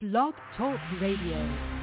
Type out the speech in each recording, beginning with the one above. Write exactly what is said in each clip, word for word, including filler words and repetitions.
Blog Talk Radio.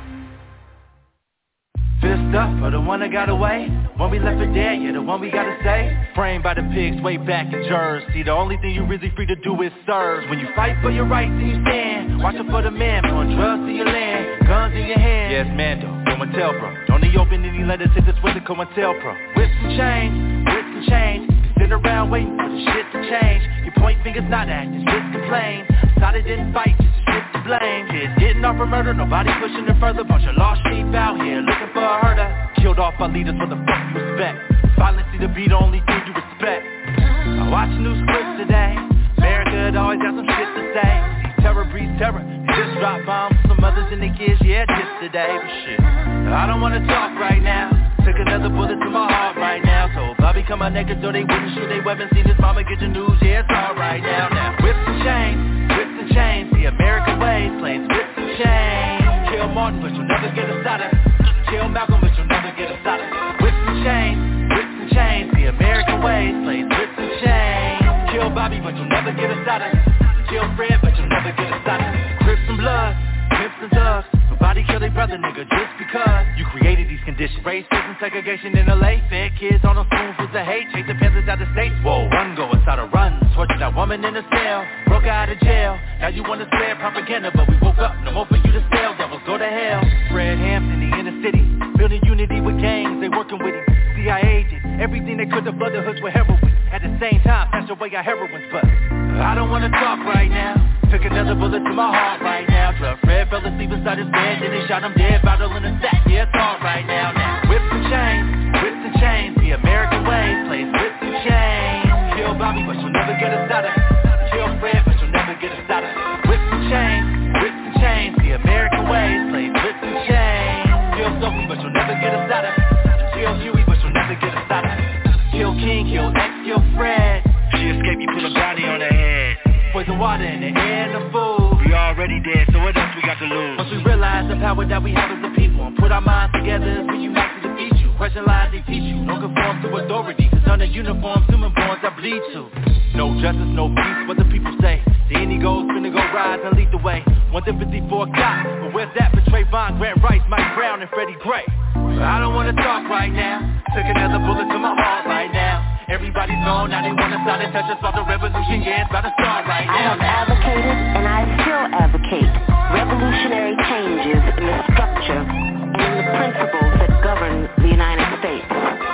Fist up for the one that got away. When we left for dead, yeah, the one we gotta say. Framed by the pigs way back in Jersey. The only thing you really free to do is serve. When you fight for your rights and you stand, watch out for the man, throwing drugs to your land, guns in your hand. Yes, Mando, COINTELPRO. Don't need open any letters, hit this with the COINTELPRO. Whips and chains, whips and chains. Sit around waiting for the shit to change. Your point finger's not acting, just complain. Decided didn't fight, just shit to blame. Kids getting off for murder, nobody pushing it further. Bunch of lost sheep out here looking for a herder. Killed off our leaders, what the fuck you expect? Violence see to be the only thing you respect. I watch news clips today. America it always got some shit to say. See terror breeds terror. They just dropped bombs for some mothers and their kids, yeah, just today. But shit, I don't wanna talk right now. Took another bullet to my heart right now. So Bobby come out naked so they wouldn't shoot they weapons. Seen his mama get the news, yeah, it's all right now. Now whips and chains, whips and chains. The American way, slaves, whips and chains. Kill Martin, but you'll never get us out of. Kill Malcolm, but you'll never get us out of. Whips and chains, whips and chains. The American way, slaves, whips and chains. Kill Bobby, but you'll never get us out of. Kill Fred, but you'll never get us out of. Crips and blood, Crips and thugs. Nobody kill their brother, nigga, just because you created these conditions. Racism, segregation in L A. Fed kids on the spoons with the hate. Chase the Panthers out the states. Whoa, run, go inside a run. Torture that woman in a cell. Broke her out of jail. Now you wanna spread propaganda, but we woke up. No more for you to sell. Devils go to hell. Fred Hampton, the inner city. Building unity with gangs. They working with him. C I A did everything they could to flood the hoods with heroin. At the same time, snatch away our heroines. But I don't wanna talk right now. Took another bullet to my heart right now. Drug Fred fell asleep inside his bed. Then they shot him dead, bottle in a sack. Yeah, it's all right now. Now whips and chains, whips and chains. The American way, plays whips and chains. Kill Bobby, but you'll never get us out of. Kill Fred, but you'll never get us out of. Whips and chains, whips and chains. The American way, plays whips and chains. Kill Sophie, but you'll never get us out of. Kill Huey, but you'll never get us out of. Kill King, kill X, kill Fred. She escaped, you put a body on her head. Poison water in the air and the food. We already dead, so what else we got to lose? Once we realize the power that we have as a people and put our minds together as we unite to defeat you. Question lies, they teach you. Don't conform to authority, cause under uniforms, human borns that bleed too. No justice, no peace, what the people say. The any goes finna go rise and lead the way. one fifty-four cops, but where's that for Trayvon, Grant Rice, Mike Brown, and Freddie Gray? I don't wanna talk right now. Took another bullet to my heart right now. Everybody's gone, now they wanna start to touch us about the revolution, yeah, it's about to start right now. I have advocated, and I still advocate, revolutionary changes in the structure and in the principles that govern the United States.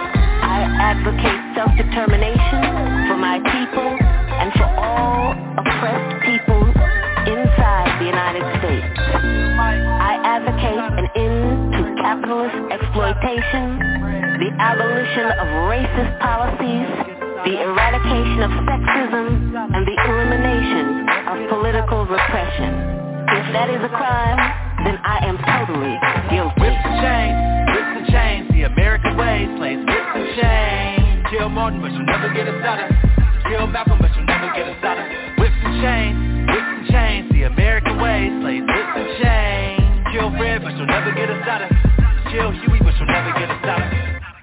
I advocate self-determination for my people and for all oppressed people inside the United States. I advocate an end to capitalist exploitation, the abolition of racist policies, the eradication of sexism, and the elimination of political repression. If that is a crime, then I am totally guilty. Whips and chains, whips and chains, the American way, slaves, whips and chains. Kill Martin, but you'll never get us out of. Kill Malcolm, but you'll never get us out of. Whips and chains, whips and chains, the American way, slaves, whips and chains. Kill Fred, but you'll never get us out of. Kill Huey, but you'll never get us out of.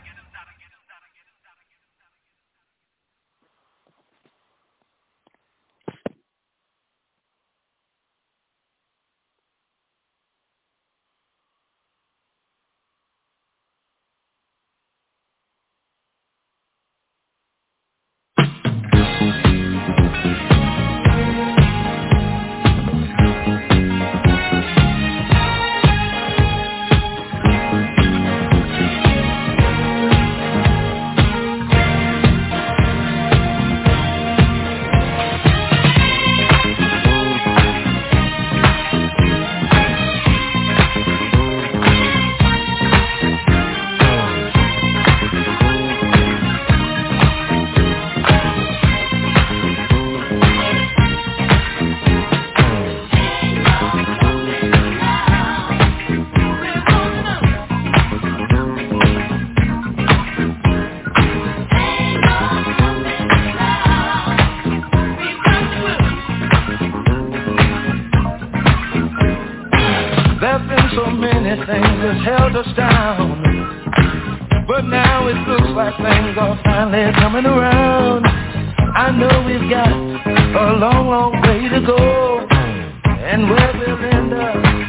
Things has held us down, but now it looks like things are finally coming around. I know we've got a long, long way to go, and where we'll end up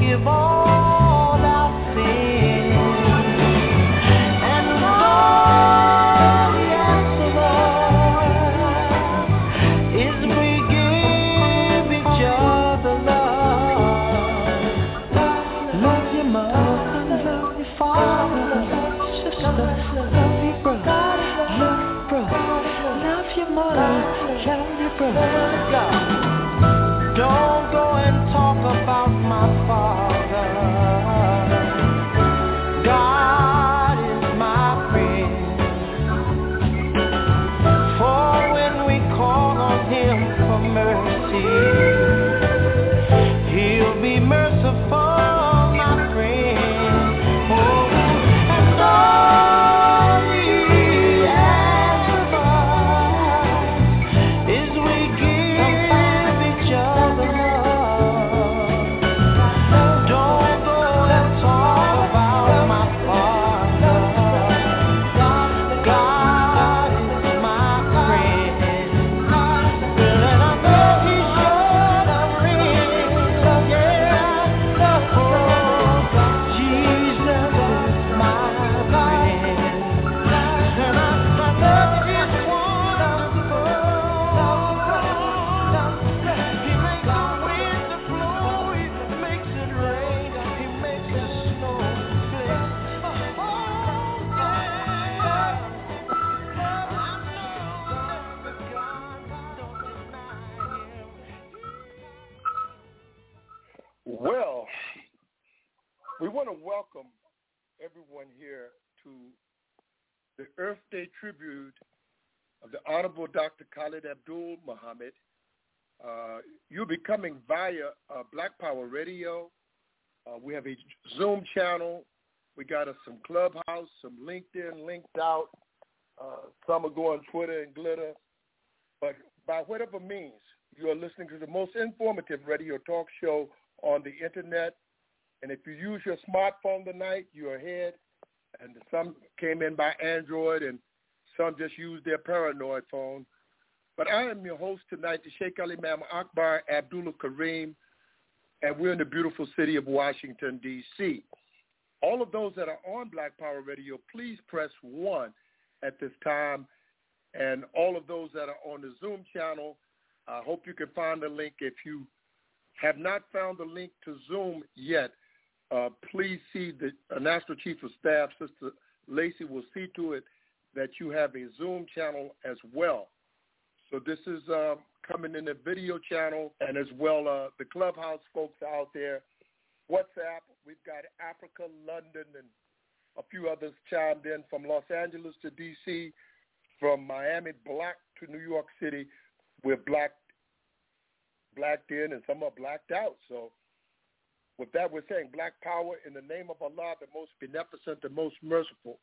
forgive all our sins. And all we ask of us is we give each other love. Love your mother, love your father, love your sister, love your brother, love your brother, love your mother, love your brother. Don't go and talk about my father. God is my friend. For when we call on him for mercy, he'll be merciful, my friend. Oh, and all we ask of us is we give each other love. Don't go and talk about my father. God is my friend. And I know he showed a ring. Yeah. Oh, Jesus is my friend. And I love his wonderful. He makes the wind to blow. He makes it rain. He makes the snow flake. Oh, yeah. I know that God don't deny him. Well, we want to welcome everyone here to the Earth Day tribute of the Honorable Doctor Khalid Abdul Muhammad. Uh, you'll be coming via uh, Black Power Radio. Uh, we have a Zoom channel. We got us some Clubhouse, some LinkedIn linked out. Uh, some are going Twitter and Glitter. But by whatever means, you are listening to the most informative radio talk show on the internet. And if you use your smartphone tonight, you're ahead. And some came in by Android, and some just used their paranoid phone. But I am your host tonight, the Sheikh Ali Imam Akbar Abdullah Kareem, and we're in the beautiful city of Washington, D C All of those that are on Black Power Radio, please press one at this time. And all of those that are on the Zoom channel, I hope you can find the link. If you have not found the link to Zoom yet, uh, please see the uh, National Chief of Staff, Sister Lacey, will see to it that you have a Zoom channel as well. So this is uh, coming in the video channel, and as well uh, the Clubhouse folks out there. WhatsApp, we've got Africa, London, and a few others chimed in from Los Angeles to D C, from Miami black to New York City. We're black, blacked in, and some are blacked out. So with that, we're saying Black Power in the name of Allah, the most beneficent, the most merciful.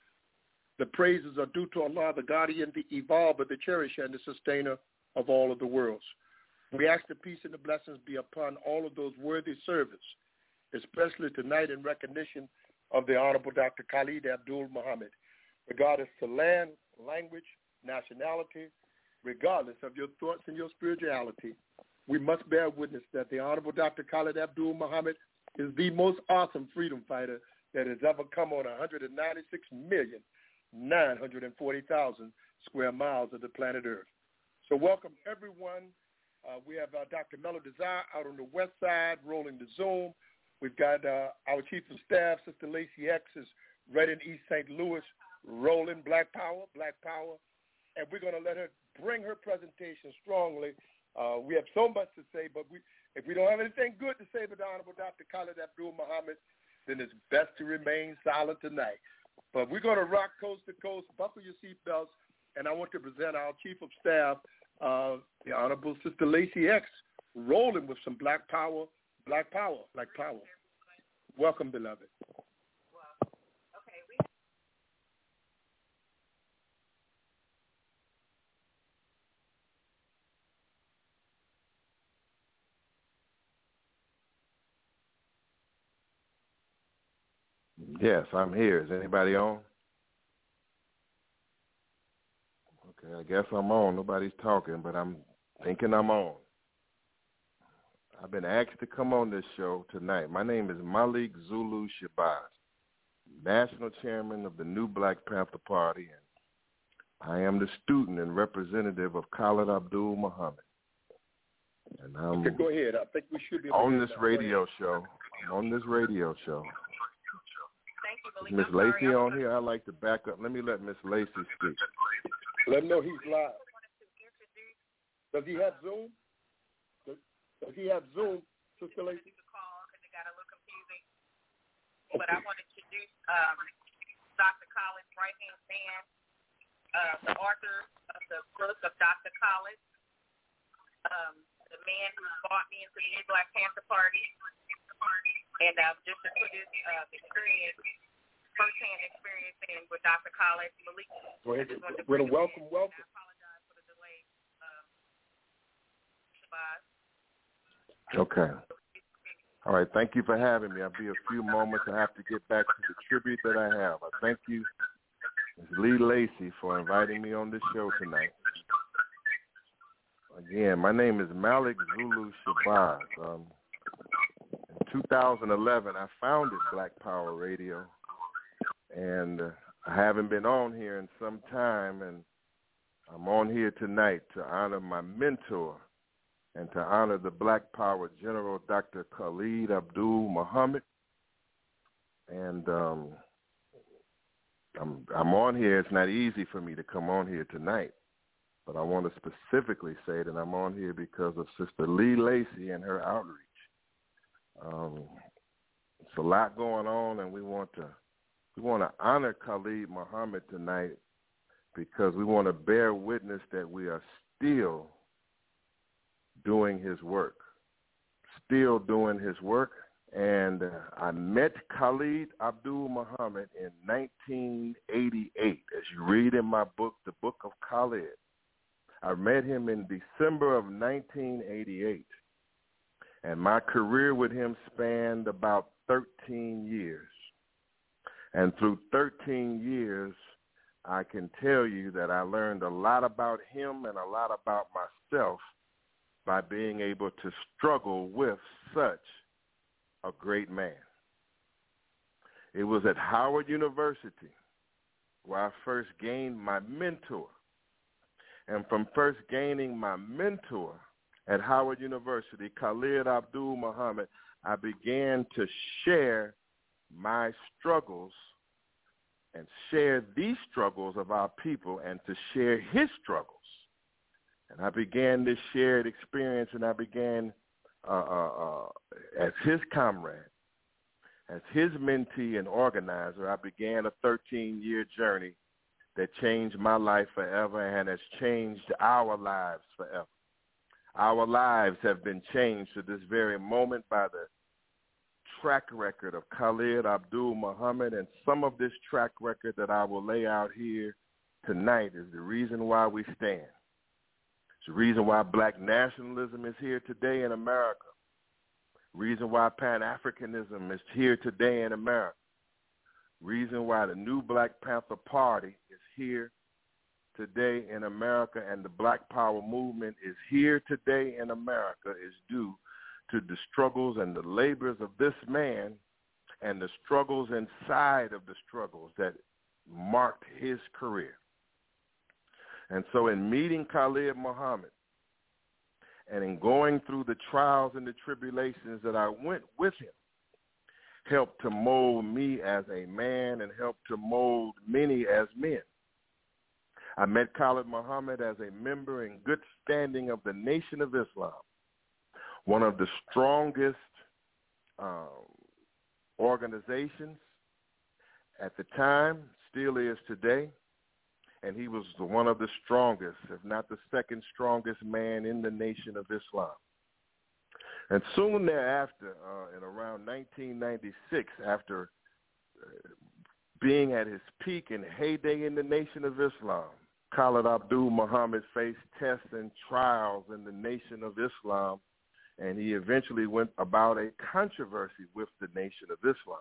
The praises are due to Allah, the guardian, the evolver, the cherisher, and the sustainer of all of the worlds. We ask the peace and the blessings be upon all of those worthy servants, especially tonight in recognition of the Honorable Doctor Khalid Abdul Muhammad. Regardless to land, language, nationality, regardless of your thoughts and your spirituality, we must bear witness that the Honorable Doctor Khalid Abdul Muhammad is the most awesome freedom fighter that has ever come on one hundred ninety-six million, nine hundred forty thousand square miles of the planet Earth. So welcome, everyone. Uh, we have uh, Doctor Mello Desire out on the west side rolling the Zoom. We've got uh, our Chief of Staff, Sister Lacey X, is right in East Saint Louis, rolling Black Power, Black Power. And we're going to let her bring her presentation strongly. Uh, we have so much to say, but we, if we don't have anything good to say about the Honorable Doctor Khalid Abdul Muhammad, then it's best to remain silent tonight. But we're going to rock coast to coast, buckle your seatbelts, and I want to present our Chief of Staff, uh, the Honorable Sister Lacey X, rolling with some Black Power, Black Power, Black Power. Welcome, beloved. Yes, I'm here. Is anybody on? Okay, I guess I'm on. Nobody's talking, but I'm thinking I'm on. I've been asked to come on this show tonight. My name is Malik Zulu Shabazz, National Chairman of the New Black Panther Party, and I am the student and representative of Khalid Abdul Muhammad. And I'm okay, go ahead. I think we should be on this radio show. I'm on this radio show. Is Miss Lacey on here? I'd like to back up. Let me let Miss Lacey speak. Let him know he's live. Does he have Zoom? Does, does he have Zoom, Sister Lacey? Okay. But I want to introduce um, Doctor Khalid's right-hand man, uh, the author of the book of Doctor Khalid, um, the man who brought me into the New Black Panther Party, and uh, just to put his uh, experience, first-hand experience in with Doctor Khalid, Malik. Go ahead. We're going to welcome, welcome. I apologize for the delay, um, Shabazz. Okay. All right. Thank you for having me. I'll be a few moments. I have to get back to the tribute that I have. I thank you, Miz Lee Lacey, for inviting me on this show tonight. Again, my name is Malik Zulu Shabazz. Um, in two thousand eleven, I founded Black Power Radio, and uh, I haven't been on here in some time, and I'm on here tonight to honor my mentor and to honor the Black Power General, Doctor Khalid Abdul Muhammad. And um, I'm, I'm on here. It's not easy for me to come on here tonight, but I want to specifically say that I'm on here because of Sister Lee Lacey and her outreach. Um, it's a lot going on, and we want to we want to honor Khalid Muhammad tonight because we want to bear witness that we are still doing his work, still doing his work. And uh, I met Khalid Abdul Muhammad in nineteen eighty-eight. As you read in my book, The Book of Khalid, I met him in December of nineteen eighty-eight. And my career with him spanned about thirteen years. And through thirteen years, I can tell you that I learned a lot about him and a lot about myself by being able to struggle with such a great man. It was at Howard University where I first gained my mentor. And from first gaining my mentor at Howard University, Khalid Abdul Muhammad, I began to share my struggles and share these struggles of our people and to share his struggles. And I began this shared experience, and I began uh, uh, uh, as his comrade, as his mentee and organizer. I began a thirteen-year journey that changed my life forever and has changed our lives forever. Our lives have been changed to this very moment by the track record of Khalid Abdul Muhammad, and some of this track record that I will lay out here tonight is the reason why we stand. It's the reason why black nationalism is here today in America. Reason why Pan-Africanism is here today in America. Reason why the New Black Panther Party is here today in America and the Black Power movement is here today in America is due to the struggles and the labors of this man and the struggles inside of the struggles that marked his career. And so in meeting Khalid Muhammad and in going through the trials and the tribulations that I went with him, helped to mold me as a man and helped to mold many as men. I met Khalid Muhammad as a member in good standing of the Nation of Islam, one of the strongest um, organizations at the time, still is today, and he was one of the strongest, if not the second strongest man in the Nation of Islam. And soon thereafter, uh, in around nineteen ninety-six, after uh, being at his peak and heyday in the Nation of Islam, Khalid Abdul Muhammad faced tests and trials in the Nation of Islam, and he eventually went about a controversy with the Nation of Islam.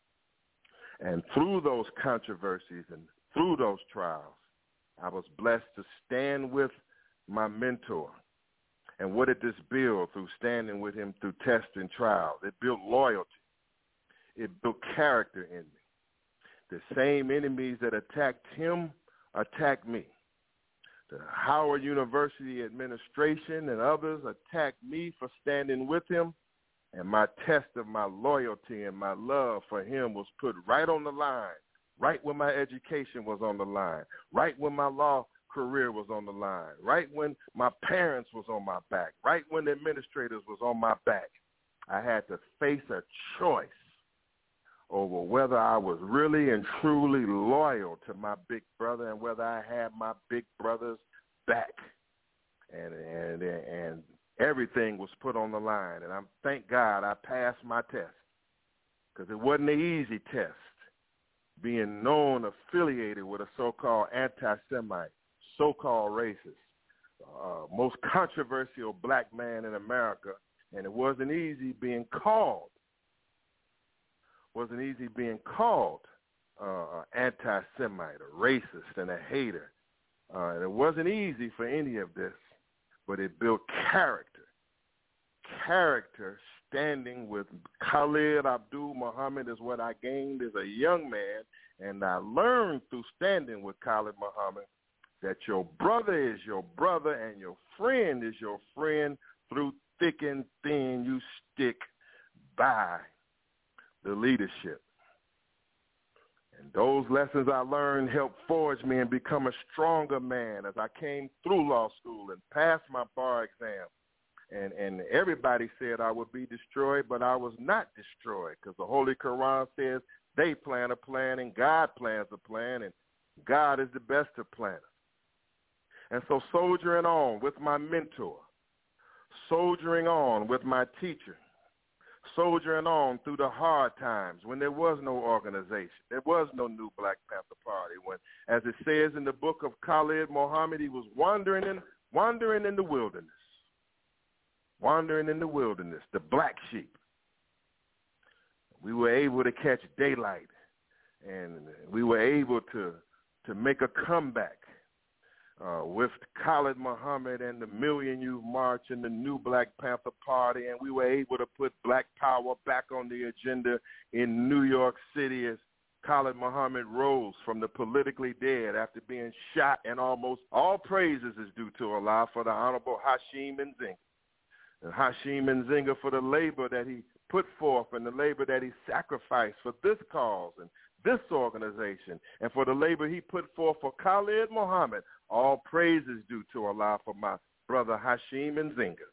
And through those controversies and through those trials, I was blessed to stand with my mentor And what did this build through standing with him through tests and trials? It built loyalty. It built character in me. The same enemies that attacked him attacked me. The Howard University administration and others attacked me for standing with him, and my test of my loyalty and my love for him was put right on the line, right when my education was on the line, right when my law career was on the line, right when my parents was on my back, right when the administrators was on my back. I had to face a choice over whether I was really and truly loyal to my big brother and whether I had my big brother's back. And and and everything was put on the line. And I thank God I passed my test, because it wasn't an easy test, being known, affiliated with a so-called anti-Semite, so-called racist, uh, most controversial black man in America. And it wasn't easy being called wasn't easy being called uh, anti-Semite, a racist, and a hater. Uh, and it wasn't easy for any of this, but it built character. Character standing with Khalid Abdul Muhammad is what I gained as a young man, and I learned through standing with Khalid Muhammad that your brother is your brother and your friend is your friend. Through thick and thin, you stick by the leadership. And those lessons I learned helped forge me and become a stronger man as I came through law school and passed my bar exam. And and everybody said I would be destroyed, but I was not destroyed, because the Holy Quran says they plan a plan and God plans a plan, and God is the best of planners. And so soldiering on with my mentor, soldiering on with my teacher, soldiering on through the hard times when there was no organization, there was no new Black Panther Party, when, as it says in the book of Khalid Muhammad, he was wandering in, wandering in the wilderness, wandering in the wilderness, the black sheep. We were able to catch daylight, and we were able to, to make a comeback Uh, with Khalid Muhammad and the Million Youth March and the new Black Panther Party, and we were able to put black power back on the agenda in New York City as Khalid Muhammad rose from the politically dead after being shot, and almost all praises is due to Allah for the Honorable Hashim Nzinga. And Hashim Nzinga for the labor that he put forth and the labor that he sacrificed for this cause and this organization, and for the labor he put forth for Khalid Muhammad. All praise is due to Allah for my brother Hashim Nzinga.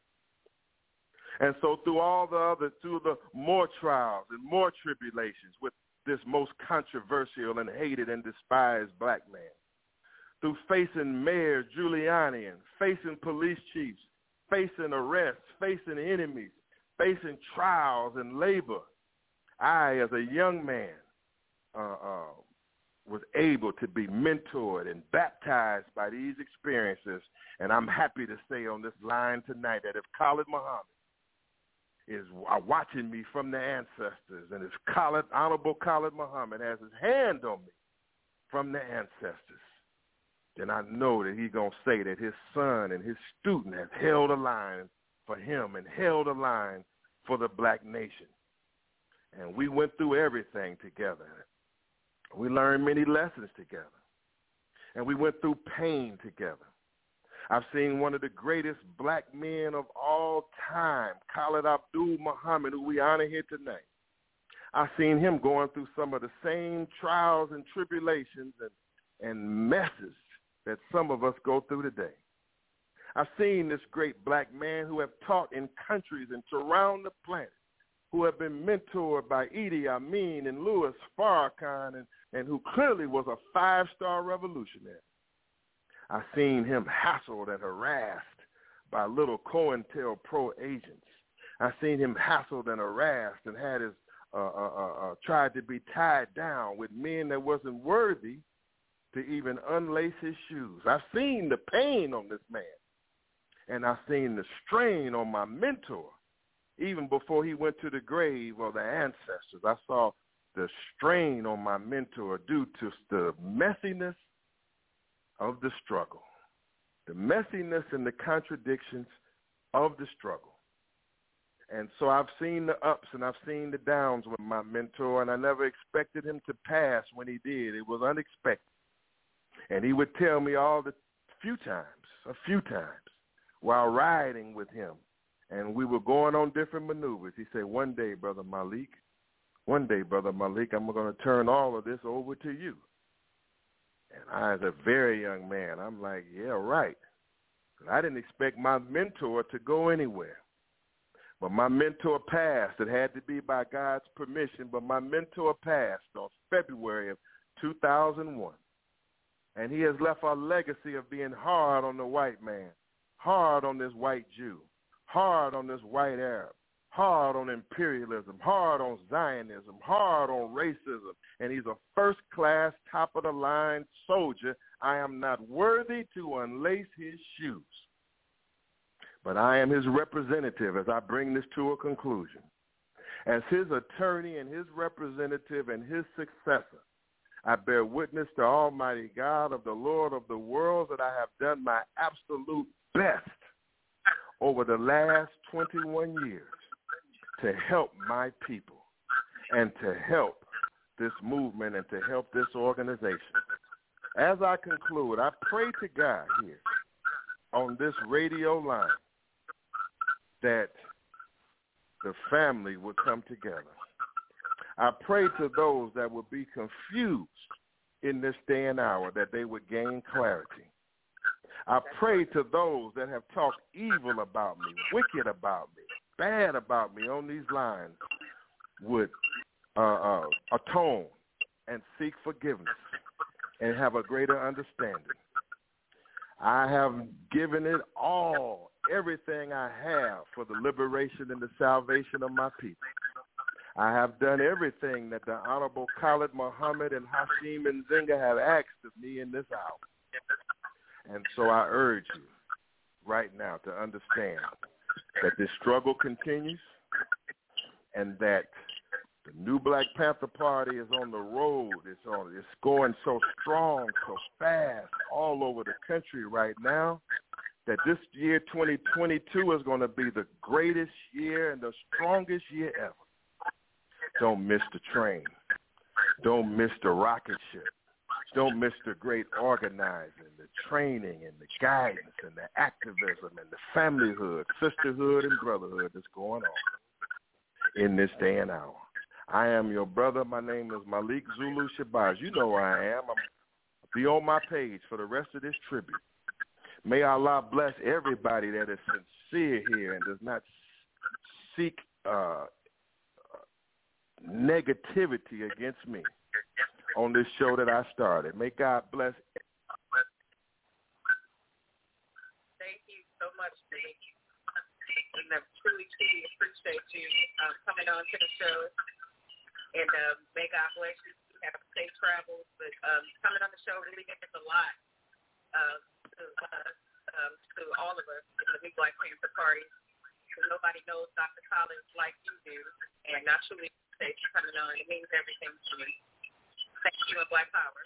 And so through all the other, through the more trials and more tribulations with this most controversial and hated and despised black man, through facing Mayor Giuliani and facing police chiefs, facing arrests, facing enemies, facing trials and labor, I, as a young man, uh, uh, was able to be mentored and baptized by these experiences. And I'm happy to say on this line tonight that if Khalid Muhammad is watching me from the ancestors, and if Khalid, Honorable Khalid Muhammad has his hand on me from the ancestors, then I know that he's going to say that his son and his student has held a line for him and held a line for the black nation. And we went through everything together. We learned many lessons together, and we went through pain together. I've seen one of the greatest black men of all time, Khalid Abdul Muhammad, who we honor here tonight. I've seen him going through some of the same trials and tribulations and, and messes that some of us go through today. I've seen this great black man who have taught in countries and around the planet, who have been mentored by Idi Amin and Louis Farrakhan, and, and who clearly was a five-star revolutionary. I've seen him hassled and harassed by little COINTELPRO agents. I've seen him hassled and harassed and had his uh, uh, uh, tried to be tied down with men that wasn't worthy to even unlace his shoes. I've seen the pain on this man, and I've seen the strain on my mentor. Even before he went to the grave of the ancestors, I saw the strain on my mentor due to the messiness of the struggle, the messiness and the contradictions of the struggle. And so I've seen the ups and I've seen the downs with my mentor, and I never expected him to pass when he did. It was unexpected. And he would tell me all the few times, a few times, while riding with him, and we were going on different maneuvers. He said, one day, Brother Malik, one day, Brother Malik, I'm going to turn all of this over to you. And I, as a very young man, I'm like, yeah, right. I didn't expect my mentor to go anywhere. But my mentor passed. It had to be by God's permission, but my mentor passed on February of two thousand one. And he has left a legacy of being hard on the white man, hard on this white Jew, hard on this white Arab, hard on imperialism, hard on Zionism, hard on racism. And he's a first-class, top-of-the-line soldier. I am not worthy to unlace his shoes. But I am his representative as I bring this to a conclusion. As his attorney and his representative and his successor, I bear witness to Almighty God of the Lord of the world that I have done my absolute best over the last twenty-one years to help my people and to help this movement and to help this organization. As I conclude, I pray to God here on this radio line that the family would come together. I pray to those that would be confused in this day and hour that they would gain clarity. I pray to those that have talked evil about me, wicked about me, bad about me on these lines would uh, uh, atone and seek forgiveness and have a greater understanding. I have given it all, everything I have for the liberation and the salvation of my people. I have done everything that the Honorable Khalid Muhammad and Hashim Nzinga have asked of me in this hour. And so I urge you right now to understand that this struggle continues and that the new Black Panther Party is on the road. It's on. It's going so strong, so fast all over the country right now that this year, twenty twenty-two, is going to be the greatest year and the strongest year ever. Don't miss the train. Don't miss the rocket ship. Don't miss the great organizing, the training, and the guidance, and the activism, and the familyhood, sisterhood, and brotherhood that's going on in this day and hour. I am your brother. My name is Malik Zulu Shabazz. You know who I am. I'm be on my page for the rest of this tribute. May Allah bless everybody that is sincere here and does not seek uh, negativity against me on this show that I started. May God bless. Thank you so much, Nick. And I truly, truly appreciate you um, coming on to the show. And um, may God bless you. Have safe travels. But um, coming on the show really means a lot uh, to us, um, to all of us in the New Black Panther Party. Because nobody knows Doctor Collins like you do. And I truly appreciate you coming on. It means everything to me. Thank you, and Black Power.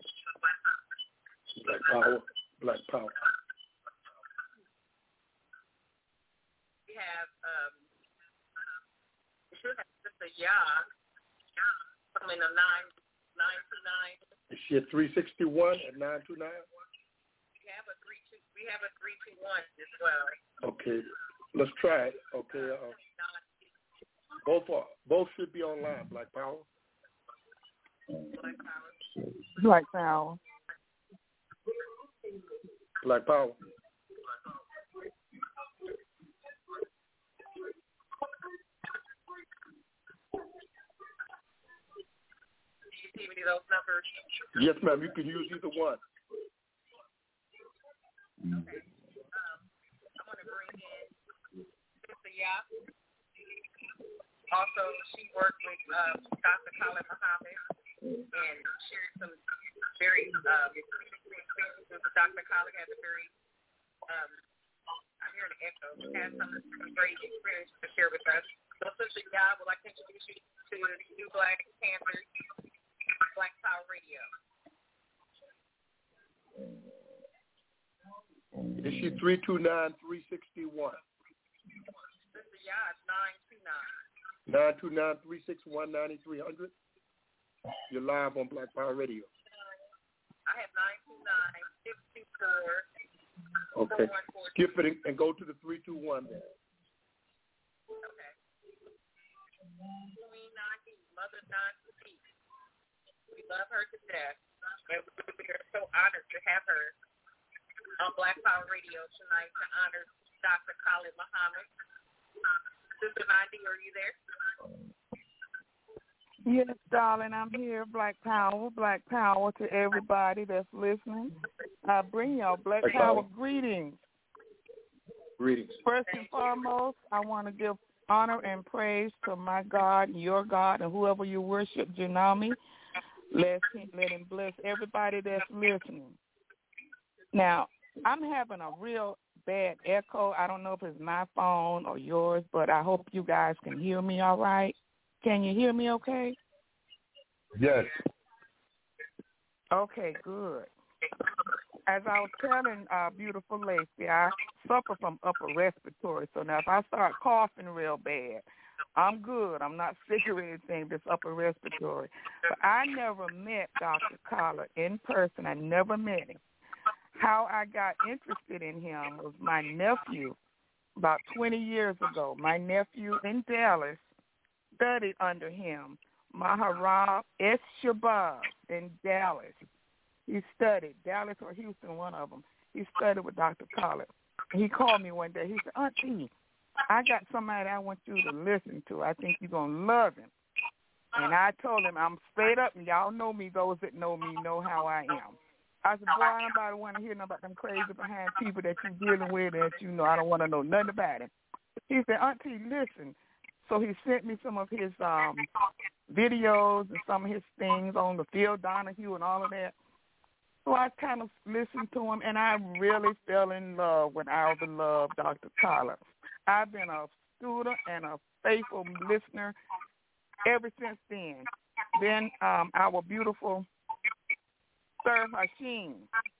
Black Power. Black Power. We have um, we should have Sister Ya coming on nine nine two nine. Is she at three sixty one at nine two nine? We have a three two. We have a three two one as well. Okay, let's try it. Okay, uh, both are, both should be online. Black Power. Black Power. Black Power. Black Power. Do you see any of those numbers? Yes, ma'am. You can use either one. Okay. Um, I'm going to bring in Sister Ya. Also, she worked with um, Doctor Khalid Muhammad and shared some very um, experiences with Doctor Khalid. Has a very, um, I'm hearing an echo, has some, some great experience to share with us. So, Sister Ya, would like to introduce you to New Black Panther, Black Power Radio. Is she three two nine, three sixty one? Yeah, it's nine two nine. nine two nine, three six one, nine three hundred. You're live on Black Power Radio. I have nine two nine, six two four. Okay. Skip it and, and go to the three two one there. Okay. Queen Naki, Mother Naki. We love her to death. And we are so honored to have her on Black Power Radio tonight to honor Doctor Khalid Muhammad. Sister Nandi, are you there? Yes, darling, I'm here. Black Power, Black Power to everybody that's listening. I bring y'all Black Black Power Power. greetings. Greetings. First and foremost, I want to give honor and praise to my God, your God, and whoever you worship, Janami. Let him, let him bless everybody that's listening. Now, I'm having a real bad echo. I don't know if it's my phone or yours, but I hope you guys can hear me all right. Can you hear me okay? Yes. Okay, good. As I was telling uh, beautiful Lacey, I suffer from upper respiratory. So now if I start coughing real bad, I'm good. I'm not sick or anything, this upper respiratory. But I never met Doctor Collar in person. I never met him. How I got interested in him was my nephew about twenty years ago. My nephew in Dallas studied under him, Maharab Esh-Shabazz in Dallas. He studied, Dallas or Houston, one of them. He studied with Doctor Collar. He called me one day. He said, Auntie, I got somebody I want you to listen to. I think you're going to love him. And I told him, I'm straight up, and y'all know me. Those that know me know how I am. I said, boy, I nobody want to hear nothing about them crazy behind people that you're dealing with that you know. I don't want to know nothing about it. He said, Auntie, listen. So he sent me some of his um, videos and some of his things on the Phil Donahue and all of that. So I kind of listened to him, and I really fell in love with our beloved Doctor Collar. I've been a student and a faithful listener ever since then. Then um, our beautiful Sir Hashim.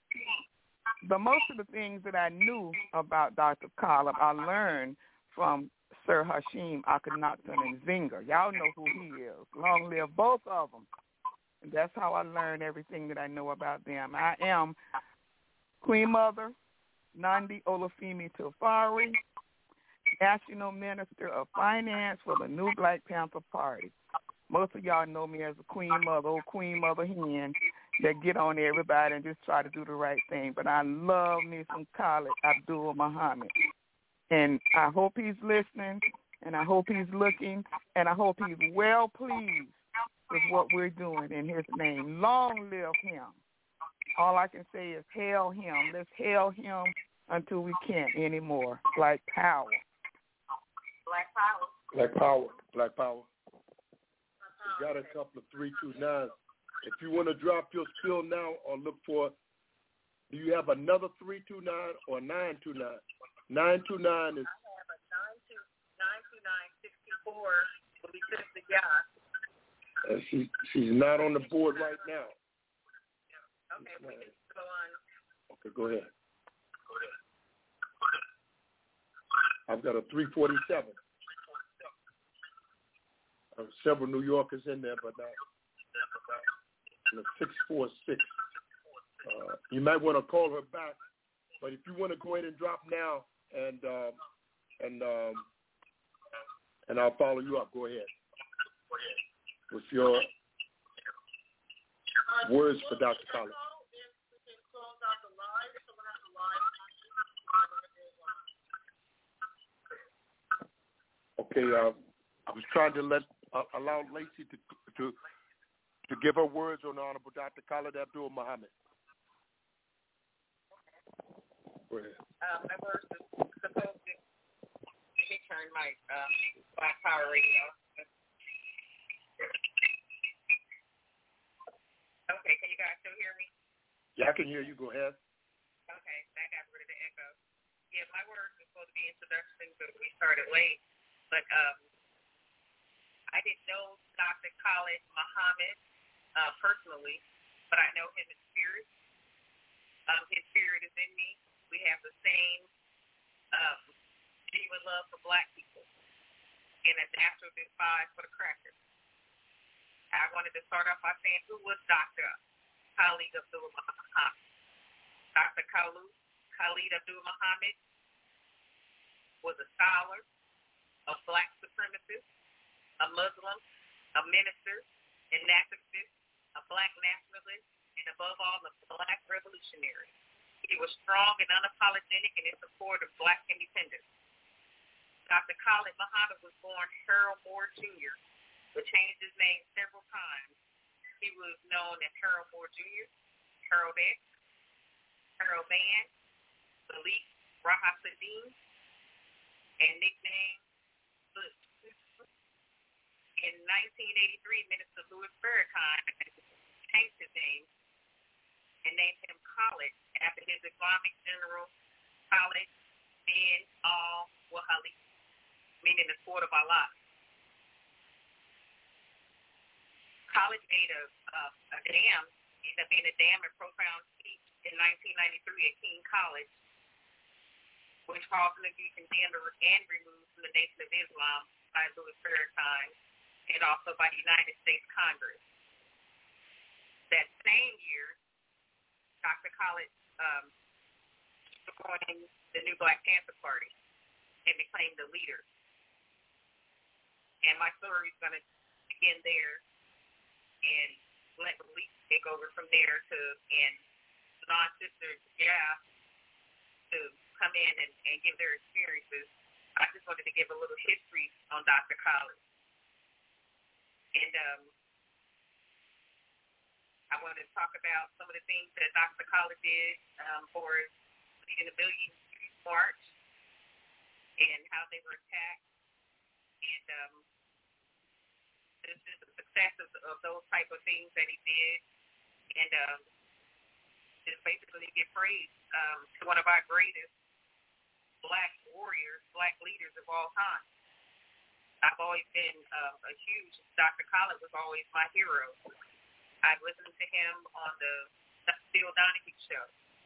The most of the things that I knew about Doctor Collar, I learned from Sir Hashim Akhenaten and Zinger. Y'all know who he is. Long live both of them. And that's how I learned everything that I know about them. I am Queen Mother Nandi Olufemi Tafari, National Minister of Finance for the New Black Panther Party. Most of y'all know me as a Queen Mother, old Queen Mother hen that get on everybody and just try to do the right thing. But I love me some Khalid Abdul Muhammad. And I hope he's listening, and I hope he's looking, and I hope he's well pleased with what we're doing in his name. Long live him. All I can say is hail him. Let's hail him until we can't anymore. Black power. Black Power. Black Power. Black Power. We got a couple of three two nines. If you want to drop your spill now or look for, do you have another three two nine or nine two nine? nine two nine is. I have a nine two nine six four will be Sister Yah. Uh, she, she's not on the board right now. Okay, we can go on. Okay, go ahead. Go ahead. I've got a three forty-seven. Uh, several New Yorkers in there, but not. And a six four six. Uh, you might want to call her back, but if you want to go ahead and drop now, and um, and um, and I'll follow you up. Go ahead with your words for Doctor Collins. Okay, uh, I was trying to let uh, allow Lacey to to to give her words on the Honorable Doctor Khalid Abdul Muhammad. Go ahead. Uh, my words is supposed to. Let me turn my uh, Black Power Radio. Okay, can you guys still hear me? Yeah, I can hear you. Go ahead. Okay, that got rid of the echo. Yeah, my words is supposed to be introduction, but we started late. But um, I didn't know Doctor Khalid Muhammad uh, personally, but I know him in spirit. Um, his spirit is in me. We have the same um, genuine love for black people. and a natural despise for the crackers. I wanted to start off by saying who was Doctor Khalid Abdul-Muhammad. Doctor Khalid Abdul-Muhammad was a scholar, a black supremacist, a Muslim, a minister, an activist, a black nationalist, and above all, a black revolutionary. He was strong and unapologetic in his support of black independence. Doctor Khalid Muhammad was born Harold Moore Junior, but changed his name several times. He was known as Harold Moore Junior, Harold X, Harold Van, Malik Rahasaddin, and nicknamed Butch. In nineteen eighty-three, Minister Louis Farrakhan changed his name and named him Khalid after his Islamic general Khalid bin al-Walid, meaning the sword of Allah. Khalid made a, uh, a dam, ended up being a dam and profound speech in nineteen ninety-three at King College, which caused him to be condemned and removed from the Nation of Islam by Louis Farrakhan and also by the United States Congress. That same year, Doctor Khalid um, joined the New Black Panther Party and became the leader. And my story is going to begin there and let Malik take over from there to, and Lon's sister, yeah, to come in and, and give their experiences. I just wanted to give a little history on Doctor Khalid. And um, I wanted to talk about some of the things that Doctor Khalid did um, for leading the Million Street March and how they were attacked, and um, just, just the successes of those type of things that he did, and um, just basically give praise um, to one of our greatest black warriors, black leaders of all time. I've always been uh, a huge, Doctor Khalid was always my hero. I've listened to him on the Phil Donahue show.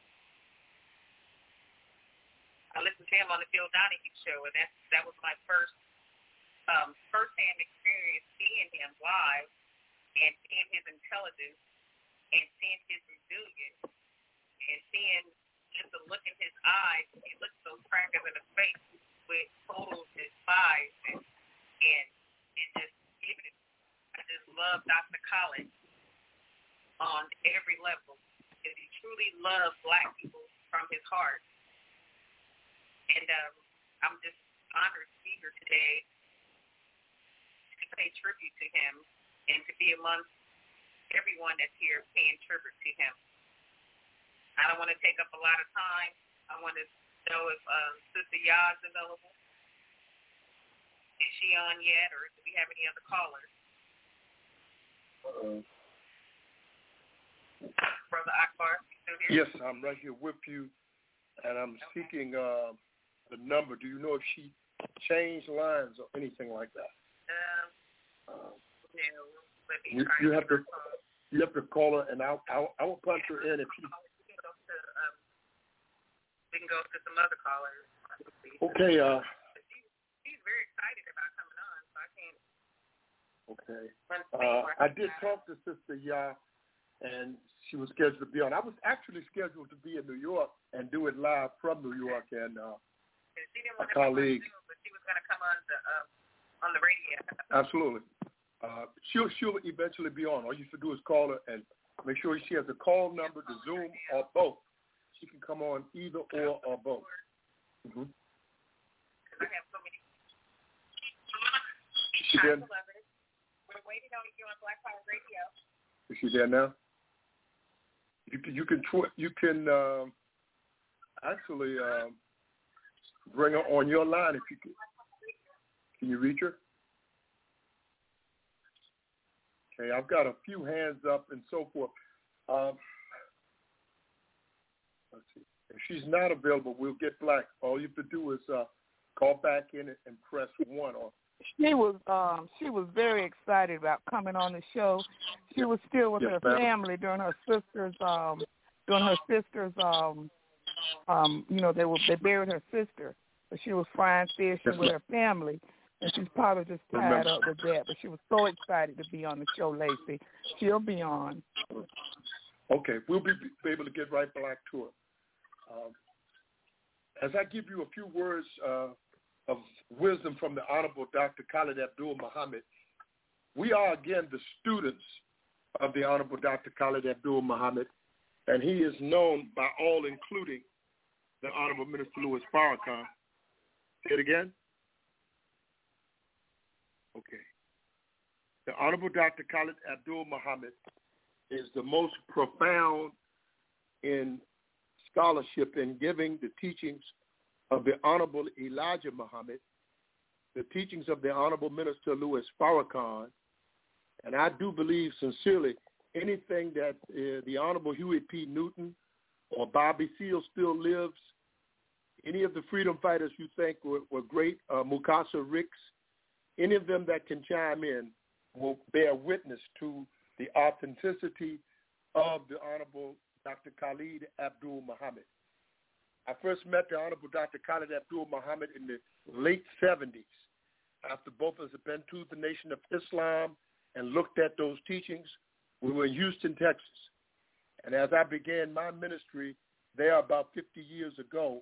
I listened to him on the Phil Donahue show, and that that was my first um, first-hand experience seeing him live and seeing his intelligence and seeing his resilience and seeing just the look in his eyes. He looked those crackers in the face with total despise and and, and just even I just love Doctor Khalid on every level because he truly loved black people from his heart. And um, I'm just honored to be here today to pay tribute to him and to be amongst everyone that's here paying tribute to him. I don't want to take up a lot of time. I want to know if um, Sister Ya is available. Is she on yet, or do we have any other callers? Uh, Brother Akbar, you still here? Yes, I'm right here with you, and I'm okay. seeking uh, the number. Do you know if she changed lines or anything like that? Um, uh, no. Let me you, try you to have to. Call. You have to call her, and I'll I'll, I'll punch her in if she. We can go to um, we can go to some other callers. Okay. Uh. She's very excited about coming on, so I can't. Okay. Uh, I did talk to Sister Ya, and she was scheduled to be on. I was actually scheduled to be in New York and do it live from New York, and uh, she didn't a want colleague. To do, but she was going to come on the uh, on the radio. Absolutely. Uh, she'll she'll eventually be on. All you have to do is call her and make sure she has a call number, the Zoom, or both. She can come on either or or both. Mm-hmm. I have so many. Is she there? We're waiting on you on Black Power Radio. Is she there now? You can you can tw- you can uh, actually uh, bring her on your line if you can. Can you reach her? Okay, I've got a few hands up and so forth. Um, let's see. If she's not available, we'll get Black. All you have to do is uh, call back in and press one. Or she was um, she was very excited about coming on the show. She was still with yes, her ma'am. family during her sister's um, during her sister's um, um, you know they were they buried her sister, but she was frying fish yes, with ma'am. her family. And she's probably just tied up with that, but she was so excited to be on the show, Lacey. She'll be on. Okay, we'll be, be able to get right back to it. Um, as I give you a few words uh, of wisdom from the Honorable Doctor Khalid Abdul Muhammad, we are, again, the students of the Honorable Doctor Khalid Abdul Muhammad, and he is known by all, including the Honorable Minister Louis Farrakhan. Say it again? Okay. The Honorable Doctor Khalid Abdul Muhammad is the most profound in scholarship in giving the teachings of the Honorable Elijah Muhammad, the teachings of the Honorable Minister Louis Farrakhan, and I do believe sincerely anything that uh, the Honorable Huey P. Newton or Bobby Seale still lives, any of the freedom fighters you think were, were great, uh, Mukasa Ricks, any of them that can chime in will bear witness to the authenticity of the Honorable Doctor Khalid Abdul Muhammad. I first met the Honorable Doctor Khalid Abdul Muhammad in the late seventies after both of us had been to the Nation of Islam and looked at those teachings. We were in Houston, Texas. And as I began my ministry there about fifty years ago,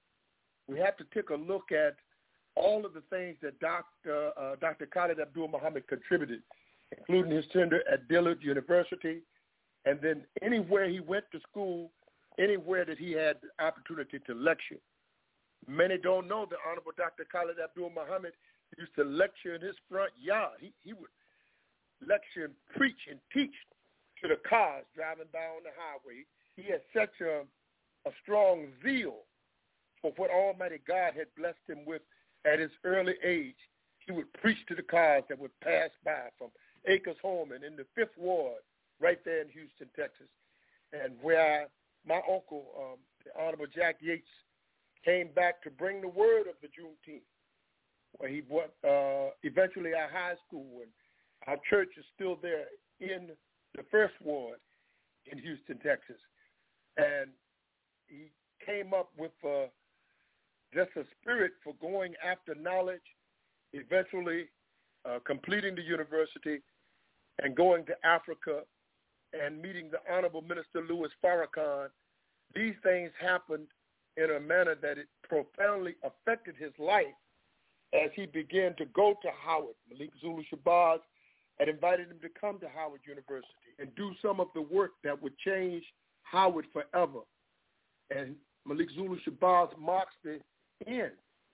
we had to take a look at all of the things that Doctor Uh, Doctor Khalid Abdul Muhammad contributed, including his tenure at Dillard University, and then anywhere he went to school, anywhere that he had the opportunity to lecture. Many don't know the Honorable Doctor Khalid Abdul Muhammad used to lecture in his front yard. He, he would lecture and preach and teach to the cars driving by on the highway. He had such a, a strong zeal for what Almighty God had blessed him with at his early age. He would preach to the cars that would pass by from Acres Home and in the Fifth Ward right there in Houston, Texas, and where I, my uncle, um, the Honorable Jack Yates, came back to bring the word of the Juneteenth, where he went uh, eventually our high school, and our church is still there in the First Ward in Houston, Texas. And he came up with uh, just a spirit for going after knowledge, eventually uh, completing the university and going to Africa and meeting the Honorable Minister Louis Farrakhan. These things happened in a manner that it profoundly affected his life as he began to go to Howard. Malik Zulu Shabazz had invited him to come to Howard University and do some of the work that would change Howard forever. And Malik Zulu Shabazz marks the end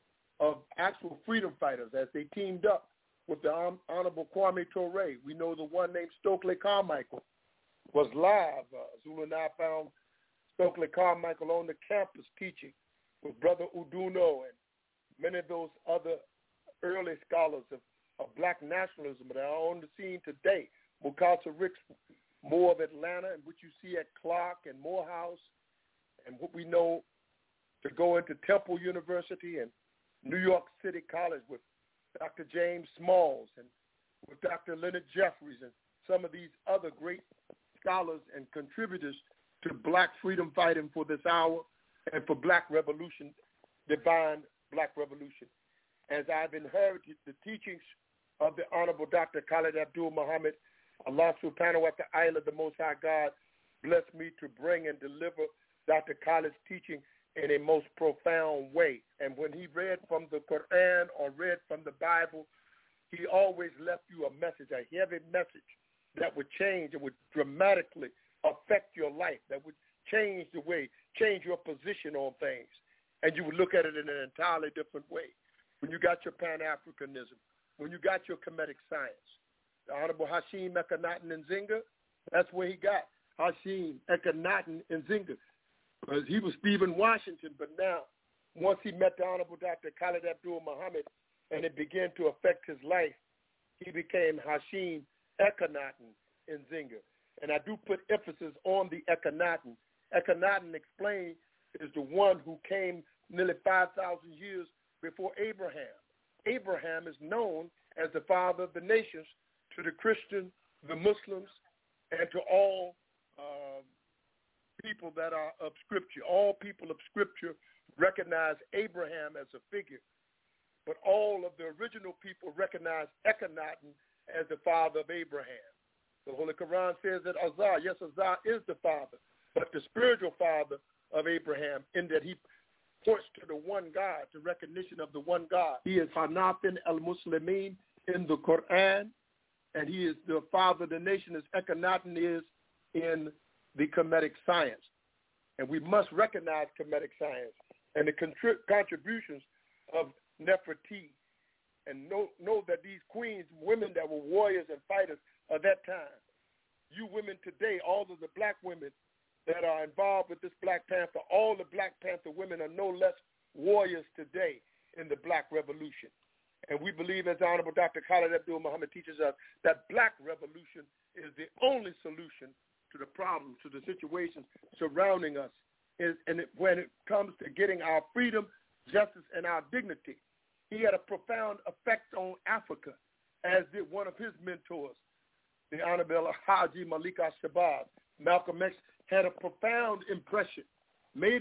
of actual freedom fighters as they teamed up with the Honorable Kwame Ture. We know the one named Stokely Carmichael was live. Uh, Zulu and I found Stokely Carmichael on the campus teaching with Brother Uduno and many of those other early scholars of, of black nationalism that are on the scene today. Mukasa Ricks, more of Atlanta, and what you see at Clark and Morehouse, and what we know to go into Temple University and New York City College with Doctor James Smalls and with Doctor Leonard Jeffries and some of these other great scholars and contributors to black freedom fighting for this hour and for black revolution, divine black revolution. As I've inherited the teachings of the Honorable Doctor Khalid Abdul Muhammad, Allah subhanahu wa ta'ala, the Most High God, blessed me to bring and deliver Doctor Khalid's teaching in a most profound way. And when he read from the Quran or read from the Bible, he always left you a message, a heavy message that would change, it would dramatically affect your life, that would change the way, change your position on things. And you would look at it in an entirely different way. When you got your Pan-Africanism, when you got your Kemetic science, the Honorable Hashim Ekhenaten Nzinga, that's where he got Hashim Ekhenaten Nzinga. Because he was Stephen Washington, but now, once he met the Honorable Doctor Khalid Abdul Muhammad and it began to affect his life, he became Hashim Ekhenaten Nzinga. And I do put emphasis on the Ekhenaten. Ekhenaten, explained, is the one who came nearly five thousand years before Abraham. Abraham is known as the father of the nations to the Christians, the Muslims, and to all uh, people that are of Scripture. All people of Scripture recognize Abraham as a figure but all of the original people recognized Akhenaten as the father of Abraham. The Holy Quran says that Azar, yes, Azar is the father, but the spiritual father of Abraham, in that he points to the one God, to recognition of the one God. He is Hanafin al-Muslimin in the Quran, and he is the father of the nation, as Akhenaten is in the Kemetic science. And we must recognize Kemetic science and the contri- contributions of Nefertiti, and know, know that these queens, women that were warriors and fighters of that time, you women today, all of the black women that are involved with this Black Panther, all the Black Panther women are no less warriors today in the Black Revolution. And we believe, as Honorable Doctor Khalid Abdul-Muhammad teaches us, that Black Revolution is the only solution to the problems, to the situations surrounding us, is, and it, when it comes to getting our freedom, justice, and our dignity. He had a profound effect on Africa, as did one of his mentors, the Honorable Haji Malik Al-Shabazz. Malcolm X had a profound impression, made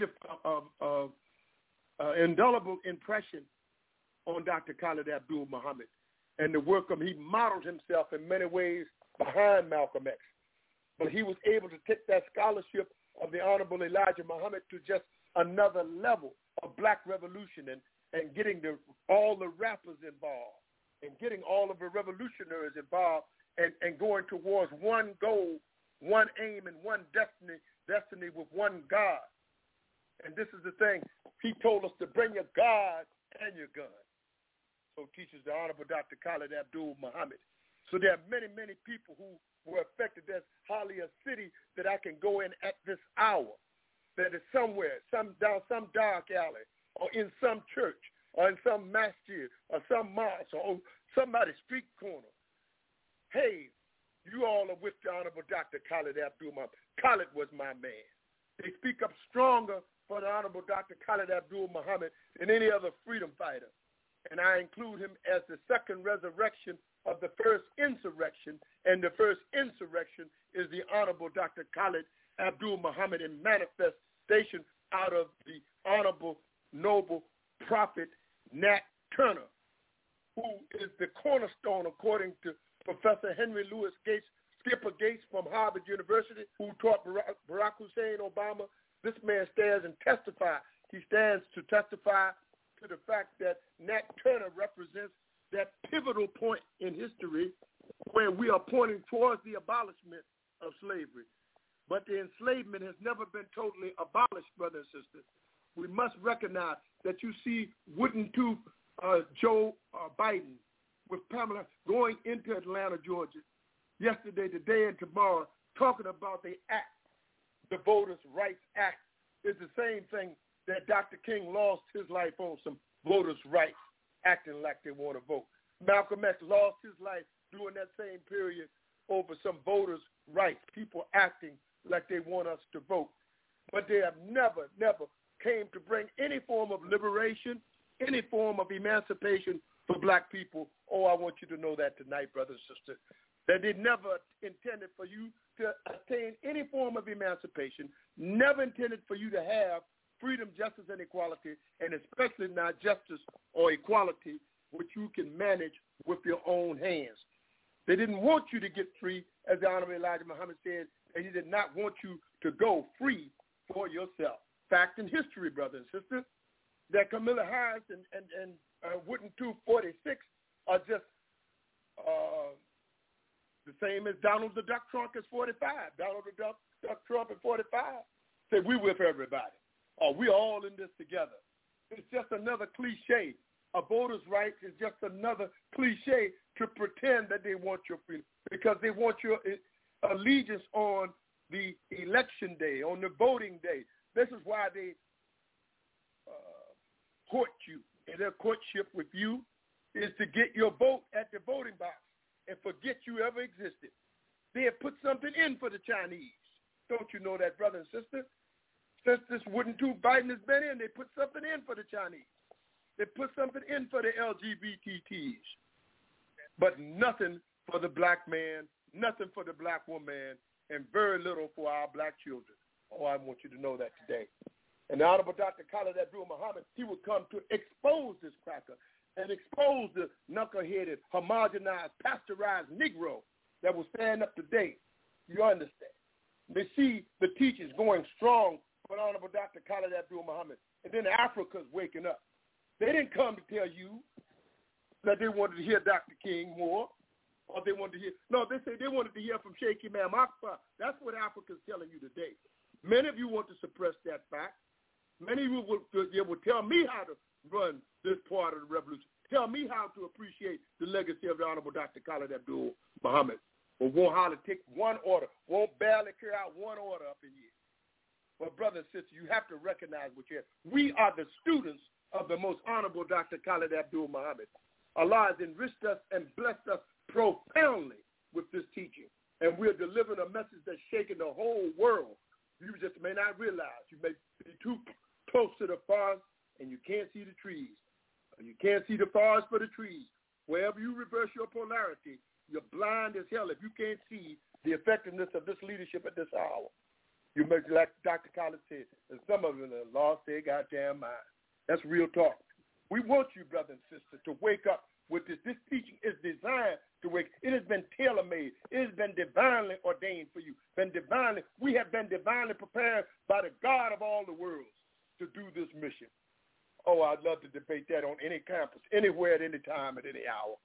an uh, indelible impression on Doctor Khalid Abdul-Muhammad, and the work of he modeled himself in many ways behind Malcolm X. But he was able to take that scholarship of the Honorable Elijah Muhammad to just another level of Black revolution, and, and getting the, all the rappers involved, and getting all of the revolutionaries involved, and, and going towards one goal, one aim, and one destiny, destiny with one God. And this is the thing. He told us to bring your God and your gun. So teaches the Honorable Doctor Khalid Abdul-Muhammad. So there are many, many people who were affected. There's hardly a city that I can go in at this hour that is somewhere, some down some dark alley, or in some church, or in some masjid, or some mosque, or somebody's street corner. Hey, you all are with the Honorable Doctor Khalid Abdul-Muhammad. Khalid was my man. They speak up stronger for the Honorable Doctor Khalid Abdul-Muhammad than any other freedom fighter. And I include him as the second resurrection of the first insurrection, and the first insurrection is the Honorable Doctor Khalid Abdul-Muhammad in manifestation out of the Honorable Noble Prophet Nat Turner, who is the cornerstone, according to Professor Henry Louis Gates, Skipper Gates from Harvard University, who taught Barack, Barack Hussein Obama. This man stands and testifies. He stands to testify to the fact that Nat Turner represents that pivotal point in history where we are pointing towards the abolishment of slavery. But the enslavement has never been totally abolished, brothers and sisters. We must recognize that you see wooden tooth uh, Joe uh, Biden with Pamela going into Atlanta, Georgia, yesterday, today, and tomorrow, talking about the act, the Voters' Rights Act. Is the same thing that Doctor King lost his life on, some voters' rights, acting like they want to vote. Malcolm X lost his life during that same period over some voters' rights, people acting like they want us to vote. But they have never, never came to bring any form of liberation, any form of emancipation for black people. Oh, I want you to know that tonight, brothers and sisters, that they never intended for you to attain any form of emancipation, never intended for you to have freedom, justice, and equality, and especially not justice or equality, which you can manage with your own hands. They didn't want you to get free, as the Honorable Elijah Muhammad said, and he did not want you to go free for yourself. Fact and history, brothers and sisters, that Camilla Harris and, and, and uh, Wooden Tooth forty-six are just uh, the same as Donald the Duck Trump is forty-five. Donald the Duck, Duck Trump is forty-five. Say, we with everybody. Or we all in this together. It's just another cliche. A voter's rights is just another cliche to pretend that they want your freedom, because they want your allegiance on the election day, on the voting day. This is why they uh, court you. And their courtship with you is to get your vote at the voting box and forget you ever existed. They have put something in for the Chinese. Don't you know that, brother and sister? Since this Wooden Tooth Biden has been in, they put something in for the Chinese. They put something in for the L G B T Ts, but nothing for the black man, nothing for the black woman, and very little for our black children. Oh, I want you to know that today. And the Honorable Doctor Khalid Abdul-Muhammad, he would come to expose this cracker. and expose the knuckle-headed, homogenized, pasteurized Negro that will stand up today. You understand? They see the teachers going strong for Honorable Doctor Khalid Abdul-Muhammad, and then Africa's waking up. They didn't come to tell you that they wanted to hear Doctor King more, or they wanted to hear, no, they say they wanted to hear from Sheikh Imam Akbar. That's what Africa's telling you today. Many of you want to suppress that fact. Many of you will, you will tell me how to run this part of the revolution. Tell me how to appreciate the legacy of the Honorable Doctor Khalid Abdul-Muhammad. But won't hardly take one order, won't barely carry out one order up in here. But brother and sister, you have to recognize what you have. We are the students of the most honorable Doctor Khalid Abdul-Muhammad. Allah has enriched us and blessed us profoundly with this teaching. And we're delivering a message that's shaking the whole world. You just may not realize. You may be too close to the forest and you can't see the trees. You can't see the forest for the trees. Wherever you reverse your polarity, you're blind as hell if you can't see the effectiveness of this leadership at this hour. You make, like Doctor Collins said, and some of them have lost their goddamn mind. That's real talk. We want you, brother and sister, to wake up with this. This teaching is designed to wake. It has been tailor-made. It has been divinely ordained for you. Been divinely. We have been divinely prepared by the God of all the worlds to do this mission. Oh, I'd love to debate that on any campus, anywhere, at any time, at any hour.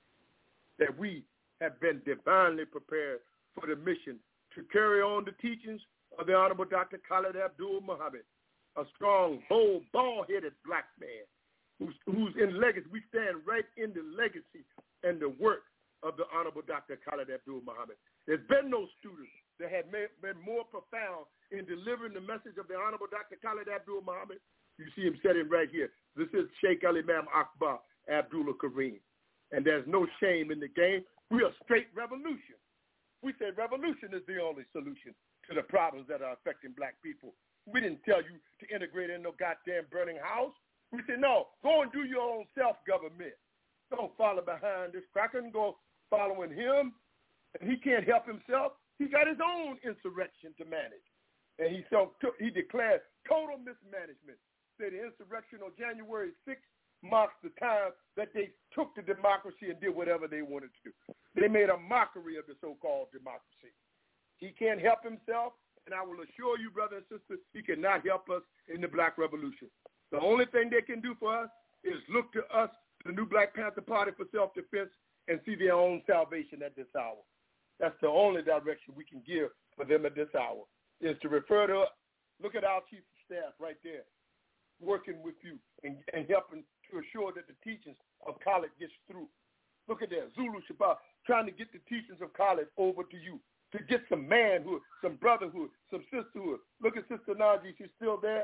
That we have been divinely prepared for the mission to carry on the teachings of the Honorable Doctor Khalid Abdul-Muhammad, a strong, bold, bald-headed black man who's, who's in legacy. We stand right in the legacy and the work of the Honorable Doctor Khalid Abdul-Muhammad. There's been no students that have been more profound in delivering the message of the Honorable Doctor Khalid Abdul-Muhammad. You see him sitting right here. This is Sheikh Al-Imam Akbar Abdullah Kareem. And there's no shame in the game. We are straight revolution. We say revolution is the only solution to the problems that are affecting black people. We didn't tell you to integrate in no goddamn burning house. We said, no, go and do your own self-government. Don't follow behind this cracker and go following him. And he can't help himself. He got his own insurrection to manage. And he, so, he declared total mismanagement. Said the insurrection on January sixth marks the time that they took the democracy and did whatever they wanted to do. They made a mockery of the so-called democracy. He can't help himself, and I will assure you, brother and sister, he cannot help us in the black revolution. The only thing they can do for us is look to us, the new Black Panther Party for self-defense, and see their own salvation at this hour. That's the only direction we can give for them at this hour, is to refer to us. Look at our chief of staff right there, working with you and, and helping to assure that the teachings of Khalid gets through. Look at that, Zulu Shabbat, trying to get the teachings of Khalid over to you, to get some manhood, some brotherhood, some sisterhood. Look at Sister Najee, she's still there.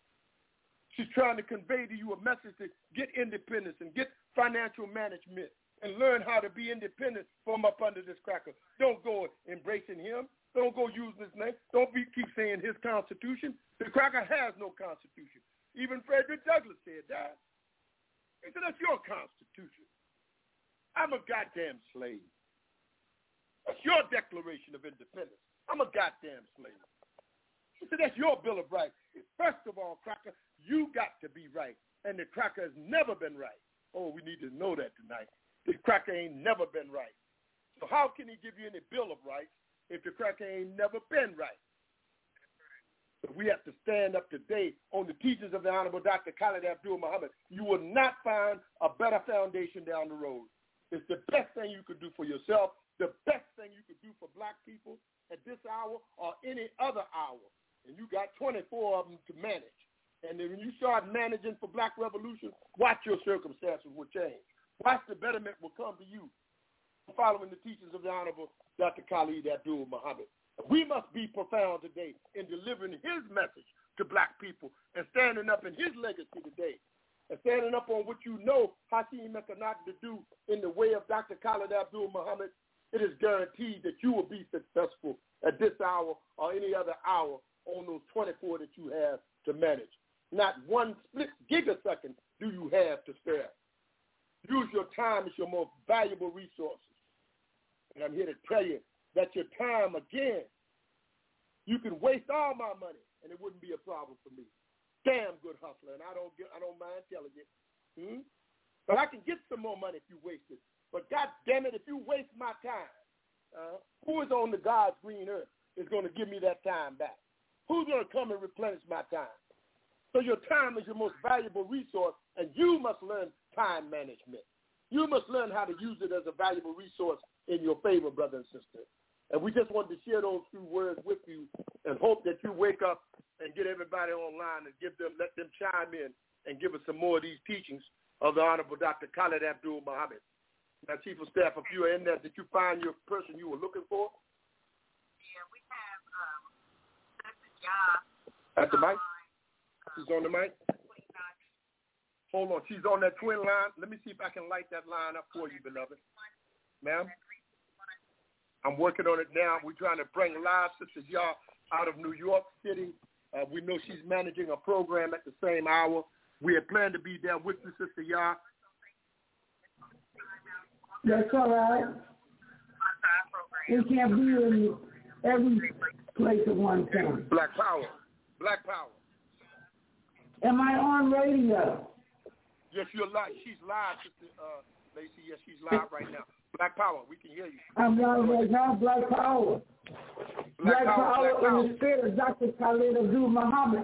She's trying to convey to you a message to get independence and get financial management and learn how to be independent from up under this cracker. Don't go embracing him. Don't go using his name. Don't be keep saying his constitution. The cracker has no constitution. Even Frederick Douglass said that. He said, that's your constitution. I'm a goddamn slave. That's your Declaration of Independence. I'm a goddamn slave. He said, that's your Bill of Rights. First of all, cracker, you got to be right. And the cracker has never been right. Oh, we need to know that tonight. The cracker ain't never been right. So how can he give you any Bill of Rights if the cracker ain't never been right? So we have to stand up today on the teachings of the Honorable Doctor Khalid Abdul-Muhammad. You will not find a better foundation down the road. It's the best thing you could do for yourself, the best thing you could do for black people at this hour or any other hour. And you got twenty-four of them to manage. And then when you start managing for black revolution, watch your circumstances will change. Watch the betterment will come to you following the teachings of the Honorable Doctor Khalid Abdul-Muhammad. We must be profound today in delivering his message to black people and standing up in his legacy today and standing up on what you know Hakeem Economic to do in the way of Doctor Khalid Abdul-Muhammad. It is guaranteed that you will be successful at this hour or any other hour on those twenty-four that you have to manage. Not one split gigasecond do you have to spare. Use your time as your most valuable resources. And I'm here to tell you that your time, again, you can waste all my money and it wouldn't be a problem for me. Damn good hustler, and I don't get, I don't mind telling you. Hmm? But I can get some more money if you waste it. But God damn it, if you waste my time, uh, who is on the God's green earth is going to give me that time back? Who's going to come and replenish my time? So your time is your most valuable resource, and you must learn time management. You must learn how to use it as a valuable resource in your favor, brother and sister. And we just wanted to share those few words with you and hope that you wake up and get everybody online and give them, let them chime in and give us some more of these teachings of the Honorable Doctor Khalid Abdul-Muhammad. Now, Chief of Staff, if you are in there, did you find your person you were looking for? Yeah, we have um, Doctor Job. At the mic? She's on the mic? Hold on. She's on that twin line. Let me see if I can light that line up for you, beloved. Ma'am? I'm working on it now. We're trying to bring live Sister Yah out of New York City. Uh, we know she's managing a program at the same hour. We had planned to be there with you, Sister Yah. That's all right. We can't be in every place at one time. Black Power. Black Power. Am I on radio? Yes, you're live. She's live, Sister uh, Lacey. Yes, she's live right now. Black Power, we can hear you. I'm live right now. Black Power. Black, Black Power, Power Black in Power. The spirit of Doctor Khalid Abdul-Muhammad.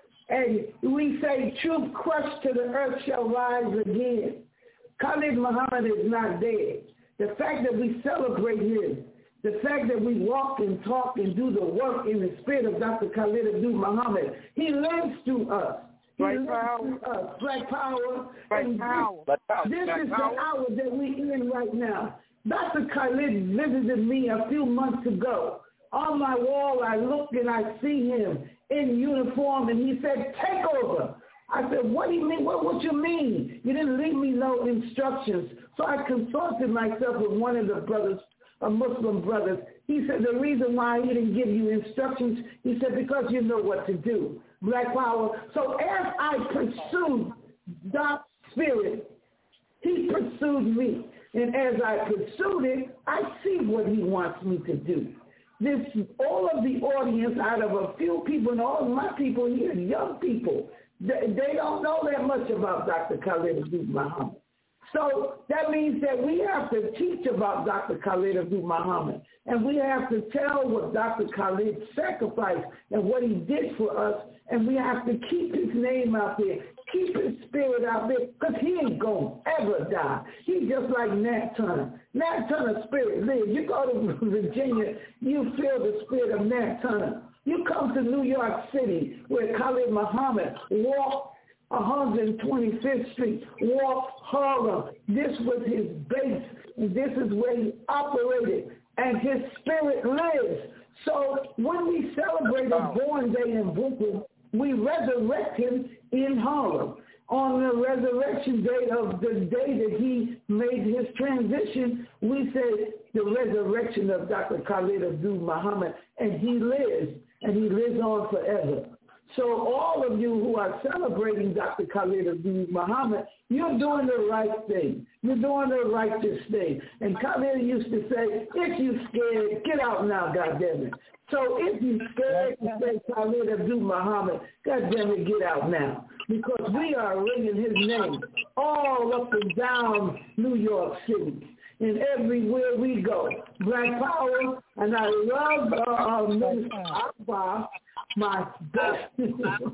And we say, truth crushed to the earth shall rise again. Khalid Muhammad is not dead. The fact that we celebrate him, the fact that we walk and talk and do the work in the spirit of Doctor Khalid Abdul-Muhammad, he lives through us. He Black lives power. through us. Black power. Black and power. This, Black this Black is power. the hour that we're in right now. Doctor Khalid visited me a few months ago. On my wall, I look and I see him in uniform, and he said, take over. I said, what do you mean? What what you mean? You didn't leave me no instructions. So I consulted myself with one of the brothers, a Muslim brothers. He said the reason why he didn't give you instructions, he said, because you know what to do. Black Power. So as I pursued God's spirit, he pursued me. And as I pursued it, I see what he wants me to do. This, all of the audience, out of a few people, and all of my people here, young people, they, they don't know that much about Doctor Khalid Abdul-Muhammad. So that means that we have to teach about Doctor Khalid Abdul-Muhammad, and we have to tell what Doctor Khalid sacrificed and what he did for us, and we have to keep his name out there, keep his spirit out there, because he ain't going to ever die. He's just like Nat Turner. Nat Turner's spirit lives. You go to Virginia, you feel the spirit of Nat Turner. You come to New York City, where Khalid Muhammad walked one hundred twenty-fifth Street, walked Harlem. This was his base, and this is where he operated, and his spirit lives. So when we celebrate a born day in Brooklyn, we resurrect him in Harlem. On the resurrection day of the day that he made his transition, we say the resurrection of Doctor Khalid Abdul-Muhammad, and he lives, and he lives on forever. So all of you who are celebrating Doctor Khalid Abdul-Muhammad, you're doing the right thing. You're doing the righteous thing. And Khalid used to say, if you're scared, get out now, goddammit. So if you're scared to say Khalid Abdul-Muhammad, goddammit, get out now. Because we are ringing his name all up and down New York City. And everywhere we go, Black Power, and I love uh, Mister Akbar, my best.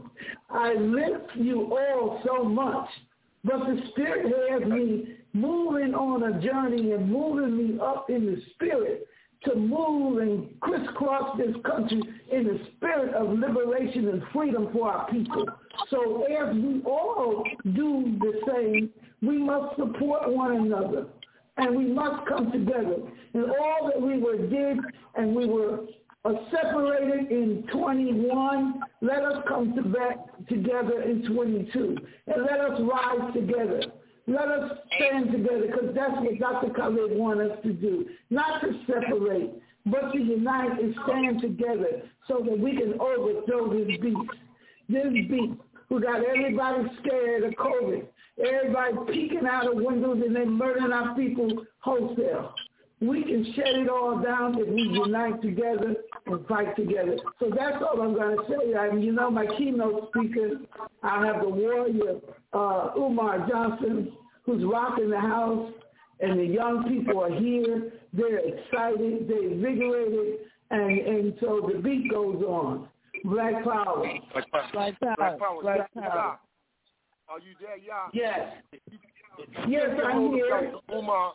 I lift you all so much, but the Spirit has me moving on a journey and moving me up in the Spirit to move and crisscross this country in the spirit of liberation and freedom for our people. So as we all do the same, we must support one another. And we must come together. And all that we were did, and we were uh, separated in twenty-one, let us come to back together in twenty-two. And let us rise together. Let us stand together, because that's what Doctor Khalid wants us to do. Not to separate, but to unite and stand together so that we can overthrow this beast. This beast who got everybody scared of COVID. Everybody peeking out of windows and they murdering our people wholesale. We can shut it all down if we unite together and fight together. So that's all I'm going to say. I, you know, my keynote speaker, I have the warrior, uh, Umar Johnson, who's rocking the house, and the young people are here. They're excited, they're invigorated, and, and so the beat goes on. Black Power. Black Power. Black Power. Black Power. Black Black Power. Power. Are you there, y'all? Yes. If you, if you Yes, get I'm hold of here. Doctor Umar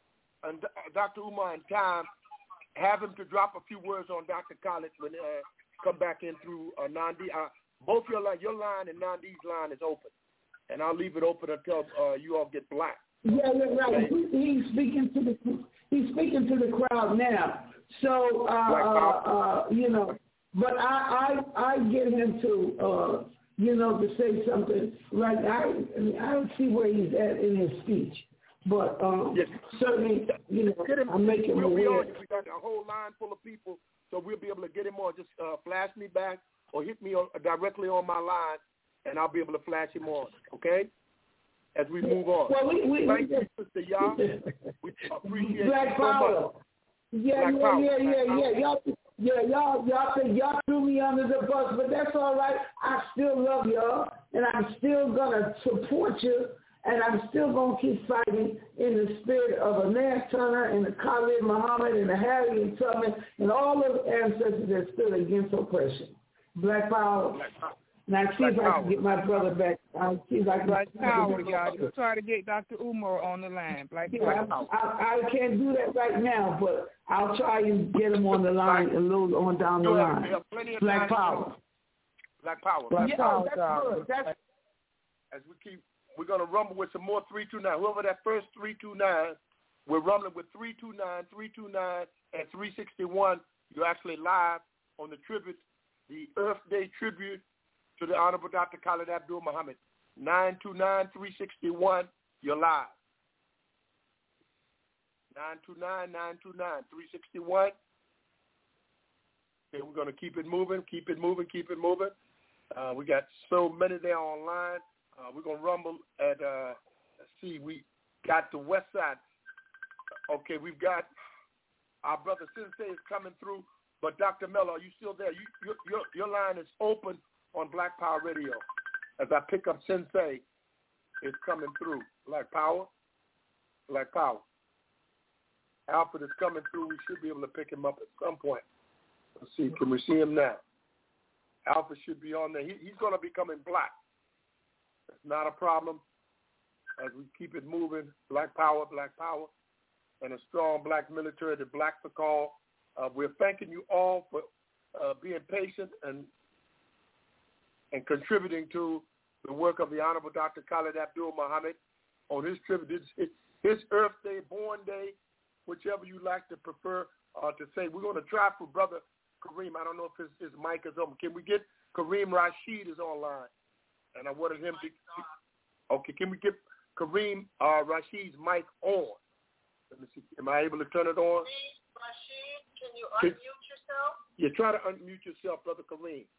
and Doctor Umar in time, have him to drop a few words on Doctor Khalid when uh, come back in through uh, Nandi. Uh, both your line, your line and Nandi's line is open, and I'll leave it open until uh, you all get black. Yeah, yeah, right. He, he's speaking to the he's speaking to the crowd now. So uh, uh, uh, you know, but I, I I get him to uh, you know to say something. Right, I I, mean, I don't see where he's at in his speech, but um, yes. certainly you know Get him, I'm making we'll aware. be on. We got a whole line full of people, so we'll be able to get him on. Just uh, flash me back or hit me on, directly on my line, and I'll be able to flash him on. Okay. As we move on. Well, we, we, Thank we, you, Sister Yah. We appreciate Black you so Power. much. Yeah, Black yeah, Power. yeah, yeah, Black yeah. Y'all, yeah, y'all, y'all think y'all threw me under the bus, but that's all right. I still love y'all, and I'm still gonna support you, and I'm still gonna keep fighting in the spirit of Anais Turner and the Khalid Muhammad and the Harriet Tubman and all those ancestors that stood against oppression. Black Power. Black Power. Now, see Black if I Power. can get my brother back. I'll see if I can. Black Power, y'all. Just try to get Doctor Umar on the line. Black Power. Yeah, I, I can't do that right now, but I'll try and get him on the line a little on down the line. Black Power. Black Power. Black yeah, Power. That's good. That's, as we keep, we're going to rumble with some more three two nine. Whoever that first three two nine, we're rumbling with three two nine, three two nine, and three sixty-one. You're actually live on the tribute, the Earth Day tribute to the Honorable Doctor Khalid Abdul Muhammad. nine two nine, three six one, you're live. nine two nine, nine two nine, three six one. Okay, we're going to keep it moving, keep it moving, keep it moving. Uh, we got so many there online. Uh, we're going to rumble at, uh, let's see, we got the west side. Okay, we've got our brother Sensei is coming through, but Doctor Mello, are you still there? You, your, your, your line is open on Black Power Radio. As I pick up Sensei, it's coming through. Black Power, Black Power. Alfred is coming through. We should be able to pick him up at some point. Let's see. Can we see him now? Alfred should be on there. He, he's going to be coming black. It's not a problem. As we keep it moving, Black Power, Black Power, and a strong black military, the Black for Call. Uh, we're thanking you all for uh, being patient and and contributing to the work of the Honorable Doctor Khalid Abdul Muhammad on his tribute, his, his Earth Day, Born Day, whichever you like to prefer uh, to say. We're going to try for Brother Kareem. I don't know if his, his mic is open. Can we get Kareem Rashid is online? And I wanted him to. Okay, can we get Kareem uh, Rashid's mic on? Let me see. Am I able to turn it on? Rashid, can you unmute can, yourself? Yeah, try to unmute yourself, Brother Kareem.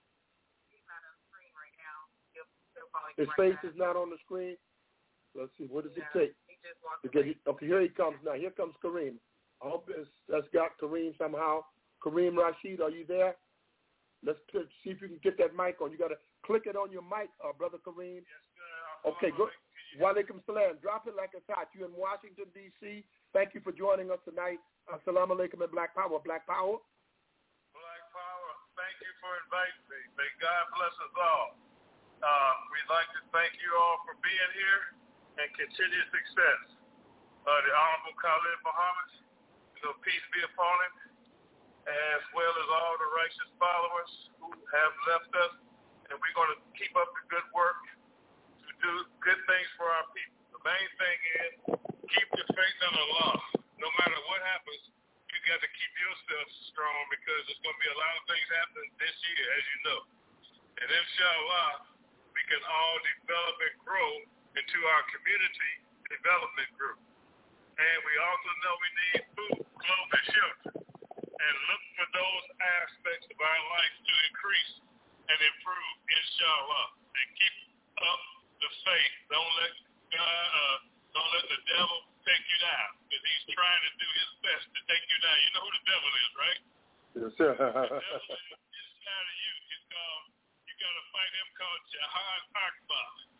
His face is not on the screen. Let's see. What does it take to get it? Okay, here he comes now. Here comes Kareem. I hope it's, that's got Kareem somehow. Kareem Rashid, are you there? Let's t- see if you can get that mic on. You got to click it on your mic, uh, Brother Kareem. Yes, sir. Okay, good. Walaikum salam. Drop it like it's hot. You in Washington, D C Thank you for joining us tonight. Assalamu alaikum and Black Power. Black Power. Black Power, thank you for inviting me. May God bless us all. Uh, we'd like to thank you all for being here and continued success. Uh, the Honorable Khalid Muhammad, you know, peace be upon him, as well as all the righteous followers who have left us. And we're going to keep up the good work to do good things for our people. The main thing is keep the faith in Allah. No matter what happens, you got to keep yourself strong because there's going to be a lot of things happening this year, as you know. And inshallah, we can all develop and grow into our community development group. And we also know we need food, clothes, and shelter. And look for those aspects of our life to increase and improve, inshallah. And keep up the faith. Don't let God, uh, don't let the devil take you down, because he's trying to do his best to take you down. You know who the devil is, right? Yes, sir. The devil is inside of you. It's called, you got to fight him called Jihad Akbar.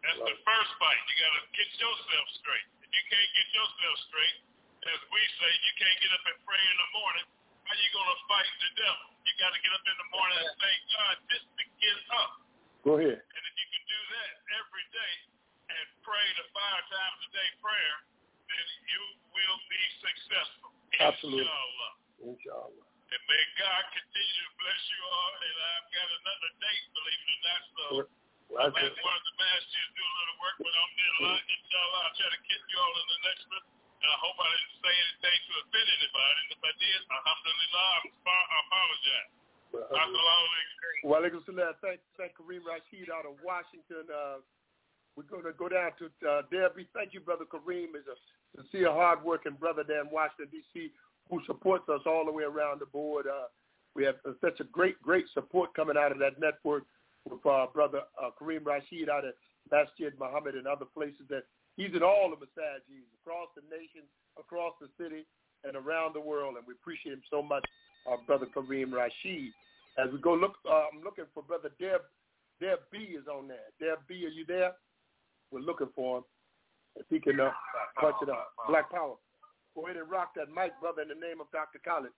That's the first fight. You got to get yourself straight. If you can't get yourself straight, as we say, you can't get up and pray in the morning. How you going to fight the devil? You got to get up in the morning and thank God just to get up. Go ahead. And if you can do that every day and pray the five times a day prayer, then you will be successful. Absolutely. Inshallah. Inshallah. And may God continue to bless you all. And I've got another date, believe it or not. So well, I might one of the masters do a little work, but I'm in line. Inshallah, I'll try to get you all in the next one. And I hope I didn't say anything to offend anybody. And if I did, alhamdulillah, I apologize. Well, well thank, thank Kareem Rashid out of Washington. Uh, we're going to go down to uh, Debbie. Thank you, Brother Kareem. Is a sincere, hard-working brother there in Washington, D C, who supports us all the way around the board. Uh, we have uh, such a great, great support coming out of that network with uh, Brother uh, Kareem Rashid out of Masjid Muhammad and other places. That he's in all the masajid across the nation, across the city, and around the world, and we appreciate him so much, our Brother Kareem Rashid. As we go look, uh, I'm looking for Brother Deb. Deb B is on there. Deb B, are you there? We're looking for him. If he can uh, punch it up. Black Power. Go ahead and rock that mic, brother, in the name of Doctor Khalid.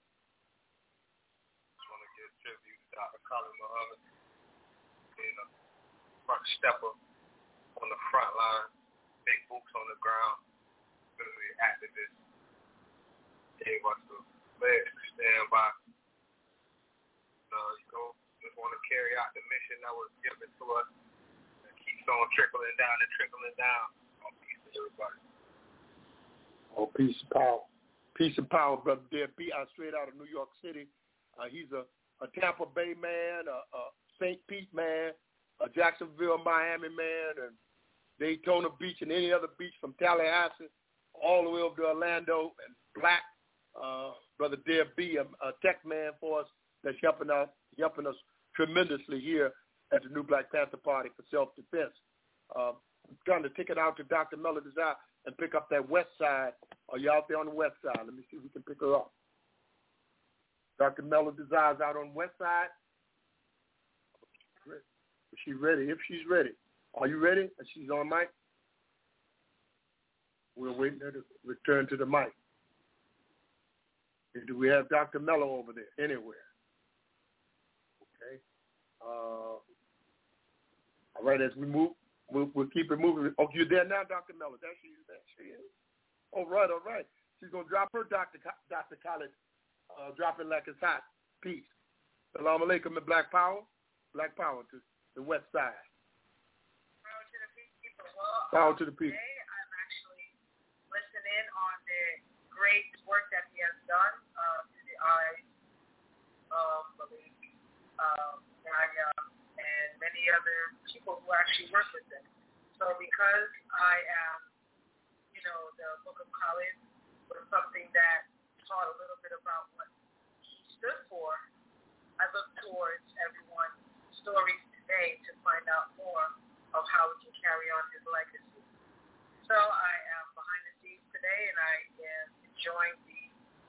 I want to give tribute to Doctor Khalid Muhammad, being a front stepper on the front line, big boots on the ground, really activist. Gave us the legs to stand by. Uh, you know, just want to carry out the mission that was given to us and keeps on trickling down and trickling down. Oh, peace to everybody. Oh, peace and power. Peace and power, Brother Deb B. out straight out of New York City. Uh, he's a, a Tampa Bay man, a, a Saint Pete man, a Jacksonville, Miami man, and Daytona Beach and any other beach from Tallahassee all the way over to Orlando and Black. Uh, Brother Deb B, a, a tech man for us, that's helping us, helping us tremendously here at the New Black Panther Party for self-defense. Uh, I'm trying to take it out to Doctor Melody Desire and pick up that west side. Are you out there on the west side? Let me see if we can pick her up. Doctor Melody Desire's out on the west side. Is she ready? If she's ready. Are you ready? She's on mic. We're waiting her to return to the mic. Do we have Doctor Mello over there anywhere? Okay. Uh, all right, as we move, we'll, we'll keep it moving. Oh, you're there now, Doctor Mello. There she is. There she is. All right, all right. She's going to drop her Doctor Doctor Khalid, uh, drop it like it's hot. Peace. Salam alaikum and Black Power. Black Power to the west side. Power to the people. Well, Power to the people. Today I'm actually listening on the great work that he has done uh, to the eyes of Malik, um, Naya, and many other people who actually work with him. So because I am, you know, the Book of Khalid was something that taught a little bit about what he stood for, I look towards everyone's stories today to find out more of how we can carry on his legacy. So I am behind the scenes today, and I am enjoying the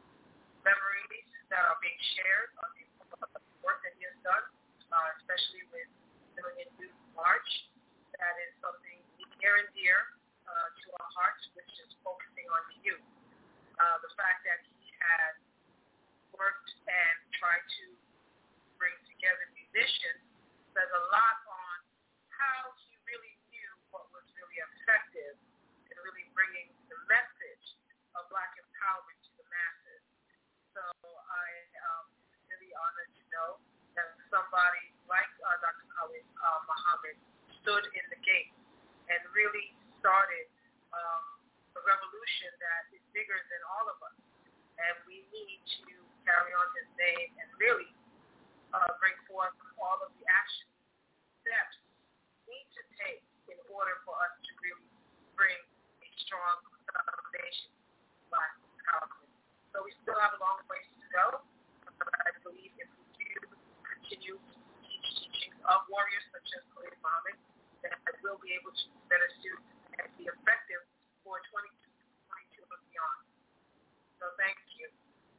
memories that are being shared on the work that he has done, uh, especially with doing a youth march. That is something near and dear uh, to our hearts, which is focusing on the youth. Uh, the fact that he has worked and tried to bring together musicians says a lot on how he really knew what was really effective in really bringing the message of Black empowerment to the masses. So I am really honored to know that somebody like uh, Doctor Khalid uh, Muhammad stood in the gate and really started um, a revolution that is bigger than all of us. And we need to carry on his name and really uh, bring forth all of the action steps we need to take in order for us to really bring a strong foundation to Black empowerment. So we still have a long ways to go, but I believe if we do continue to teach teachings of warriors such as Khalid Muhammad, that we'll be able to better suit and be effective for twenty-two, twenty-two and beyond. So thank you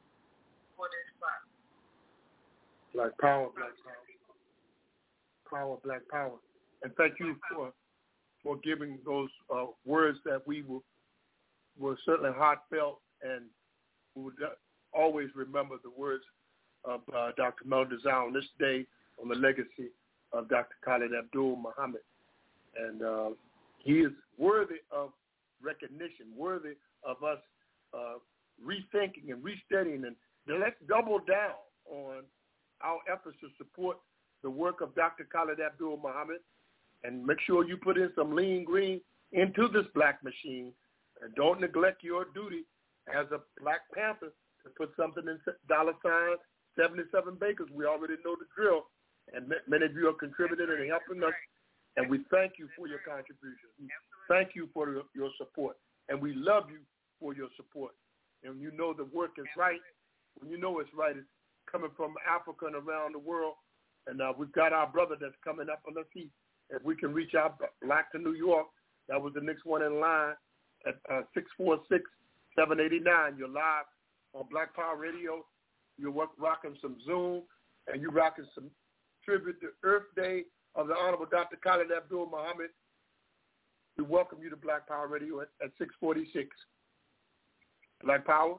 for this class. Black Power, Black Power. Power, Black Power. And thank you for for giving those uh, words that we were, were certainly heartfelt, and we would always remember the words of uh, Doctor Meldazal on this day on the legacy of Doctor Khalid Abdul Muhammad. And uh, he is worthy of recognition, worthy of us uh, rethinking and restudying, and let's double down on our efforts to support the work of Doctor Khalid Abdul Muhammad, and make sure you put in some lean green into this black machine, and don't neglect your duty as a Black Panther to put something in dollar sign seventy-seven Bakers. We already know the drill, and many of you have contributed and helping us, and we thank you for your contributions. We thank you for your support, and we love you for your support. And you know the work is right. When you know it's right, it's coming from Africa and around the world. And uh, we've got our brother that's coming up on the feet. If we can reach out Black to New York, that was the next one in line at uh, six four six, seven eight nine. You're live on Black Power Radio. You're rocking some Zoom, and you're rocking some tribute to Earth Day of the Honorable Doctor Khalid Abdul Muhammad. We welcome you to Black Power Radio at, at six forty-six. Black Power?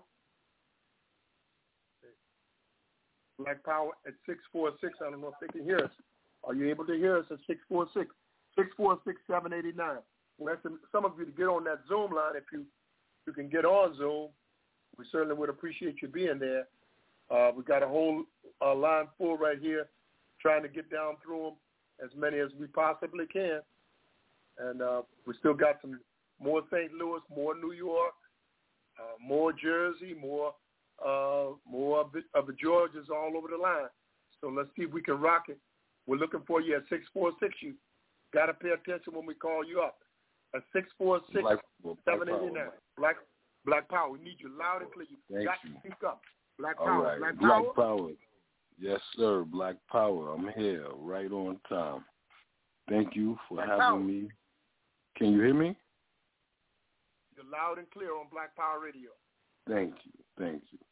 Black Power at six four six. I don't know if they can hear us. Are you able to hear us at six four six, six four six, seven eight nine? We'll ask some of you to get on that Zoom line. If you, you can get on Zoom, we certainly would appreciate you being there. Uh, we got a whole uh, line full right here, trying to get down through them, as many as we possibly can. And uh, we still got some more Saint Louis, more New York, uh, more Jersey, more uh, more of the, of the Georgias all over the line. So let's see if we can rock it. We're looking for you at six four six. You got to pay attention when we call you up. At six four six, seven eight nine. Black, Black Power. We need you loud and clear. You Thank got you. to speak up. Black All Power. right. Black, Black Power. Power. Yes, sir. Black Power. I'm here right on time. Thank you for Black having Power. me. Can you hear me? You're loud and clear on Black Power Radio. Thank you. Thank you.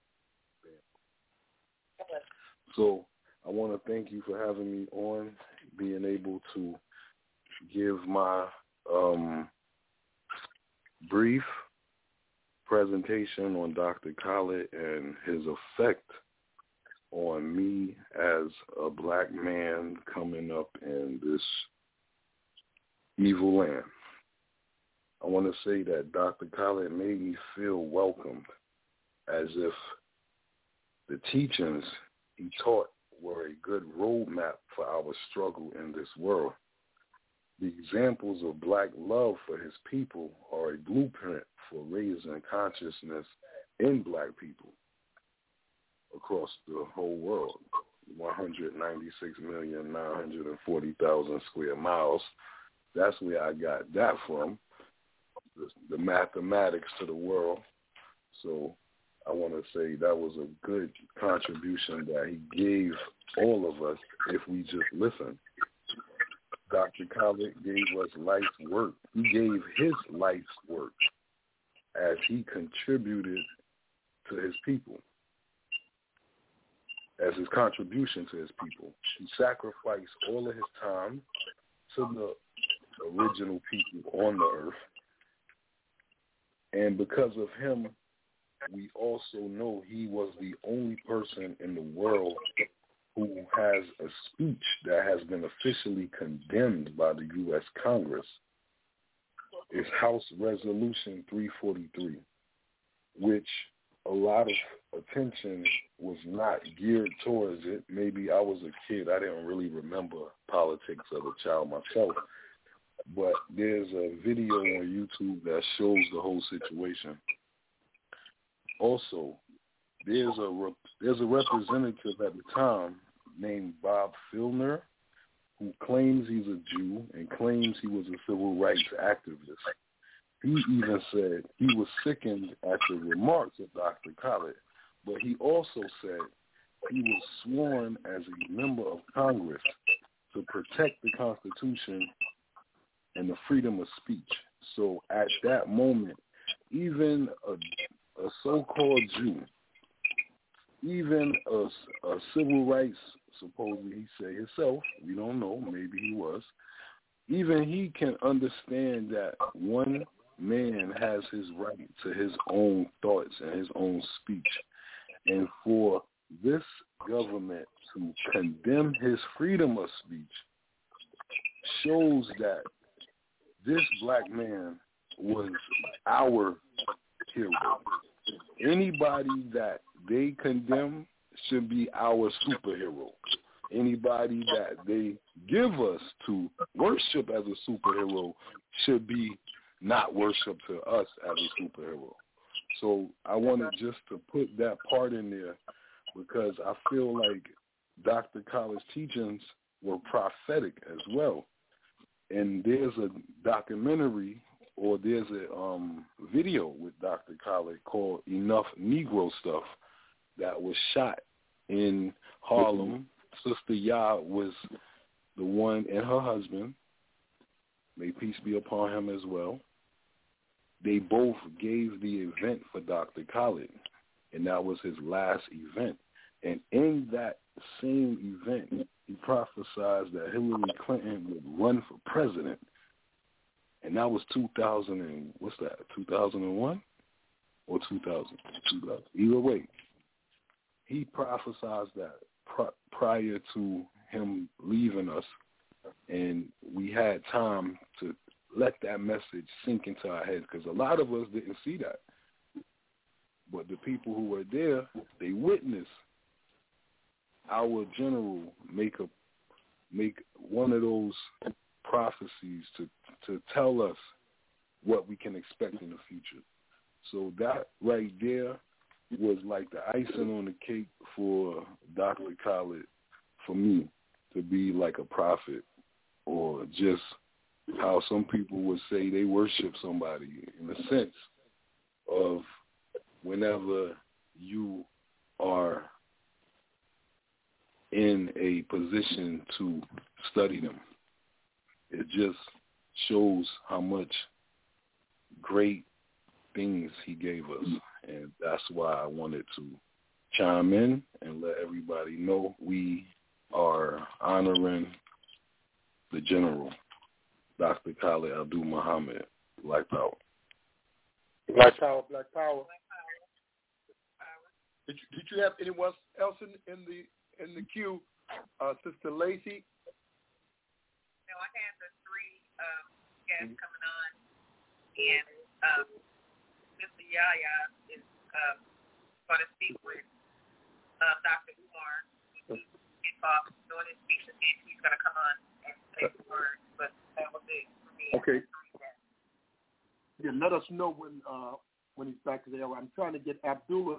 So I want to thank you for having me on, being able to give my um, brief presentation on Doctor Khalid and his effect on me as a black man coming up in this evil land. I want to say that Doctor Khalid made me feel welcomed, as if the teachings he taught were a good roadmap for our struggle in this world. The examples of black love for his people are a blueprint for raising consciousness in black people across the whole world, one hundred ninety-six million, nine hundred forty thousand square miles. That's where I got that from, the, the mathematics to the world. So I want to say that was a good contribution that he gave all of us if we just listen. Doctor Khalid gave us life's work. He gave his life's work as he contributed to his people, as his contribution to his people. He sacrificed all of his time to the original people on the earth. And because of him, we also know he was the only person in the world who has a speech that has been officially condemned by the U S Congress. It's House Resolution three forty-three, which a lot of attention was not geared towards it. Maybe I was a kid. I didn't really remember politics as a child myself. But there's a video on YouTube that shows the whole situation. Also, there's a rep- there's a representative at the time named Bob Filner who claims he's a Jew and claims he was a civil rights activist. He even said he was sickened at the remarks of Doctor Khalid, but he also said he was sworn as a member of Congress to protect the Constitution and the freedom of speech. So at that moment, even a, a so-called Jew, even a, a civil rights, supposedly he said himself, we don't know, maybe he was, even he can understand that one man has his right to his own thoughts and his own speech. And for this government to condemn his freedom of speech shows that this black man was our hero. Anybody that they condemn should be our superhero. Anybody that they give us to worship as a superhero should be not worship to us as a superhero. So I wanted just to put that part in there because I feel like Doctor Khaled's teachings were prophetic as well. And there's a documentary or there's a um, video with Doctor Khaled called Enough Negro Stuff that was shot in Harlem. Sister Yah was the one, and her husband, may peace be upon him as well. They both gave the event for Doctor Khaled, and that was his last event. And in that same event, he prophesied that Hillary Clinton would run for president. And that was two thousand and, what's that, two thousand one or two thousand? two thousand. Either way, he prophesied that prior to him leaving us, and we had time to let that message sink into our heads because a lot of us didn't see that. But the people who were there, they witnessed our general make a make one of those prophecies to to tell us what we can expect in the future. So that right there was like the icing on the cake for Doctor Khaled, for me, to be like a prophet, or just how some people would say they worship somebody, in the sense of whenever you are in a position to study them. It just shows how much great things he gave us. And that's why I wanted to chime in and let everybody know we are honoring the general, Doctor Khaled Abdul Muhammad. Black Power. Black Power, Black Power. Did you, did you have anyone else in, in the in the queue, uh, Sister Lacey? No, I have the three um, guests mm-hmm. coming on, and um, Mister Yahya is um, going to speak with uh, Doctor Umar. He gets off doing his speech, and he's going to come on and say the words. But that was it for me. Okay. Yeah, let us know when uh, when he's back to the air. I'm trying to get Abdullah.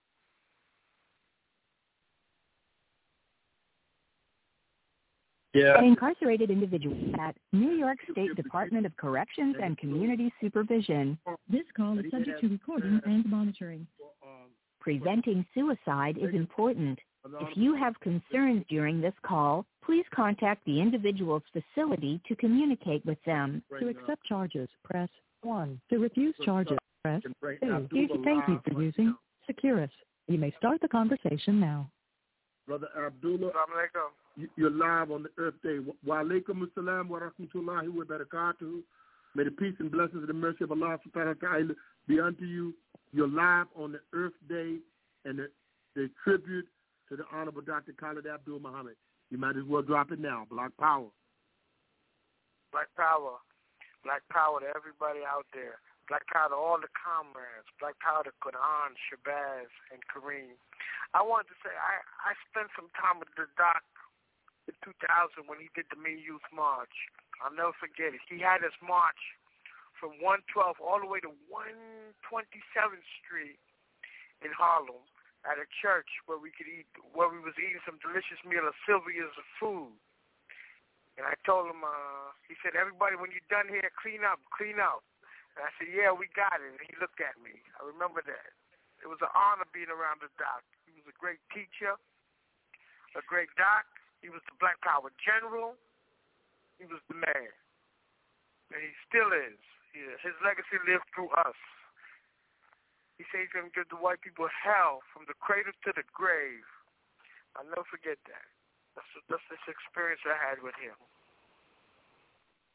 Yeah. An incarcerated individual at New York State Department of Corrections and Community Supervision. This call is subject to recording and monitoring. Preventing suicide is important. If you have concerns during this call, please contact the individual's facility to communicate with them. To accept charges, press one. To refuse charges, press two. Thank you for using Securus. You may start the conversation now. Brother Abdullah, you're live on the Earth Day. Wa alaikum assalam wa rahmatullahi wa barakatuh. May the peace and blessings and the mercy of Allah subhanahu wa ta'ala be unto you. You're live on the Earth Day and the, the tribute to the Honorable Doctor Khaled Abdul Muhammad. You might as well drop it now. Black Power. Black Power. Black Power to everybody out there. Black Power to all the comrades. Black Power to Quran, Shabazz, and Kareem. I wanted to say, I, I spent some time with the doc in two thousand when he did the Me Youth March. I'll never forget it. He had his march from one twelve all the way to one twenty-seventh Street in Harlem at a church where we could eat, where we was eating some delicious meal of Sylvia's food. And I told him, uh, he said, everybody, when you're done here, clean up, clean up. And I said, yeah, we got it. And he looked at me. I remember that. It was an honor being around the doc. He was a great teacher, a great doc. He was the Black Power general. He was the man. And he still is. He, his legacy lived through us. He said he's going to give the white people hell from the cradle to the grave. I'll never forget that. That's, that's this experience I had with him.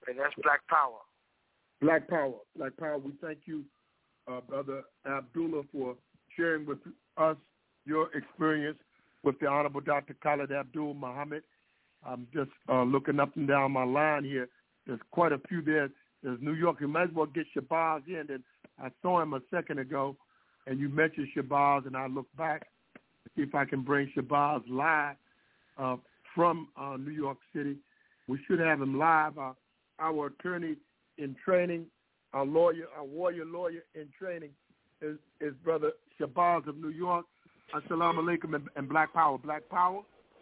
And that's Black Power. Black Power. Black Power, we thank you, uh, Brother Abdullah, for sharing with us your experience with the Honorable Doctor Khalid Abdul Muhammad. I'm just uh, looking up and down my line here. There's quite a few there. There's New York. You might as well get Shabazz in. And I saw him a second ago, and you mentioned Shabazz, and I looked back to see if I can bring Shabazz live uh, from uh, New York City. We should have him live. Uh, our attorney in training, our lawyer, our warrior lawyer in training is, is Brother Shabazz of New York. Assalamu alaikum and, and Black Power. Black Power.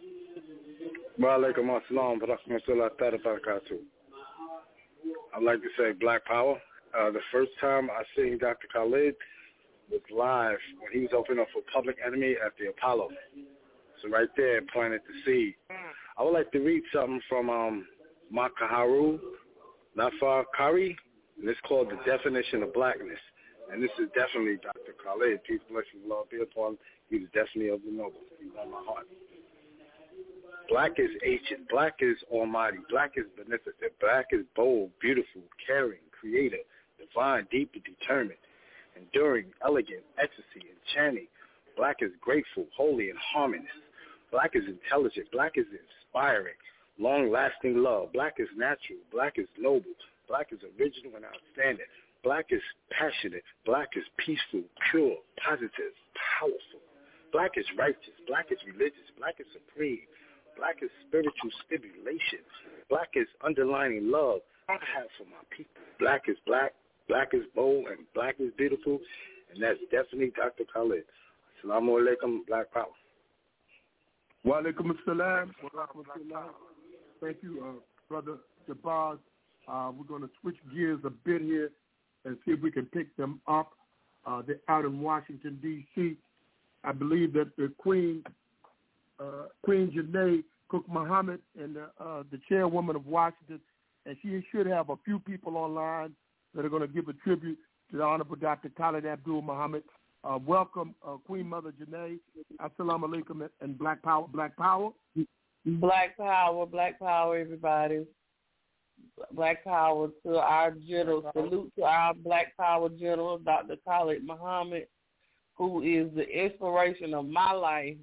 Wa alaikum assalam wa rahmatullahi wa barakatuh. I'd like to say Black Power. Uh, the first time I seen Doctor Khalid was live when he was opening up for Public Enemy at the Apollo. So right there, planted the seed. I would like to read something from um, Makaharu Nafar Kari, and it's called The Definition of Blackness. And this is definitely Doctor Khalid. Peace, blessings, love be upon him. He was definitely of the noble. He's on my heart. Black is ancient. Black is almighty. Black is beneficent. Black is bold, beautiful, caring, creative, divine, deep, and determined, enduring, elegant, ecstasy, enchanting. Black is grateful, holy, and harmonious. Black is intelligent. Black is inspiring, long-lasting love. Black is natural. Black is noble. Black is original and outstanding. Black is passionate. Black is peaceful, pure, positive, powerful. Black is righteous. Black is religious. Black is supreme. Black is spiritual stimulation. Black is underlining love I have for my people. Black is black. Black is bold, and black is beautiful, and that's definitely Doctor Khalid. Assalamu alaikum, Black Power. Wa alaikum assalam. Thank you, uh, Brother Shabazz. Uh, we're going to switch gears a bit here and see if we can pick them up. Uh, they're out in Washington, D C I believe that the Queen, uh, Queen Janae Cook Muhammad, and the, uh, the chairwoman of Washington, and she should have a few people online that are going to give a tribute to the Honorable Doctor Khalid Abdul Muhammad. Uh, welcome, uh, Queen Mother Janae. Assalamu alaikum and Black Power. Black Power. Black Power. Black Power, everybody. Black Power to our general. Salute to our Black Power general, Doctor Khalid Muhammad, who is the inspiration of my life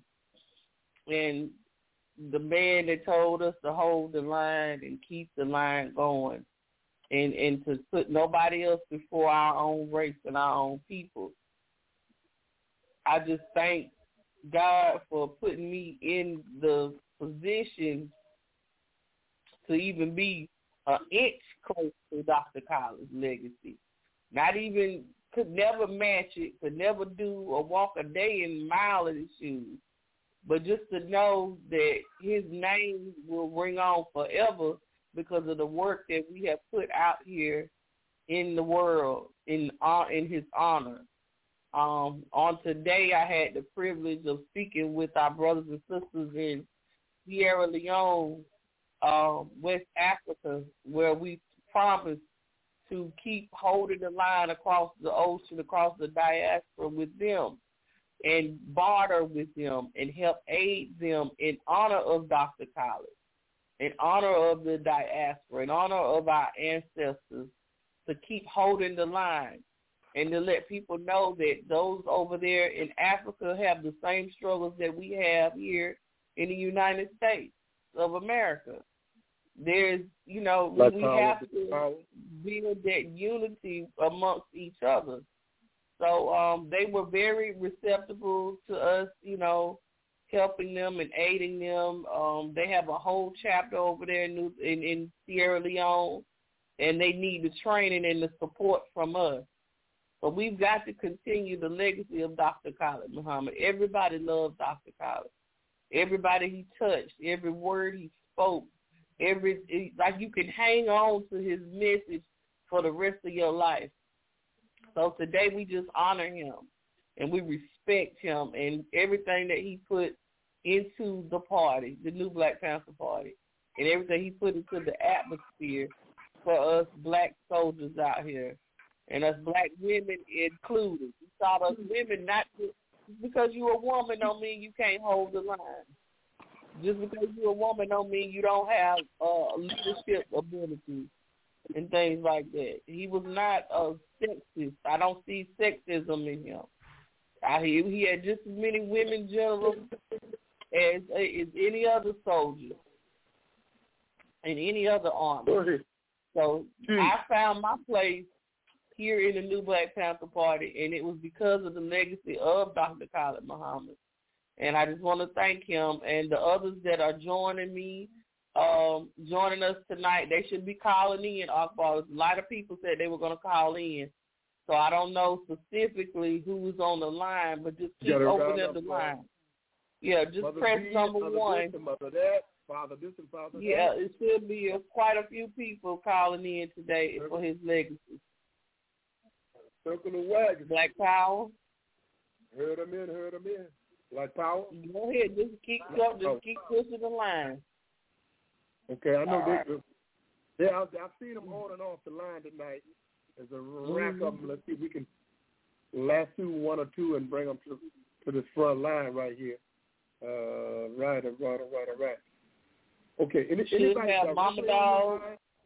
and the man that told us to hold the line and keep the line going, and, and to put nobody else before our own race and our own people. I just thank God for putting me in the position to even be an inch close to Doctor Khalid's legacy. Not even, could never match it, could never do or walk a day in a mile in his shoes. But just to know that his name will ring on forever because of the work that we have put out here in the world in uh, in his honor. Um, on today, I had the privilege of speaking with our brothers and sisters in Sierra Leone, uh, West Africa, where we promised to keep holding the line across the ocean, across the diaspora with them, and barter with them and help aid them in honor of Doctor Khalid, in honor of the diaspora, in honor of our ancestors, to keep holding the line and to let people know that those over there in Africa have the same struggles that we have here in the United States of America. There's, you know, we, we have to build that unity amongst each other. So um, they were very receptive to us, you know, helping them and aiding them. Um, they have a whole chapter over there in, New, in, in Sierra Leone, and they need the training and the support from us. But we've got to continue the legacy of Doctor Khalid Muhammad. Everybody loved Doctor Khalid. Everybody he touched, every word he spoke, every like you can hang on to his message for the rest of your life. So today we just honor him and we respect him and everything that he put into the party, the New Black Panther Party, and everything he put into the atmosphere for us black soldiers out here, and us black women included. We taught us women not to, because you're a woman don't mean you can't hold the line. Just because you're a woman don't mean you don't have uh, leadership ability. and things like that. He was not a sexist. I don't see sexism in him. I, he, he had just as many women generals as, as any other soldier and any other army. So hmm. I found my place here in the new Black Panther Party, and it was because of the legacy of Doctor Khalid Muhammad. And I just want to thank him and the others that are joining me, um, joining us tonight. They should be calling in, Akbar. A lot of people said they were going to call in. So I don't know specifically who's on the line, but just keep opening up the line. Yeah, just Mother press B, number Mother one. This and Mother that, Father this and Father yeah, that. It should be a, quite a few people calling in today Circle. for his legacy. Circle of wagons. Black Power. Heard them in, heard them in. Black Power. Go ahead, just keep up, just keep pushing the line. Okay, I know All they. right. Yeah, I've, I've seen them on and off the line tonight. There's a rack mm-hmm. of them. Let's see if we can lasso one or two and bring them to to this front line right here. Uh, right, right, right, right. Okay. Any, anybody have Mama Dog.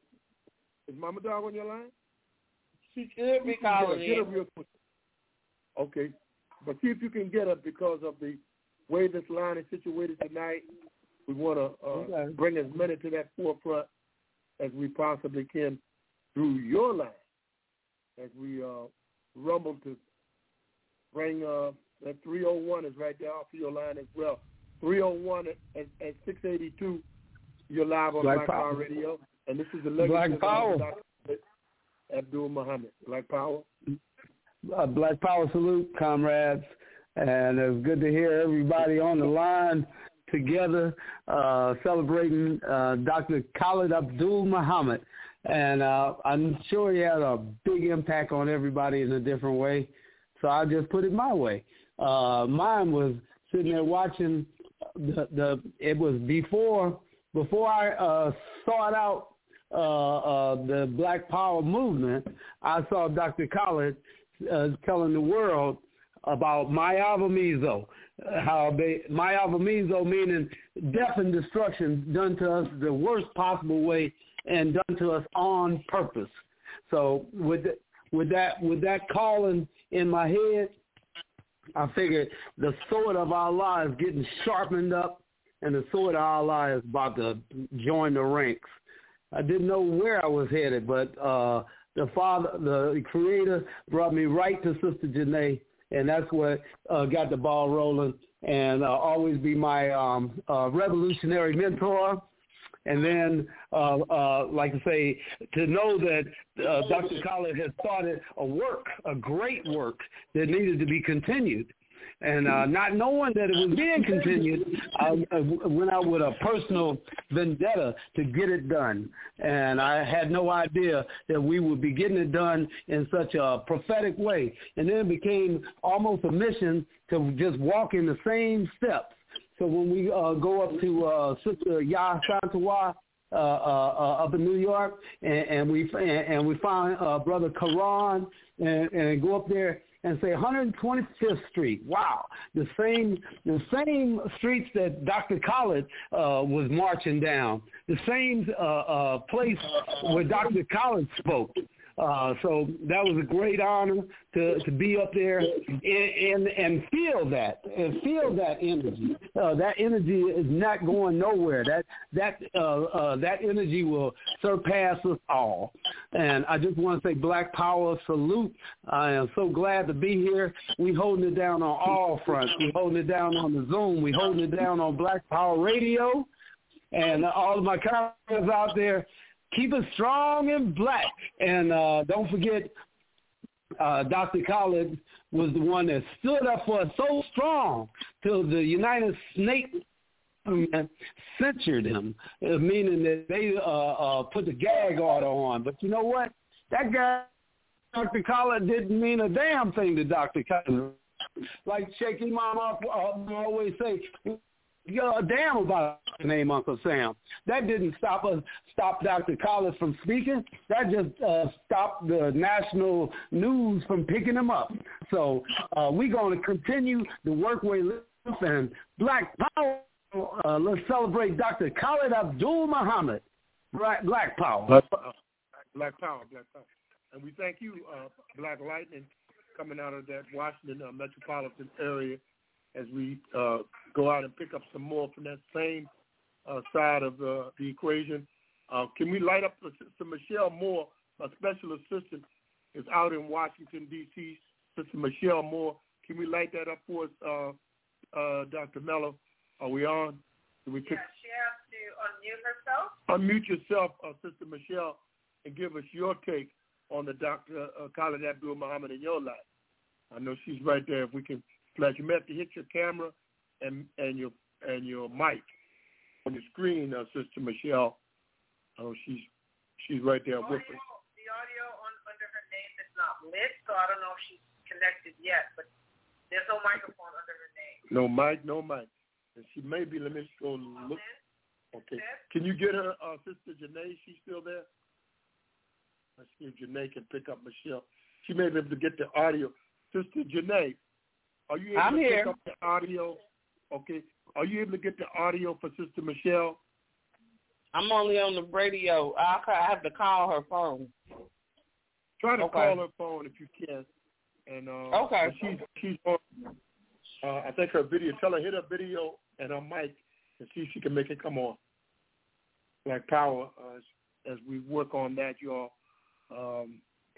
Is Mama Dog on your line? She should be calling get her, get her real quick. Okay, but see if you can get her because of the way this line is situated tonight. We want to uh, okay. bring as many to that forefront as we possibly can through your line. As we uh, rumble to bring uh, that three oh one is right there off of your line as well. three oh one at, at six eighty-two, you're live on Black, Black Power. Power Radio. And this is the legacy Black of Power. Doctor Abdul Muhammad. Black Power. Uh, Black Power salute, comrades. And it's good to hear everybody on the line together uh, celebrating uh, Doctor Khalid Abdul Muhammad. And uh, I'm sure he had a big impact on everybody in a different way. So I just put it my way. Uh, mine was sitting there watching the, the it was before before I uh, sought out uh, uh, the Black Power movement. I saw Doctor Khalid uh, telling the world about Maya Mizo, how they Maya Mizo meaning death and destruction done to us the worst possible way and done to us on purpose. So with the, with that with that calling in my head, I figured the sword of Allah is getting sharpened up, and the sword of Allah is about to join the ranks. I didn't know where I was headed, but uh, the Father, the Creator, brought me right to Sister Janae, and that's what uh, got the ball rolling. And uh, always be my um, uh, revolutionary mentor. And then, uh, uh, like I say, to know that uh, Doctor Khalid has started a work, a great work that needed to be continued. And uh, not knowing that it was being continued, I, I went out with a personal vendetta to get it done. And I had no idea that we would be getting it done in such a prophetic way. And then it became almost a mission to just walk in the same steps. So when we uh, go up to uh, Sister Yah Shantawa uh, uh, uh, up in New York, and, and we and, and we find uh, Brother Karan, and, and go up there and say one hundred twenty-fifth Street. Wow, the same the same streets that Doctor Khalid uh, was marching down, the same uh, uh, place where Doctor Khalid spoke. Uh, so that was a great honor to, to be up there and, and and feel that and feel that energy. Uh, that energy is not going nowhere. That that uh, uh, that energy will surpass us all. And I just want to say, Black Power salute. I am so glad to be here. We holding it down on all fronts. We holding it down on the Zoom. We holding it down on Black Power Radio, and all of my colleagues out there. Keep it strong and black. And uh, don't forget, uh, Doctor Khalid was the one that stood up for us so strong till the United States censored him, uh, meaning that they uh, uh, put the gag order on. But you know what? That guy, Doctor Khalid, didn't mean a damn thing to Doctor Khalid. Like Sheikh Imam always say, you know, damn about the name Uncle Sam. That didn't stop us, stop Doctor Khalid from speaking. That just uh, stopped the national news from picking him up. So uh, we're going to continue the work we live and Black Power. Uh, let's celebrate Doctor Khalid Abdul Muhammad. Black, Black Power. Black Power. Black Power, Black Power. And we thank you, uh, Black Lightning, coming out of that Washington uh, metropolitan area as we uh, go out and pick up some more from that same uh, side of uh, the equation. Uh, can we light up Sister Michelle Moore, a special assistant, is out in Washington, D C Sister Michelle Moore. Can we light that up for us, uh, uh, Doctor Mello? Are we on? Can we pick? Yeah, she has to unmute herself. Unmute yourself, uh, Sister Michelle, and give us your take on the Doctor Uh, Khalid Abdul Muhammad in your life. I know she's right there. If we can flash, you may have to hit your camera and and your and your mic on your screen, uh, Sister Michelle. Oh, she's she's right there the with audio, us. The audio on, under her name is not lit, so I don't know if she's connected yet. But there's no microphone under her name. No mic, no mic. And she may be. Let me go look. Okay. Can you get her, uh, Sister Janae? She's still there. Let's see if Janae can pick up Michelle. She may be able to get the audio. Sister Janae, are you able I'm to here. pick up the audio? Okay. Are you able to get the audio for Sister Michelle? I'm only on the radio. I I have to call her phone. Try to okay. call her phone if you can. And uh, okay. she's she's on. Uh, I think her video. Tell her hit her video and her mic and see if she can make it come on. Black Power. Uh, as, as we work on that, y'all. Um,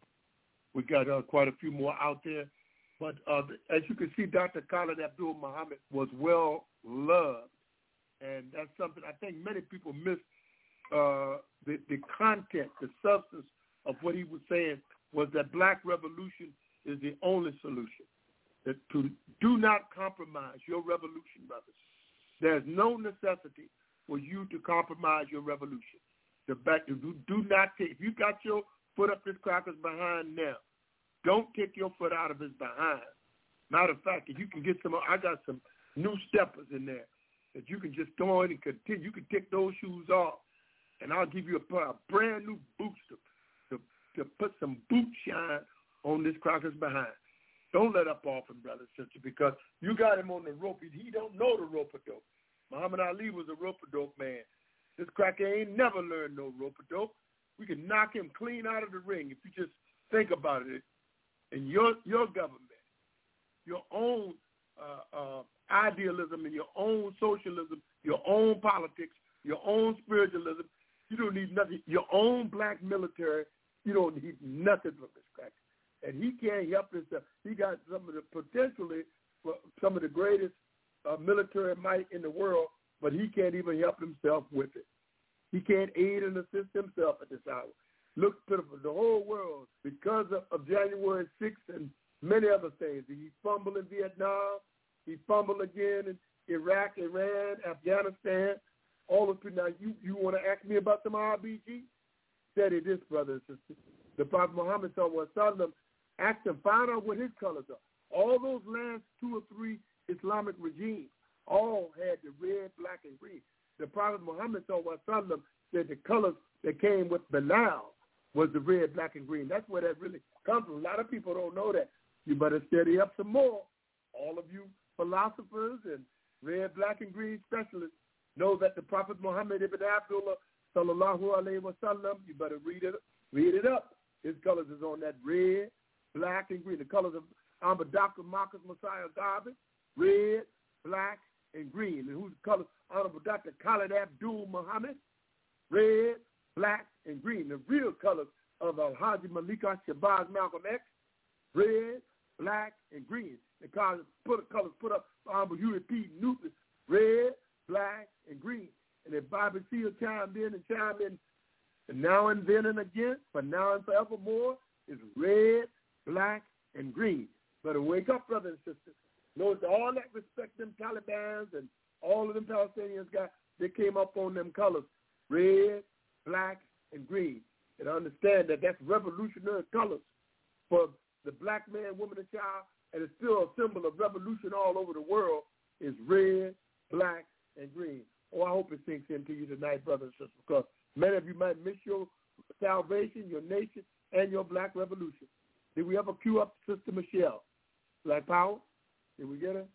we got uh, quite a few more out there. But uh, as you can see, Doctor Khalid Abdul Muhammad was well loved. And that's something I think many people miss uh, the, the content, the substance of what he was saying was that black revolution is the only solution. That to do not compromise your revolution, brothers. There's no necessity for you to compromise your revolution. The back, do, do not take, if you got your foot up this cracker's behind now, don't take your foot out of his behind. Matter of fact, if you can get some, I got some new steppers in there that you can just throw in and continue. You can take those shoes off, and I'll give you a pair of brand new boots to, to, to put some boot shine on this cracker's behind. Don't let up off him, brother and sister, because you got him on the rope. He don't know the rope-a-dope. Muhammad Ali was a rope-a-dope man. This cracker ain't never learned no rope-a-dope. We can knock him clean out of the ring if you just think about it. In your your government, your own uh, uh, idealism and your own socialism, your own politics, your own spiritualism, you don't need nothing. Your own black military, you don't need nothing from this cracker. And he can't help himself. He got some of the potentially some of the greatest uh, military might in the world, but he can't even help himself with it. He can't aid and assist himself at this hour. Look pitiful. The whole world, because of, of January sixth and many other things. He fumbled in Vietnam. He fumbled again in Iraq, Iran, Afghanistan. All of it. Now, you, you want to ask me about some R B G? Study this, brothers and sisters. The Prophet Muhammad sallallahu alaihi wasallam asked him, find out what his colors are. All those last two or three Islamic regimes all had the red, black, and green. The Prophet Muhammad sallallahu alaihi wasallam said the colors that came with Bilal was the red, black, and green. That's where that really comes from. A lot of people don't know that. You better study up some more. All of you philosophers and red, black, and green specialists know that the Prophet Muhammad ibn Abdullah sallallahu alaihi wasallam, you better read it, read it up. His colors is on that red, black, and green. The colors of Amba Doctor Marcus Messiah Garvey, red, black, and green. And who's the colors? Honorable Doctor Khalid Abdul Muhammad, red, black, and green. The real colors of Al-Haji Malika Shabazz Malcolm X, red, black, and green. The colors put, colors put up Honorable Huey P. Newton, red, black, and green. And if Bobby Seale chimed in and chimed in and now and then and again, for now and forevermore, is red, black, and green. Better wake up, brothers and sisters. Notice all that respect them Talibans and all of them Palestinians got, they came up on them colors, red, black, and green. And understand that that's revolutionary colors for the black man, woman, and child, and it's still a symbol of revolution all over the world, is red, black, and green. Oh, I hope it sinks into you tonight, brothers and sisters, because many of you might miss your salvation, your nation, and your black revolution. Did we ever cue up Sister Michelle? Black Power? Did we get her?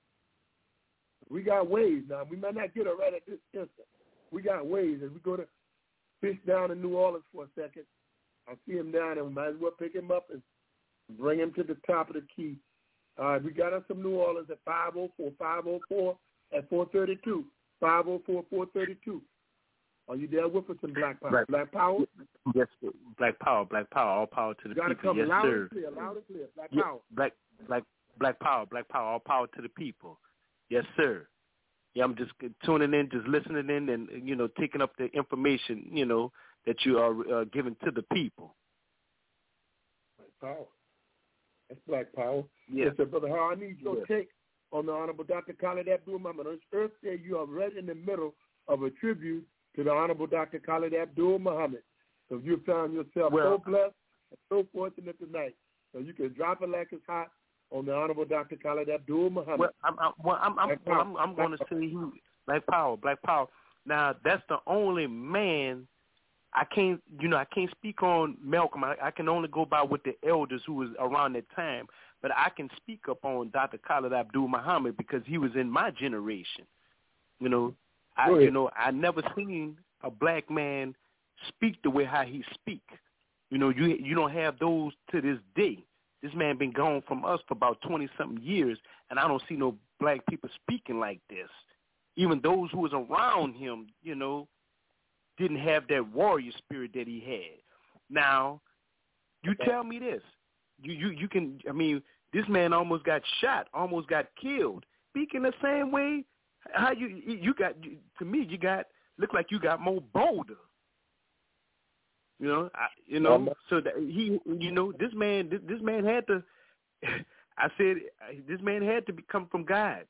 We got ways now. We might not get her right at this instant. We got ways as we go to fish down in New Orleans for a second I see him down there. We might as well pick him up and bring him to the top of the key. All right, we got us some New Orleans at five oh four, five oh four at four thirty-two, five oh four, four thirty-two. Are you there with us in Black Power? Black, Black Power? Yes, sir. Black Power, Black Power, all power to the you gotta people. Come yes, loud sir. And clear, loud and clear. Black yeah, Power. Black, black, Black Power, Black Power, all power to the people. Yes, sir. Yeah, I'm just tuning in, just listening in, and you know, taking up the information, you know, that you are uh, giving to the people. Black Power. That's Black Power. Yeah. Yes, sir, Brother Hall. I need your yeah. take on the Honorable Doctor Khalid Abdul-Muhammad. On this Earth Day, you are right in the middle of a tribute to the Honorable Doctor Khalid Abdul-Muhammad. So you found yourself well, so blessed and so fortunate tonight. So you can drop it like it's hot on the Honorable Doctor Khalid Abdul-Muhammad. Well, I'm, I'm, well, I'm, I'm, well, I'm, I'm going to say he, Black Power, Black Power. Now, that's the only man I can't, you know, I can't speak on Malcolm. I, I can only go by what the elders who was around that time. But I can speak up on Doctor Khalid Abdul-Muhammad because he was in my generation. You know, I, you know, I never seen a black man speak the way how he speak. You know, you you don't have those to this day. This man been gone from us for about twenty-something years, and I don't see no black people speaking like this. Even those who was around him, you know, didn't have that warrior spirit that he had. Now, you tell me this. You, you, you can, I mean, this man almost got shot, almost got killed. Speaking the same way, how you, you got, to me, you got, look like you got more bolder. You know, I, you know, um, so that he, you know, this man, this, this man had to, I said, this man had to come from God.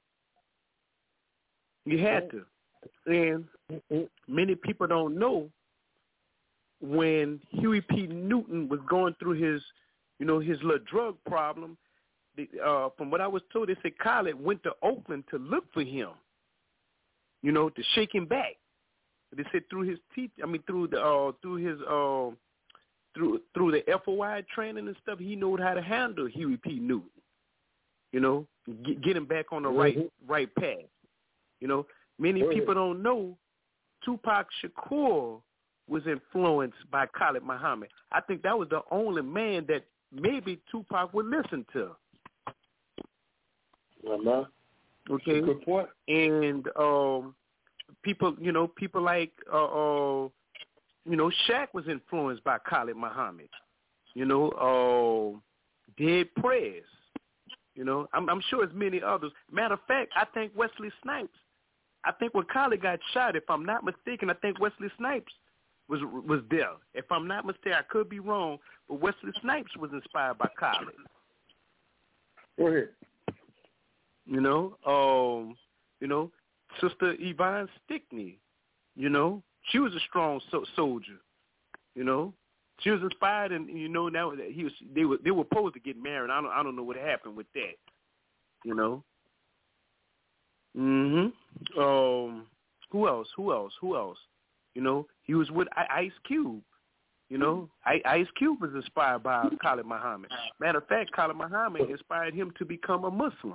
He had to. And many people don't know when Huey P. Newton was going through his, you know, his little drug problem, the, uh, from what I was told, they said Khalid went to Oakland to look for him, you know, to shake him back. They said through his teeth, I mean, through the, uh, through his, uh, through through the F O I training and stuff, he knew how to handle Huey P. Newton, you know, get, get him back on the mm-hmm. right right path. You know, many mm-hmm. people don't know Tupac Shakur was influenced by Khalid Muhammad. I think that was the only man that maybe Tupac would listen to. Uh-huh. Okay. Good point. And um, people, you know, people like, uh, uh, you know, Shaq was influenced by Khalid Muhammad. You know, uh, Dead Prez. You know, I'm, I'm sure there's many others. Matter of fact, I think Wesley Snipes. I think when Khalid got shot, if I'm not mistaken, I think Wesley Snipes was was there. If I'm not mistaken, I could be wrong, but Wesley Snipes was inspired by Khalid. Go ahead. You know, um, you know, Sister Yvonne Stickney, you know, she was a strong so- soldier. You know, she was inspired, and you know now he was they were they were supposed to get married. I don't I don't know what happened with that. You know. Mhm. Um. Who else? Who else? Who else? You know, he was with I- Ice Cube. You know, I- Ice Cube was inspired by Khalid Muhammad. Matter of fact, Khalid Muhammad inspired him to become a Muslim.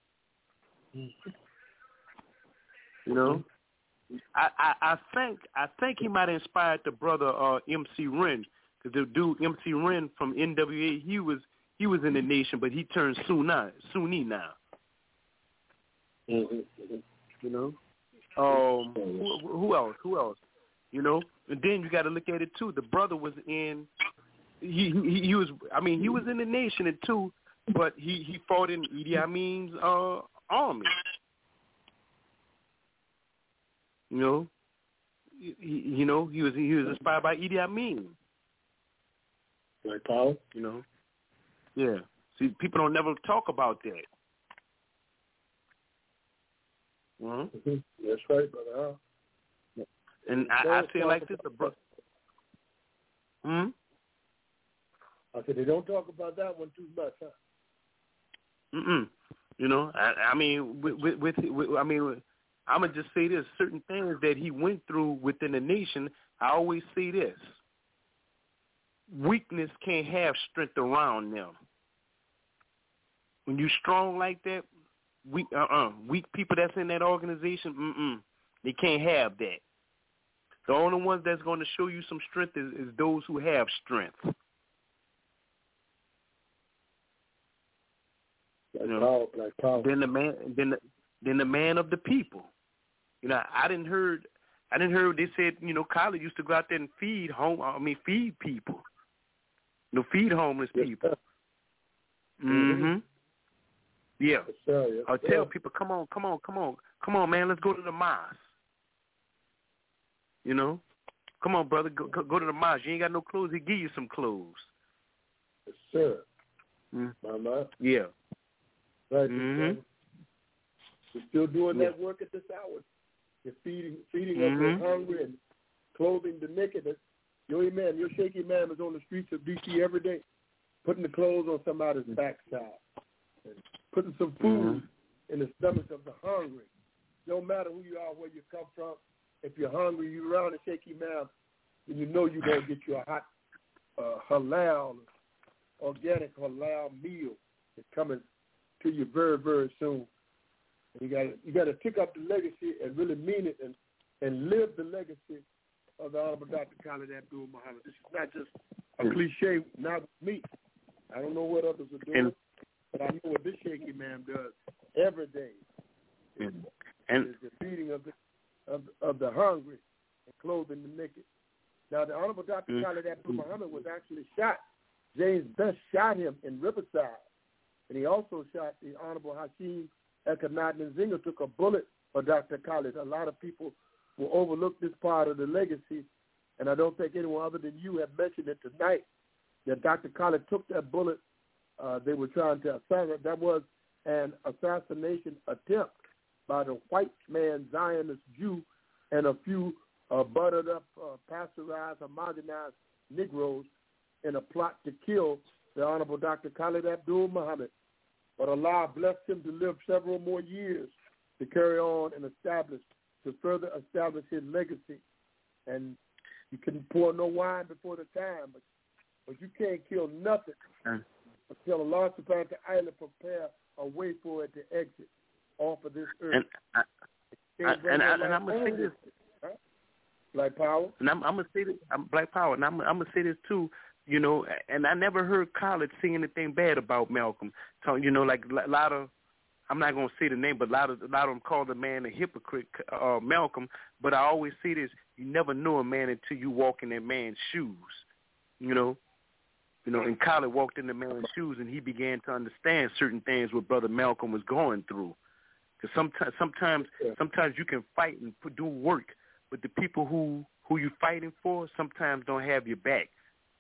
You know, I, I, I think I think he might have inspired the brother uh, M C Ren, because the dude M C Ren from N W A, he was he was in the nation, but he turned Sunni Sunni now. Mm-hmm. You know, um, who, who else? Who else? You know, and then you got to look at it too. The brother was in. He, he he was. I mean, he was in the nation too, but he he fought in Idi Amin's uh, army. You know, he, you know he was he was inspired by Idi Amin. Black Power. You know, yeah. See, people don't never talk about that. Mm-hmm. That's right, brother. Huh? And I, I say like this, a brother. Hmm. I said they don't talk about that one too much, huh? Mm-mm. You know, I, I mean, with, with, with, with I mean, I'm gonna just say this: certain things that he went through within the nation. I always say this: weakness can't have strength around them. When you strong like that, weak, uh-uh, weak people that's in that organization, mm-mm, they can't have that. The only ones that's going to show you some strength is, is those who have strength. Black you know? power, black power. Then the man, then the, then the man of the people. You know, I didn't heard, I didn't heard they said, you know, Khaled used to go out there and feed home. I mean, feed people. You know, feed homeless yes, people. Sir. Mm-hmm. Mm-hmm. Yeah. Yes, sir. Yes, I'll sir. tell people, come on, come on, come on, come on, man, let's go to the mosque. You know, come on, brother, go, go, go to the mosque. You ain't got no clothes, he give you some clothes. Yes, sir. Mm. Mama. Yeah. Right. Mm-hmm. We're still doing yeah. that work at this hour. You're feeding, feeding mm-hmm. up the hungry and clothing the naked. Your man, your shaky man is on the streets of D C every day, putting the clothes on somebody's backside, and putting some food mm-hmm. in the stomachs of the hungry. No matter who you are, where you come from, if you're hungry, you're around a shaky man, then you know you're going to get you a hot uh, halal, organic halal meal that's coming to you very, very soon. And you got you got to pick up the legacy and really mean it and, and live the legacy of the Honorable Doctor Khalid Abdul-Muhammad. This is not just a mm-hmm. cliche, not with me. I don't know what others are doing, and, but I know what this shaky man does every day. Mm-hmm. And is the feeding of the Of, of the hungry and clothing the naked. Now, the Honorable Doctor Mm-hmm. Khalid Abdul-Muhammad was actually shot. James Best shot him in Riverside, and he also shot the Honorable Hashim Ekanath Nzinga, took a bullet for Doctor Khalid. A lot of people will overlook this part of the legacy, and I don't think anyone other than you have mentioned it tonight, that Doctor Khalid took that bullet. Uh, they were trying to assassinate. That was an assassination attempt by the white man Zionist Jew and a few uh, buttered up, uh, pasteurized, homogenized Negroes in a plot to kill the Honorable Doctor Khalid Abdul-Muhammad. But Allah blessed him to live several more years to carry on and establish, to further establish his legacy. And you can pour no wine before the time, but, but you can't kill nothing mm. until Allah subhanahu wa ta'ala prepare a way for it to exit off of this earth. And, I, I, and, I, and I'm going to say this. Huh? Black Power. And I'm, I'm going to say this. I'm Black Power. And I'm, I'm going to say this, too. You know, and I never heard Khalid say anything bad about Malcolm. So, you know, like a lot of, I'm not going to say the name, but a lot of, a lot of them call the man a hypocrite, uh, Malcolm. But I always say this, you never know a man until you walk in that man's shoes, you know. You know, and Khalid walked in the man's shoes, and he began to understand certain things what Brother Malcolm was going through. Because sometimes, sometimes, yeah. sometimes you can fight and do work, but the people who, who you're fighting for sometimes don't have your back.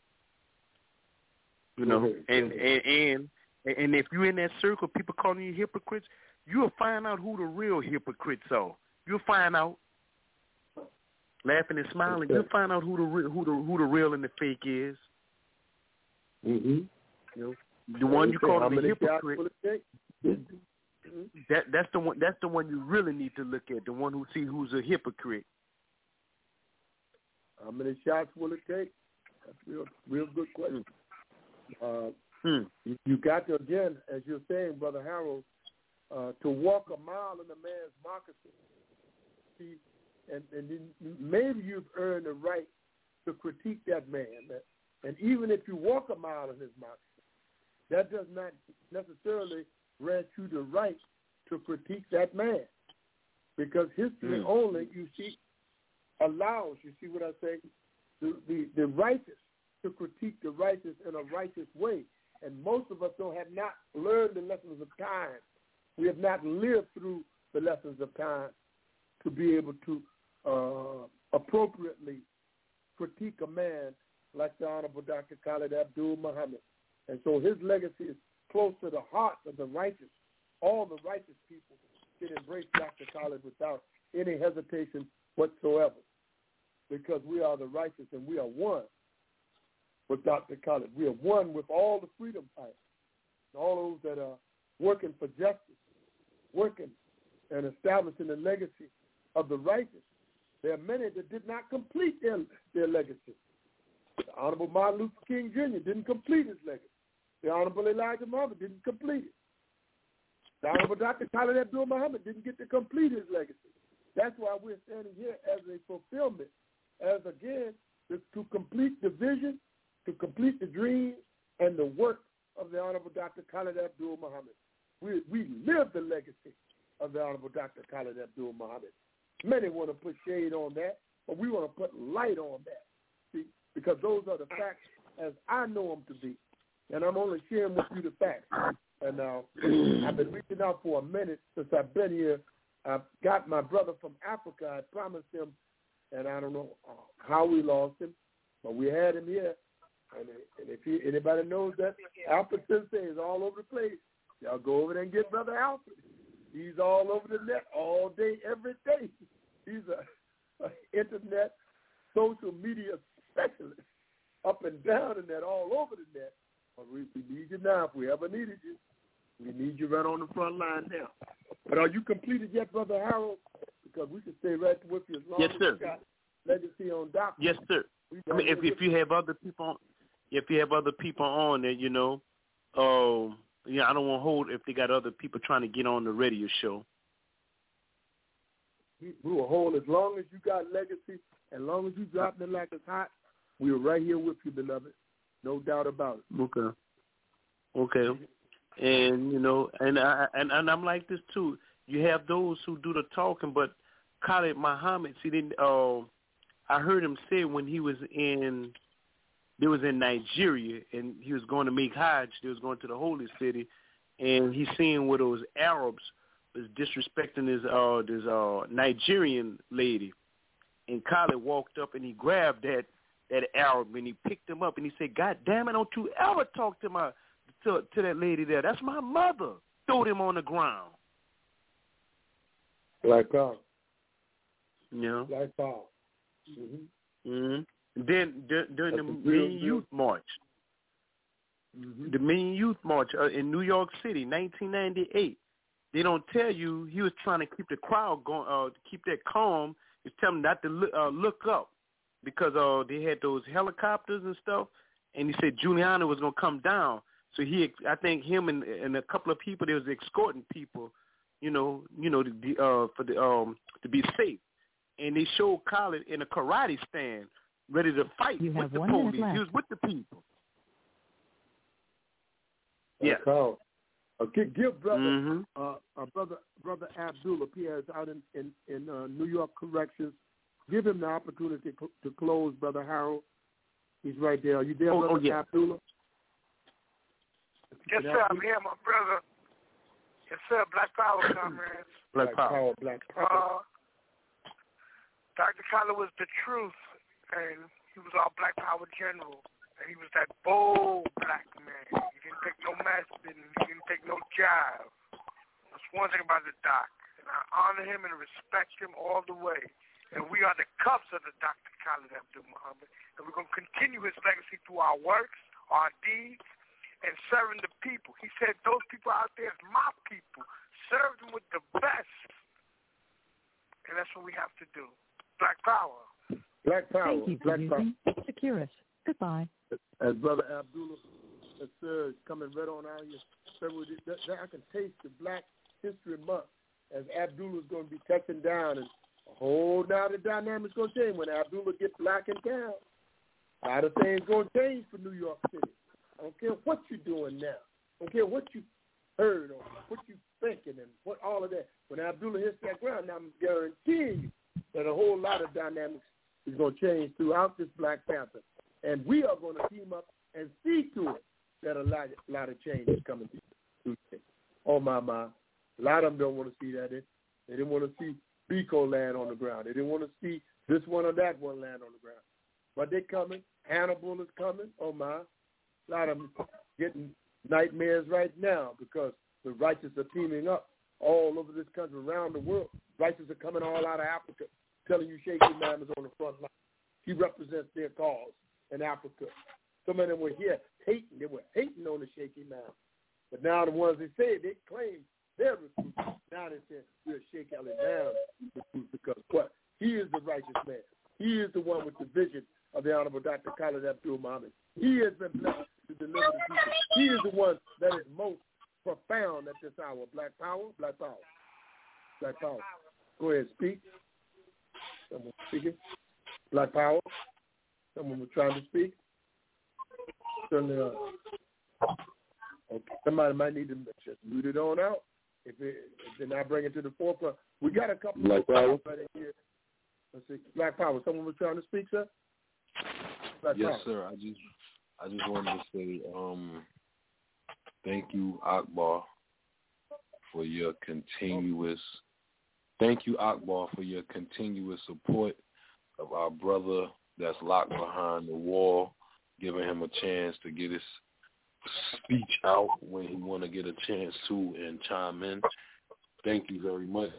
You know, mm-hmm. and, and and and if you're in that circle, people calling you hypocrites, you'll find out who the real hypocrites are. You'll find out, laughing and smiling. You'll find out who the real, who the who the real and the fake is. Mm-hmm. You know, the one you call a hypocrite. That that's the one. That's the one you really need to look at. The one who see who's a hypocrite. How many shots will it take? That's a real, real good question. Uh, hmm. you, you got to, again, as you're saying, Brother Harold, uh, to walk a mile in a man's moccasin. See, and, and then maybe you've earned the right to critique that man. And even if you walk a mile in his moccasin, that does not necessarily grant you the right to critique that man. Because history hmm. only, you see, allows, you see what I say, the, the, the righteous to critique the righteous in a righteous way. And most of us don't have not learned the lessons of time. We have not lived through the lessons of time to be able to uh, appropriately critique a man like the Honorable Doctor Khalid Abdul-Muhammad. And so his legacy is close to the heart of the righteous. All the righteous people can embrace Doctor Khalid without any hesitation whatsoever, because we are the righteous and we are one with Doctor Khalid. We are one with all the freedom fighters, all those that are working for justice, working and establishing the legacy of the righteous. There are many that did not complete their, their legacy. The Honorable Martin Luther King Junior didn't complete his legacy. The Honorable Elijah Muhammad didn't complete it. The Honorable Doctor Khalid Abdul-Muhammad didn't get to complete his legacy. That's why we're standing here as a fulfillment, Doctor Khalid Abdul-Muhammad. We we live the legacy of the Honorable Doctor Khalid Abdul-Muhammad. Many want to put shade on that, but we want to put light on that. See, because those are the facts as I know them to be. And I'm only sharing with you the facts. And uh, I've been reaching out for a minute since I've been here. I've got my brother from Africa. I promised him, and I don't know uh, how we lost him, but we had him here. And, and if he, anybody knows that Alfred Sensei is all over the place, y'all go over there and get Brother Alfred. He's all over the net all day, every day. He's a, a internet social media specialist, up and down in that, all over the net. But we, we need you now. If we ever needed you, we need you right on the front line now. But are you completed yet, Brother Harold? Because we can stay right with you as long yes, as sir. we got legacy on doc. Yes, sir. I mean, if if you have other people on, if you have other people on there, you know, um, yeah, I don't want to hold if they got other people trying to get on the radio show. We, we will hold as long as you got legacy, as long as you dropping it like it's hot. We are right here with you, beloved. No doubt about it. Okay. Okay. And you know, and I and, and I'm like this too. You have those who do the talking, but Khalid Muhammad, see, then uh, I heard him say when he was in, they was in Nigeria, and he was going to make Hajj. They was going to the holy city, and he seen where those Arabs was disrespecting this uh this uh Nigerian lady, and Khalid walked up and he grabbed that that Arab and he picked him up and he said, "God damn it, don't you ever talk to my to to that lady there? That's my mother." Threw him on the ground. Like power. Yeah. Like power. Mm-hmm. Mm-hmm. Then during, during the Mean Youth March, mm-hmm. the Mean Youth March uh, in New York City, nineteen ninety-eight. They don't tell you he was trying to keep the crowd going, uh, keep that calm. He's telling them not to look, uh, look up because uh, they had those helicopters and stuff, and he said Giuliani was going to come down. So he, I think him and, and a couple of people, they was escorting people, you know, you know, to, uh, for the um to be safe. And they showed Khalid in a karate stand, ready to fight you with the one police. He was with the people. Yeah. Uh, give, give brother, mm-hmm. uh, uh, brother, brother Abdullah Pierre is out in in, in uh, New York Corrections. Give him the opportunity to, to close, Brother Harold. He's right there. Are you there, oh, Brother oh, yeah. Abdullah? Yes, sir. I'm here, my brother. Yes, sir. Black Power, comrades. Black Power. Black Power. Uh, Doctor Khalid was the truth, and he was our Black Power general. And he was that bold black man. He didn't take no mess, didn't, he didn't take no jive. That's one thing about the doc. And I honor him and respect him all the way. And we are the cups of the Doctor Khalid Abdul-Muhammad. And we're going to continue his legacy through our works, our deeds, and serving the people. He said those people out there is my people. Serve them with the best. And that's what we have to do. Black Power. Black Power. Thank you, Black Power. Securus. Goodbye. As Brother Abdullah, yes, sir, coming right on out here. So that, that I can taste the Black History Month as Abdullah's going to be touching down, and a whole now the dynamic's going to change when Abdullah gets black in town. A lot of things going to change for New York City. I don't care what you're doing now. I don't care what you heard or what you thinking and what all of that. When Abdullah hits that ground, now I'm guaranteeing you that a whole lot of dynamics is going to change throughout this Black Panther. And we are going to team up and see to it that a lot, a lot of change is coming through. Oh, my, my. A lot of them don't want to see that. They, they didn't want to see Biko land on the ground. They didn't want to see this one or that one land on the ground. But they're coming. Hannibal is coming. Oh, my. A lot of them getting nightmares right now because the righteous are teaming up all over this country, around the world. Righteous are coming all out of Africa, telling you Sheikh Imam is on the front line. He represents their cause in Africa. Some of them were here hating. They were hating on the Sheikh Imam. But now the ones they say, they claim they're recruits. Now they say we're Sheikh Ali Imam recruits because what? He is the righteous man. He is the one with the vision of the Honorable Doctor Khalid Abdul-Muhammad. He has been blessed to deliver the people. He is the one that is most profound at this hour. Black Power, Black Power, Black Power. Go ahead, speak. Someone speaking. Black Power. Someone was trying to speak. Certainly, uh, Okay. Somebody might need to just mute it on out if, it, if they're not bringing it to the forefront. We got a couple Black of Power. right in here. Let's see. Black Power. Someone was trying to speak, sir? Black yes, Power. sir. I just I just wanted to say um, thank you, Akbar, for your continuous thank you, Akbar, for your continuous support of our brother that's locked behind the wall, giving him a chance to get his speech out when he want to get a chance to and chime in. Thank you very much.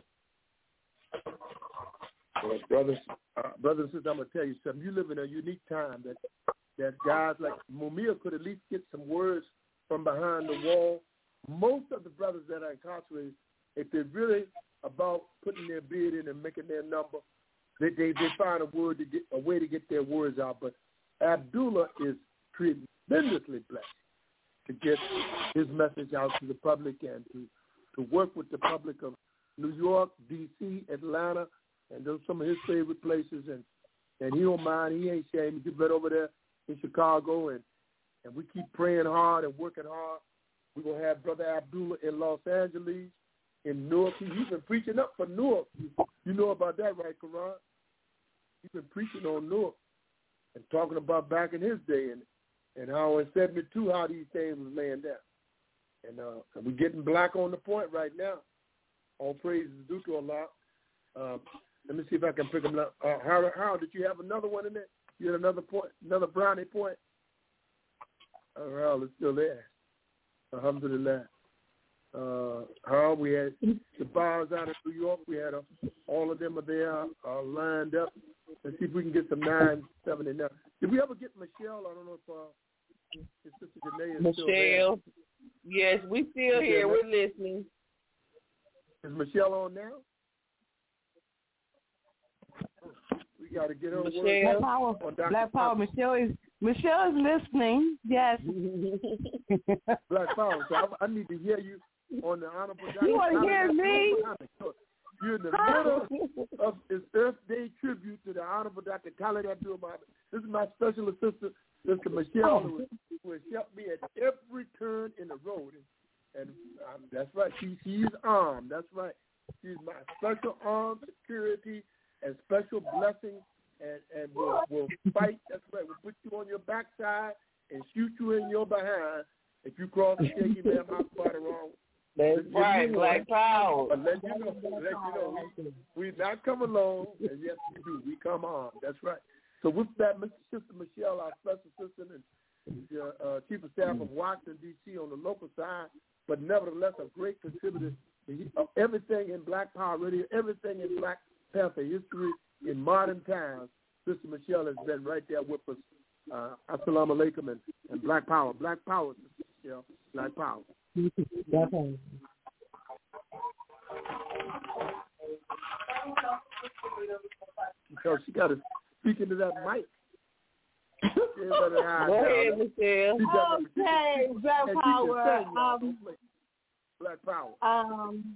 Well, brothers, uh, brothers and sisters, I'm going to tell you something. You live in a unique time that, that guys like Mumia could at least get some words from behind the wall. Most of the brothers that are incarcerated, if they're really about putting their bid in and making their number, they, they, they find a word to get a way to get their words out. But Abdullah is tremendously blessed to get his message out to the public and to, to work with the public of New York, D C, Atlanta, and those are some of his favorite places. And, and he don't mind. He ain't ashamed. He's been over there in Chicago, and, and we keep praying hard and working hard. We're going to have Brother Abdullah in Los Angeles, in Newark. He, he's been preaching up for Newark. You, you know about that, right, Karan? He's been preaching on Newark and talking about back in his day and, and how in seventy-two how these things was laying down. And uh, we're getting black on the point right now. All praise is due to Allah. Um, let me see if I can pick them up. Uh, Harold, Harold, did you have another one in there? You had another point, another brownie point? Uh, Harold is still there. Alhamdulillah. Uh, Harold, we had the bars out of New York. We had a, all of them are there uh, lined up. Let's see if we can get some nine seventy-nine. Did we ever get Michelle? I don't know if uh, his sister Janae is Michelle. still there. Yes, we still here. We're listening. Is Michelle on now? We got to get her Michelle. word. Black Power. Black Power. Michelle is Michelle is listening. Yes. Black Power. So I, I need to hear you on the Honorable Doctor You want to hear me? You're in the middle of this Earth Day tribute to the Honorable Doctor Khalid Abdul-Muhammad. This is my special assistant, Mister Michelle, who, who has helped me at every turn in the road. And, and um, that's right. She, she's armed. That's right. She's my special armed security and special blessing, and, and we'll, we'll fight. That's right. We'll put you on your backside and shoot you in your behind if you cross the shaky man hot spot wrong. That's right, Black Power. But let you know, let you know, we, we not come alone, and yes, we do. We come armed. That's right. So with that, Mister Sister Michelle, our special assistant and uh, uh, chief of staff of Washington, D C on the local side, but nevertheless a great contributor to everything in Black Power Radio, everything in Black Panther history in modern times. Sister Michelle has been right there with us. Uh, Assalamu alaikum and, and Black Power. Black Power, Sister Michelle. Black Power. Because she got to speak into that mic. Go ahead, Michelle. Okay, Black Power. Um, Black Power. Um,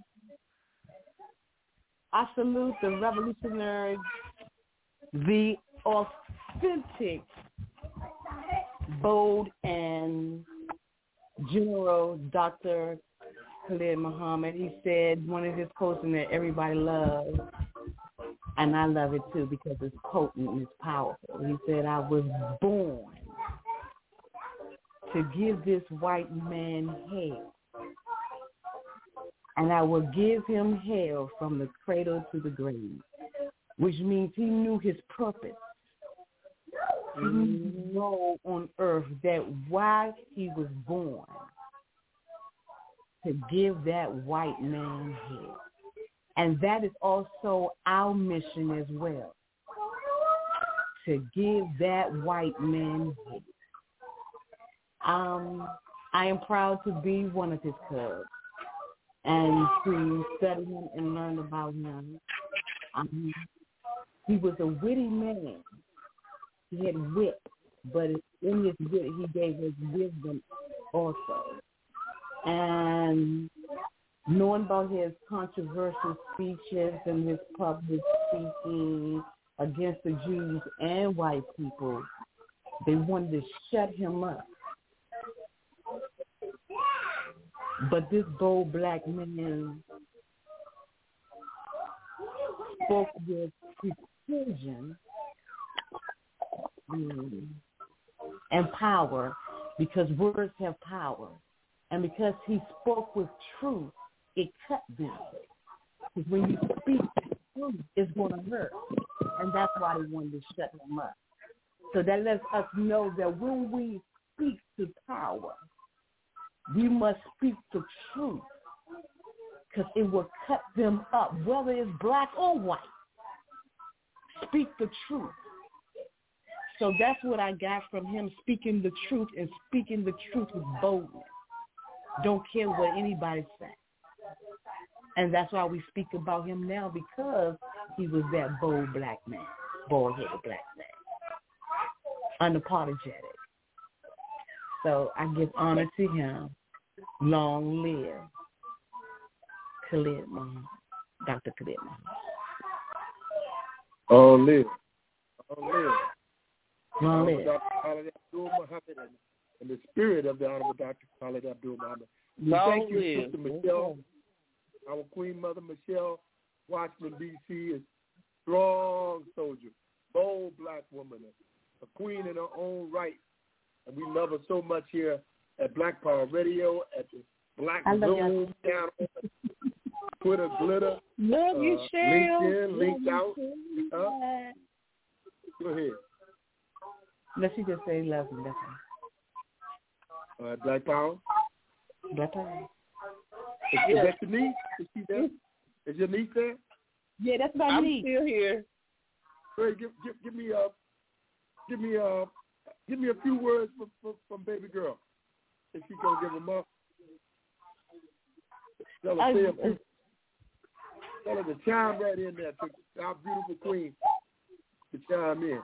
I salute the revolutionary, the authentic, bold, and General Doctor Khalid Muhammad. He said one of his quotes in there everybody loves, and I love it too because it's potent and it's powerful. He said, I was born to give this white man hell, and I will give him hell from the cradle to the grave, which means he knew his purpose. He knew on earth that why he was born, to give that white man hell. And that is also our mission as well, to give that white man hell. Um, I am proud to be one of his cubs and to study him and learn about him. Um, he was a witty man. He had wit, but in his wit, he gave his wisdom also. And knowing about his controversial speeches and his public speaking against the Jews and white people, they wanted to shut him up. But this bold black man spoke with precision mm, and power, because words have power. And because he spoke with truth, it cut them. Because when you speak truth, it's going to hurt. And that's why they wanted to shut him up. So that lets us know that when we speak to power, we must speak the truth, because it will cut them up, whether it's black or white. Speak the truth. So that's what I got from him, speaking the truth, and speaking the truth with boldness. Don't care what anybody says. And that's why we speak about him now, because he was that bold black man, bald-headed black man, unapologetic. So I give honor to him. Long live Khalid Muhammad, Doctor Khalid Muhammad. Long live. Long live. Long live. Doctor Khalid Abdul Muhammad and the spirit of the Honorable Doctor Khalid Abdul Muhammad. Long Thank you, live. Sister Michelle. Our Queen Mother Michelle, Washington, D C is strong soldier, bold black woman, a queen in her own right. And we love her so much here at Black Power Radio, at the Black Zoom channel, Twitter, Glitter, love uh, you, Cheryl. LinkedIn, Linked love Out. Huh? Go ahead. Let me just say love you. That's all. Uh, Black Power. Black Power. Is, is that your niece? Is she there? Is your niece there? Yeah, that's my I'm niece. still here. Hey, give, give, give me a, give me a, give me a few words from, from, from baby girl. If she gonna give them up, tell her, say a few, tell her to chime right in there. To our beautiful queen to chime in.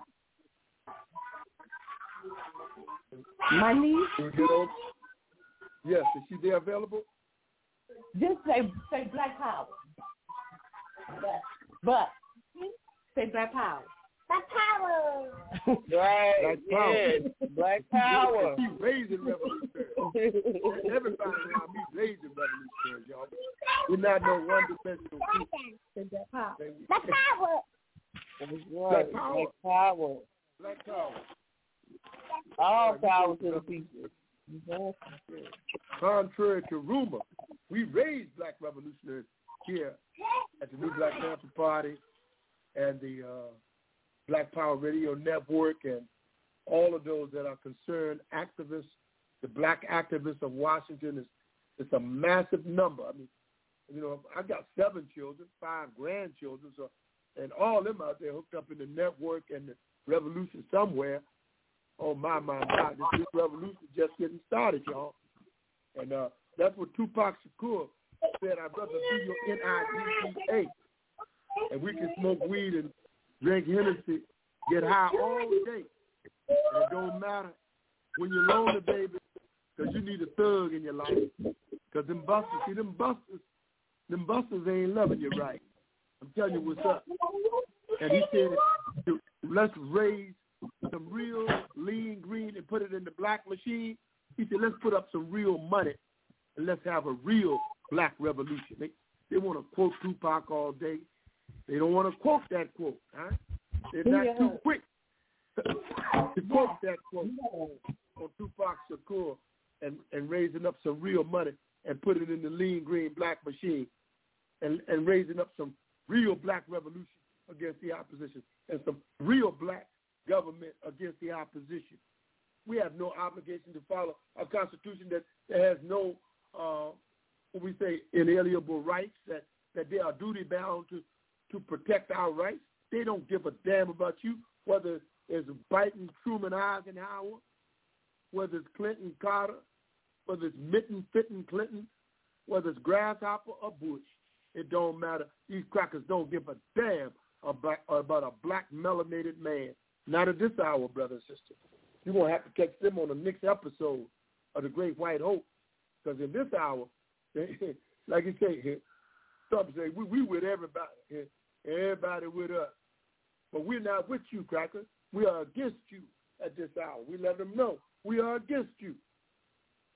My niece. You know, yes, is she there available? Just say say Black Power. But, but say Black Power. Black Power. Right. Black Power. Yes. Black Power. She's raising revolutionaries. Everybody around me raising revolutionaries, y'all. We're not no one-dimensional people. Black Power. Black Power. Black Power. Black Power. Black Power. All power to the people. Contrary to rumor, we raised black revolutionaries here at the New Black Panther Party and the uh, Black Power Radio Network and all of those that are concerned activists. The black activists of Washington is it's a massive number. I mean, you know, I got seven children, five grandchildren, so and all of them out there hooked up in the network and the revolution somewhere. Oh, my, my, my. This, this revolution is just getting started, y'all. And uh, that's what Tupac Shakur said, I'd rather be your N I D P A. And we can smoke weed and drink Hennessy, get high all day. And it don't matter when you're lonely, baby, because you need a thug in your life. Because them busters, see, them busters, them busters ain't loving you right. I'm telling you what's up. And he said, let's raise some real lean green and put it in the black machine. He said, let's put up some real money and let's have a real black revolution. They they want to quote Tupac all day. They don't want to quote that quote. Huh? They're not yeah. too quick to quote that quote on Tupac Shakur and, and raising up some real money and put it in the lean green black machine and, and raising up some real black revolution against the opposition and some real black government against the opposition. We have no obligation to follow a constitution that, that has no, uh, what we say, inalienable rights, that, that they are duty bound to, to protect our rights. They don't give a damn about you, whether it's Biden, Truman, Eisenhower, whether it's Clinton, Carter, whether it's Mitten, Fitton, Clinton, whether it's Grasshopper or Bush. It don't matter. These crackers don't give a damn about, about a black melanated man. Not at this hour, brother and sister. You're going to have to catch them on the next episode of The Great White Hope. Because in this hour, like you say, some say, we, we with everybody. Everybody with us. But we're not with you, crackers. We are against you at this hour. We let them know we are against you.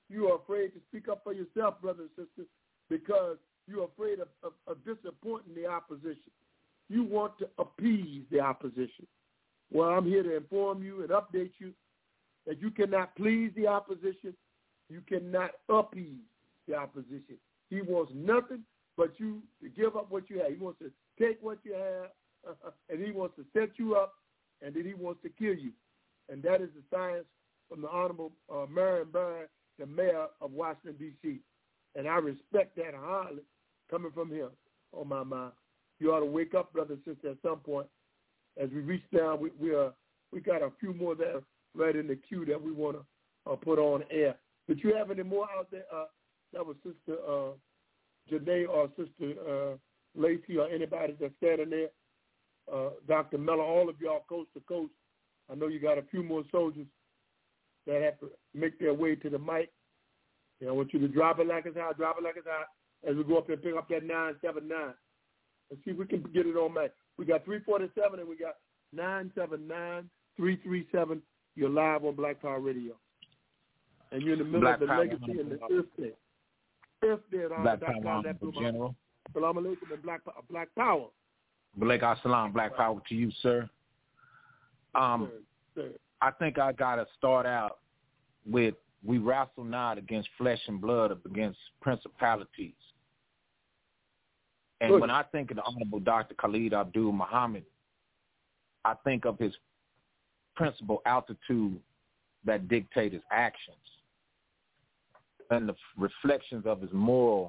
You are afraid to speak up for yourself, brothers and sisters, because you're afraid of, of, of disappointing the opposition. You want to appease the opposition. Well, I'm here to inform you and update you that you cannot please the opposition. You cannot appease the opposition. He wants nothing but you to give up what you have. He wants to take what you have, and he wants to set you up, and then he wants to kill you. And that is the science from the Honorable uh, Marion Barron, the mayor of Washington, D C And I respect that highly coming from him. Oh, my mind. You ought to wake up, brothers and sisters, at some point. As we reach down, we we, are, we got a few more that are right in the queue that we want to uh, put on air. Did you have any more out there? Uh, that was Sister uh, Janae or Sister uh, Lacey or anybody that's standing there. Uh, Doctor Mellor, all of y'all coast to coast. I know you got a few more soldiers that have to make their way to the mic. You know, I want you to drop it like it's hot, drop it like it's hot as we go up and pick up that nine seven nine. Let's see if we can get it on mic. We got three forty-seven and we got nine seven nine, three three seven. You're live on Black Power Radio. And you're in the middle Black of the Power legacy and the Earth Day. Earth Day on Black Power, General. Salam alaikum and Black, Black Power. Blake Salam, Black Power to you, sir. Um, sir, sir. I think I got to start out with we wrestle not against flesh and blood, but against principalities. And Good. When I think of the Honorable Doctor Khalid Abdul Muhammad, I think of his principal altitude that dictate his actions and the reflections of his moral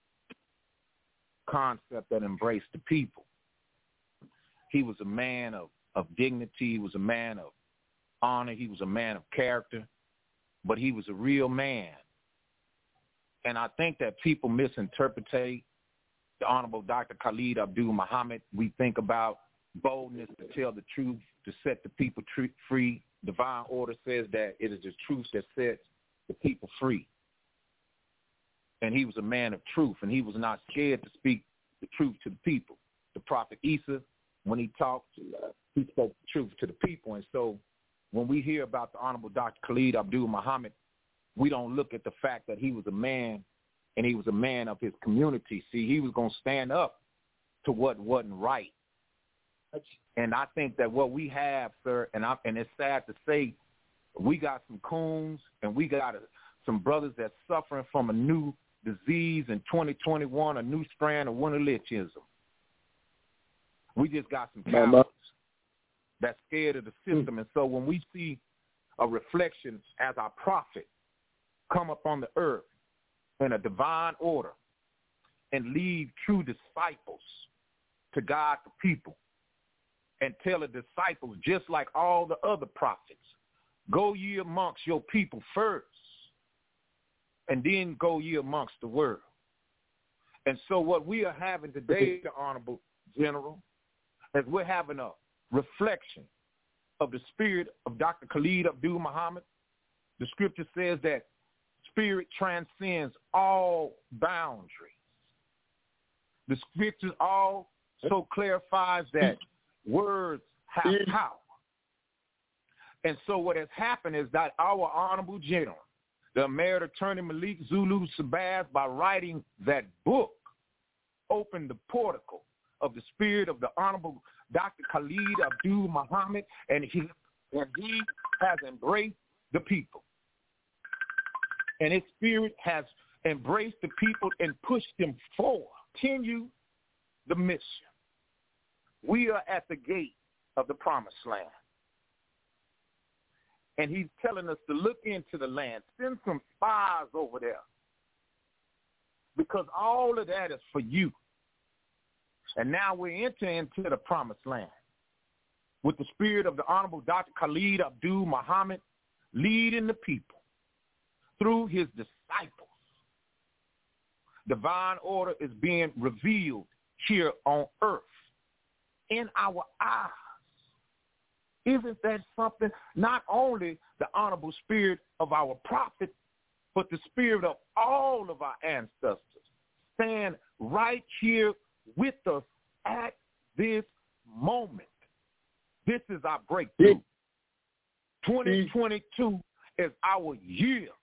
concept that embraced the people. He was a man of, of dignity. He was a man of honor. He was a man of character, but he was a real man. And I think that people misinterpret the Honorable Doctor Khalid Abdul Muhammad. We think about boldness to tell the truth, to set the people tr- free. Divine order says that it is the truth that sets the people free. And he was a man of truth, and he was not scared to speak the truth to the people. The Prophet Isa, when he talked, he spoke the truth to the people. And so when we hear about the Honorable Doctor Khalid Abdul Muhammad, we don't look at the fact that he was a man, and he was a man of his community. See, he was going to stand up to what wasn't right. And I think that what we have, sir, and I, and it's sad to say, we got some coons and we got a, some brothers that's suffering from a new disease in twenty twenty-one, a new strand of winter lynchism. We just got some cowards that's scared of the system. Mm. And so when we see a reflection as our prophet come up on the earth in a divine order and lead true disciples to guide the people, and tell the disciples, just like all the other prophets, go ye amongst your people first, and then go ye amongst the world. And so what we are having today, the Honorable General, is we're having a reflection of the spirit of Doctor Khalid Abdul Muhammad. The scripture says that spirit transcends all boundaries. The scripture also clarifies that words have power. And so what has happened is that our Honorable General, the Emeritus Attorney Malik Zulu Shabazz, by writing that book, opened the portico of the spirit of the Honorable Doctor Khalid Abdul Muhammad, and he, and he has embraced the people. And his spirit has embraced the people and pushed them forward. Continue the mission. We are at the gate of the promised land. And he's telling us to look into the land. Send some spies over there. Because all of that is for you. And now we're entering into the promised land with the spirit of the Honorable Doctor Khalid Abdul Muhammad leading the people through his disciples. Divine order is being revealed here on earth in our eyes. Isn't that something? Not only the honorable spirit of our prophet, but the spirit of all of our ancestors stand right here with us at this moment. This is our breakthrough. twenty twenty-two is our year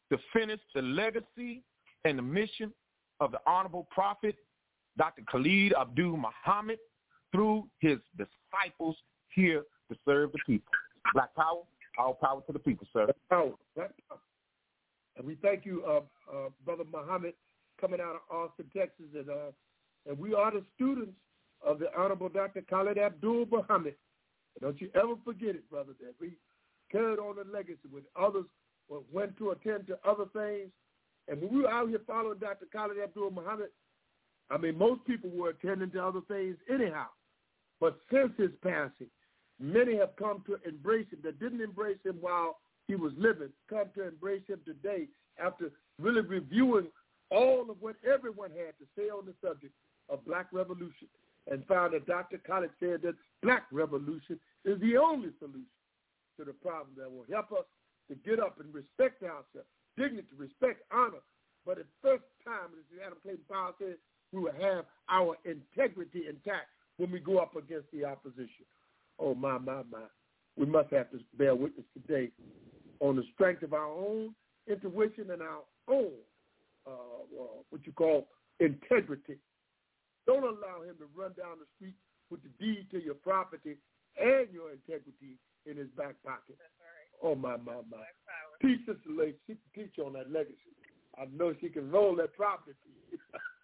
to finish the legacy and the mission of the Honorable Prophet, Doctor Khalid Abdul Muhammad, through his disciples here to serve the people. Black power, all power to the people, sir. Black power, black power. And we thank you, uh, uh, Brother Muhammad, coming out of Austin, Texas, and uh, and we are the students of the Honorable Doctor Khalid Abdul Muhammad. And don't you ever forget it, brother, that we carried on the legacy with others, went to attend to other things. And when we were out here following Doctor Khalid Abdul Muhammad, I mean, most people were attending to other things anyhow. But since his passing, many have come to embrace him that didn't embrace him while he was living, come to embrace him today after really reviewing all of what everyone had to say on the subject of black revolution, and found that Doctor Khalid said that black revolution is the only solution to the problem that will help us to get up and respect ourselves, dignity, respect, honor. But at first time, as Adam Clayton Powell said, we will have our integrity intact when we go up against the opposition. Oh, my, my, my. We must have to bear witness today on the strength of our own intuition and our own, uh, uh, what you call integrity. Don't allow him to run down the street with the deed to your property and your integrity in his back pocket. Oh, my, my, my. Teach Sister Lacey. She can teach on that legacy. I know she can roll that property to you.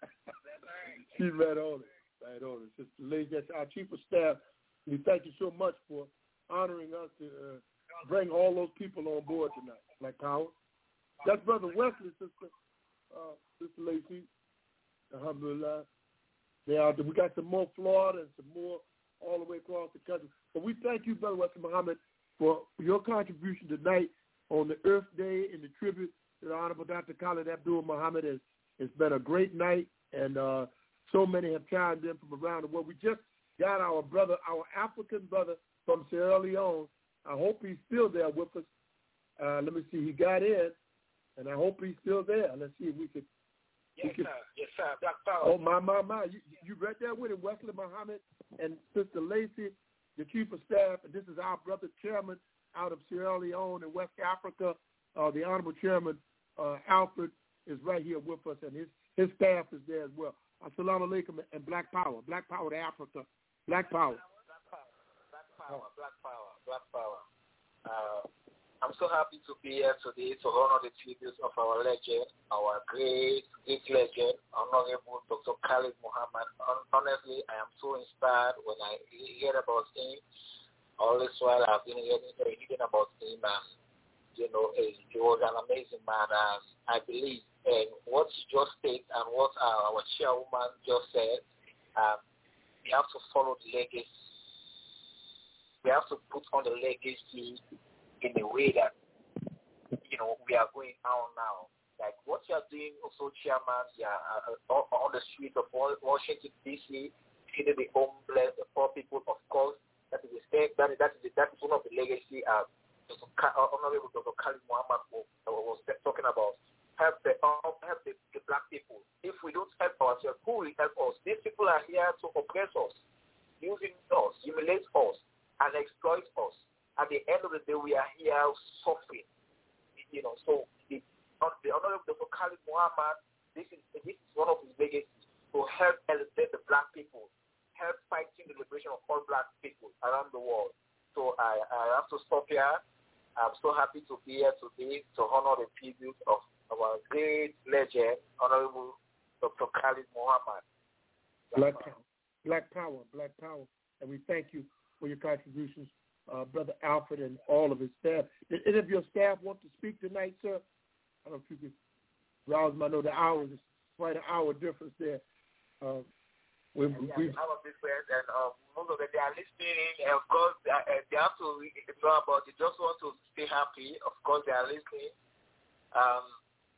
She's right on it. Right on it. Sister Lacey, that's our chief of staff. We thank you so much for honoring us to uh, bring all those people on board tonight. Like Howard. That's Brother Wesley, Sister uh, Sister Lacey. Alhamdulillah. They are, we got some more Florida and some more all the way across the country. But we thank you, Brother Wesley Muhammad, for your contribution tonight on the Earth Day in the tribute to the Honorable Doctor Khalid Abdul Muhammad. It's, it's been a great night, and uh, so many have chimed in from around the world. We just got our brother, our African brother from Sierra Leone. I hope he's still there with us. Uh, let me see. He got in, and I hope he's still there. Let's see if we could. Yes, we could, sir. Yes, sir. Doctor Oh, my, my, my. You, you right there with him, Wesley Muhammad and Sister Lacey, the chief of staff. And this is our brother chairman out of Sierra Leone in West Africa. Uh, the Honorable Chairman uh, Alfred is right here with us, and his, his staff is there as well. Assalamu alaikum and Black Power. Black Power to Africa. Black Power. Black Power. Black Power. Black Power. Black Power. Uh, I'm so happy to be here today to honor the tributes of our legend, our great, great legend, Honorable Doctor Khalid Muhammad. Honestly, I am so inspired when I hear about him. All this while I've been hearing, reading about him, and, you know, he was an amazing man, as I believe. And what you just said and what uh, our chairwoman just said, um, we have to follow the legacy. We have to put on the legacy in a way that, you know, we are going on now. Like what you are doing also, Chairman, you are uh, on the streets of Washington, D C, feeding the homeless, the poor people, of course. That is, the, that is, that is, that is one of the legacy uh, Honorable Doctor Khalid Muhammad was talking about. Help the, help the, the black people. If we don't help ourselves, who will help us? These people are here to oppress us, using us, humiliate us, and exploit us. At the end of the day, we are here suffering. You know, so the, the Honorable Doctor Khalid Muhammad, this is this is one of his legacies to help elevate the black people, help fighting the liberation of all black people around the world. So I, I have to stop here. I'm so happy to be here today to honor the tribute of our great legend, Honorable Doctor Khalid Muhammad. Black power, black power, black power. And we thank you for your contributions. Uh, Brother Alfred and all of his staff. Did any of your staff want to speak tonight, sir? I don't know if you could rouse my know the hours is quite an hour difference there. Uh, we, yeah, we, I have this friend, and um, most of them, they are listening, and of course, they, uh, they have to know about it. They just want to stay happy. Of course, they are listening. Um,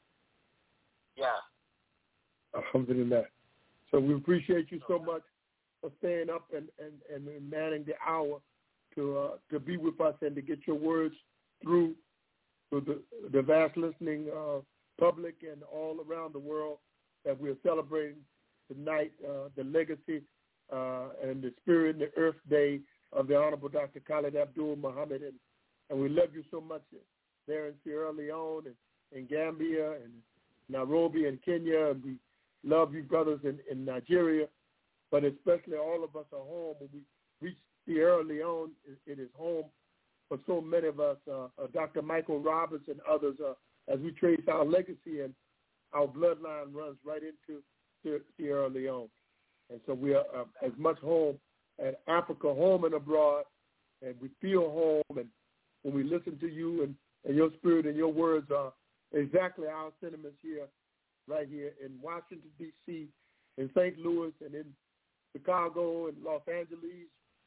yeah. Alhamdulillah. So we appreciate you so much for staying up and, and, and manning the hour to uh, to be with us and to get your words through to the, the vast listening uh, public and all around the world that we're celebrating tonight, uh, the legacy uh, and the spirit and the Earth Day of the Honorable Doctor Khalid Abdul Muhammad. And, and we love you so much there in Sierra Leone and in Gambia and Nairobi and Kenya, and we love you brothers in, in Nigeria, but especially all of us are home. When we reach Sierra Leone, it, it is home for so many of us. Uh, uh, Doctor Michael Roberts and others, uh, as we trace our legacy, and our bloodline runs right into Sierra Leone. And so we are uh, as much home at Africa, home and abroad, and we feel home. And when we listen to you and, and your spirit and your words are exactly our sentiments here, right here in Washington, D C, in Saint Louis, and in Chicago, and Los Angeles,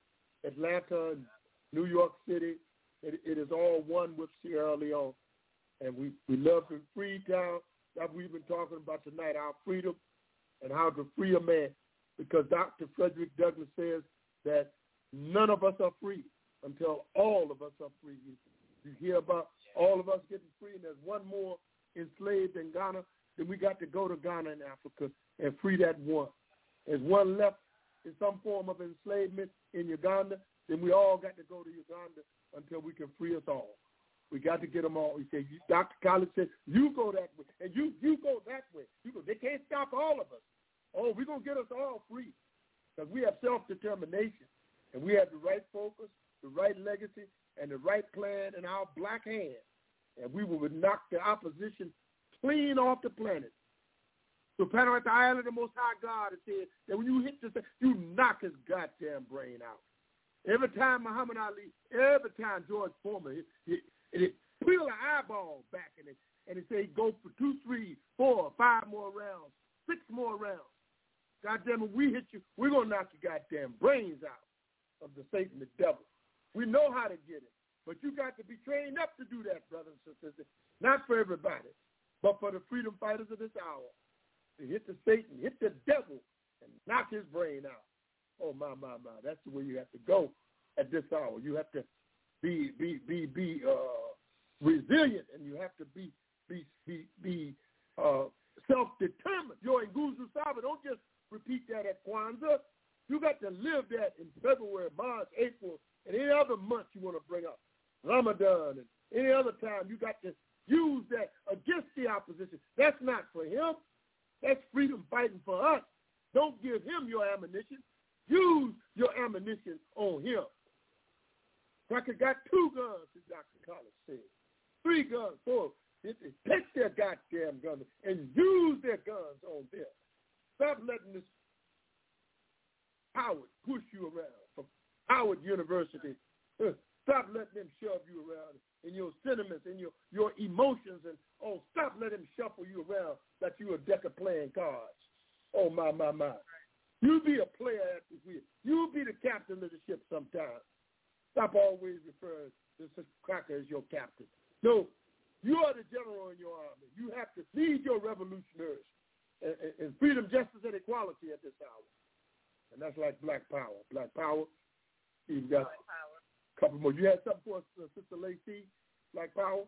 Atlanta, and New York City. It, it is all one with Sierra Leone. And we, we love to free town that we've been talking about tonight, our freedom and how to free a man. Because Doctor Frederick Douglass says that none of us are free until all of us are free. You, you hear about all of us getting free, and there's one more enslaved in Ghana, then we got to go to Ghana in Africa and free that one. There's one left in some form of enslavement in Uganda, then we all got to go to Uganda until we can free us all. We got to get them all. He said, Doctor Collins said, you go that way, and you you go that way. You go. They can't stop all of us. Oh, we're going to get us all free because we have self-determination, and we have the right focus, the right legacy, and the right plan in our black hand, and we will knock the opposition clean off the planet. So Panama at the island of the Most High God, it said that when you hit this, you knock his goddamn brain out. Every time Muhammad Ali, every time George Foreman, it, it, it peel the eyeball back, and it, and it said go for two, three, four, five more rounds, six more rounds. Goddamn it, we hit you, we're going to knock your goddamn brains out of the Satan, the devil. We know how to get it, but you got to be trained up to do that, brothers and sisters. Not for everybody, but for the freedom fighters of this hour. To hit the Satan, hit the devil, and knock his brain out. Oh, my, my, my. That's the way you have to go at this hour. You have to be be be be uh, resilient, and you have to be be be be uh, self-determined. You're in Nguzo Saba. Don't just repeat that at Kwanzaa. You got to live that in February, March, April, and any other month you want to bring up. Ramadan and any other time, you got to use that against the opposition. That's not for him. That's freedom fighting for us. Don't give him your ammunition. Use your ammunition on him. Doctor got two guns, as Doctor Collins said. Three guns, four. Take their goddamn guns and use their guns on them. Stop letting this Howard push you around from Howard University. Stop letting them shove you around in your sentiments and your, your emotions. And, oh, stop letting them shuffle you around like you a deck of playing cards. Oh, my, my, my. You be a player at the wheel. You be the captain of the ship sometime. Stop always referring to this cracker as your captain. No, you are the general in your army. You have to lead your revolutionaries in freedom, justice, and equality at this hour. And that's like Black Power. Black Power. You've got a couple more. You had something for us, uh, Sister Lacey? Black Power?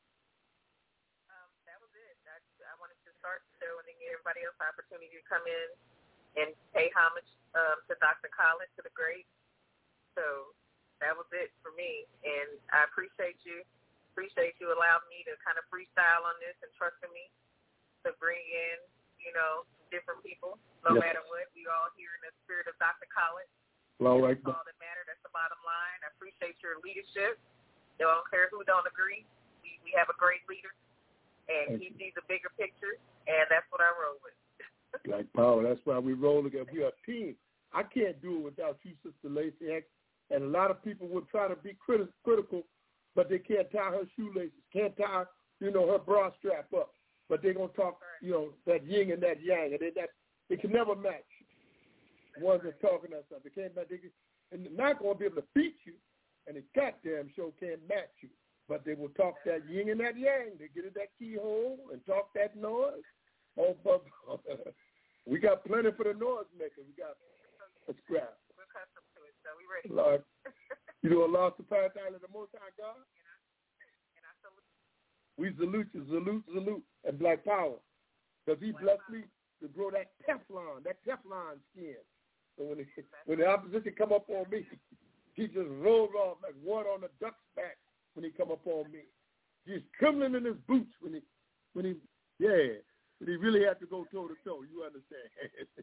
Um, that was it. I, I wanted to start the show and then give everybody else the opportunity to come in and pay homage um, to Doctor Collins, to the great. So that was it for me. And I appreciate you. Appreciate you allowing me to kind of freestyle on this and trusting me to bring in, you know, different people. No yes. matter what, we all here in the spirit of Doctor Collins. All right. That's all that matters. That's the bottom line. I appreciate your leadership. I don't care who don't agree. We we have a great leader, and Thank he you. sees a bigger picture, and that's what I roll with. Black Power. That's why we roll together. We are a team. I can't do it without you, Sister Lacey X. And a lot of people would try to be criti- critical, but they can't tie her shoelaces, can't tie, you know, her bra strap up. But they're going to talk, you know, that yin and that yang, and they, that, they can never match. Ones that talking that stuff. They can't match. They can, and they're not going to be able to beat you, and the goddamn show can't match you. But they will talk that yin and that yang. They get in that keyhole and talk that noise. Oh, but we got plenty for the noise maker. We got a scrap. We're accustomed to it, so we ready. Lord, you know, Allah subhanahu wa ta'ala, the Most High God. And I salute. We salute you, salute, salute, and Black Power. Because he blessed me to grow that Teflon, that Teflon skin. So when, it, when the opposition come up on me, he just rolled off like water on a duck's back when he come up on me. He's trembling in his boots when he when he, yeah, when he really had to go toe to toe. You understand?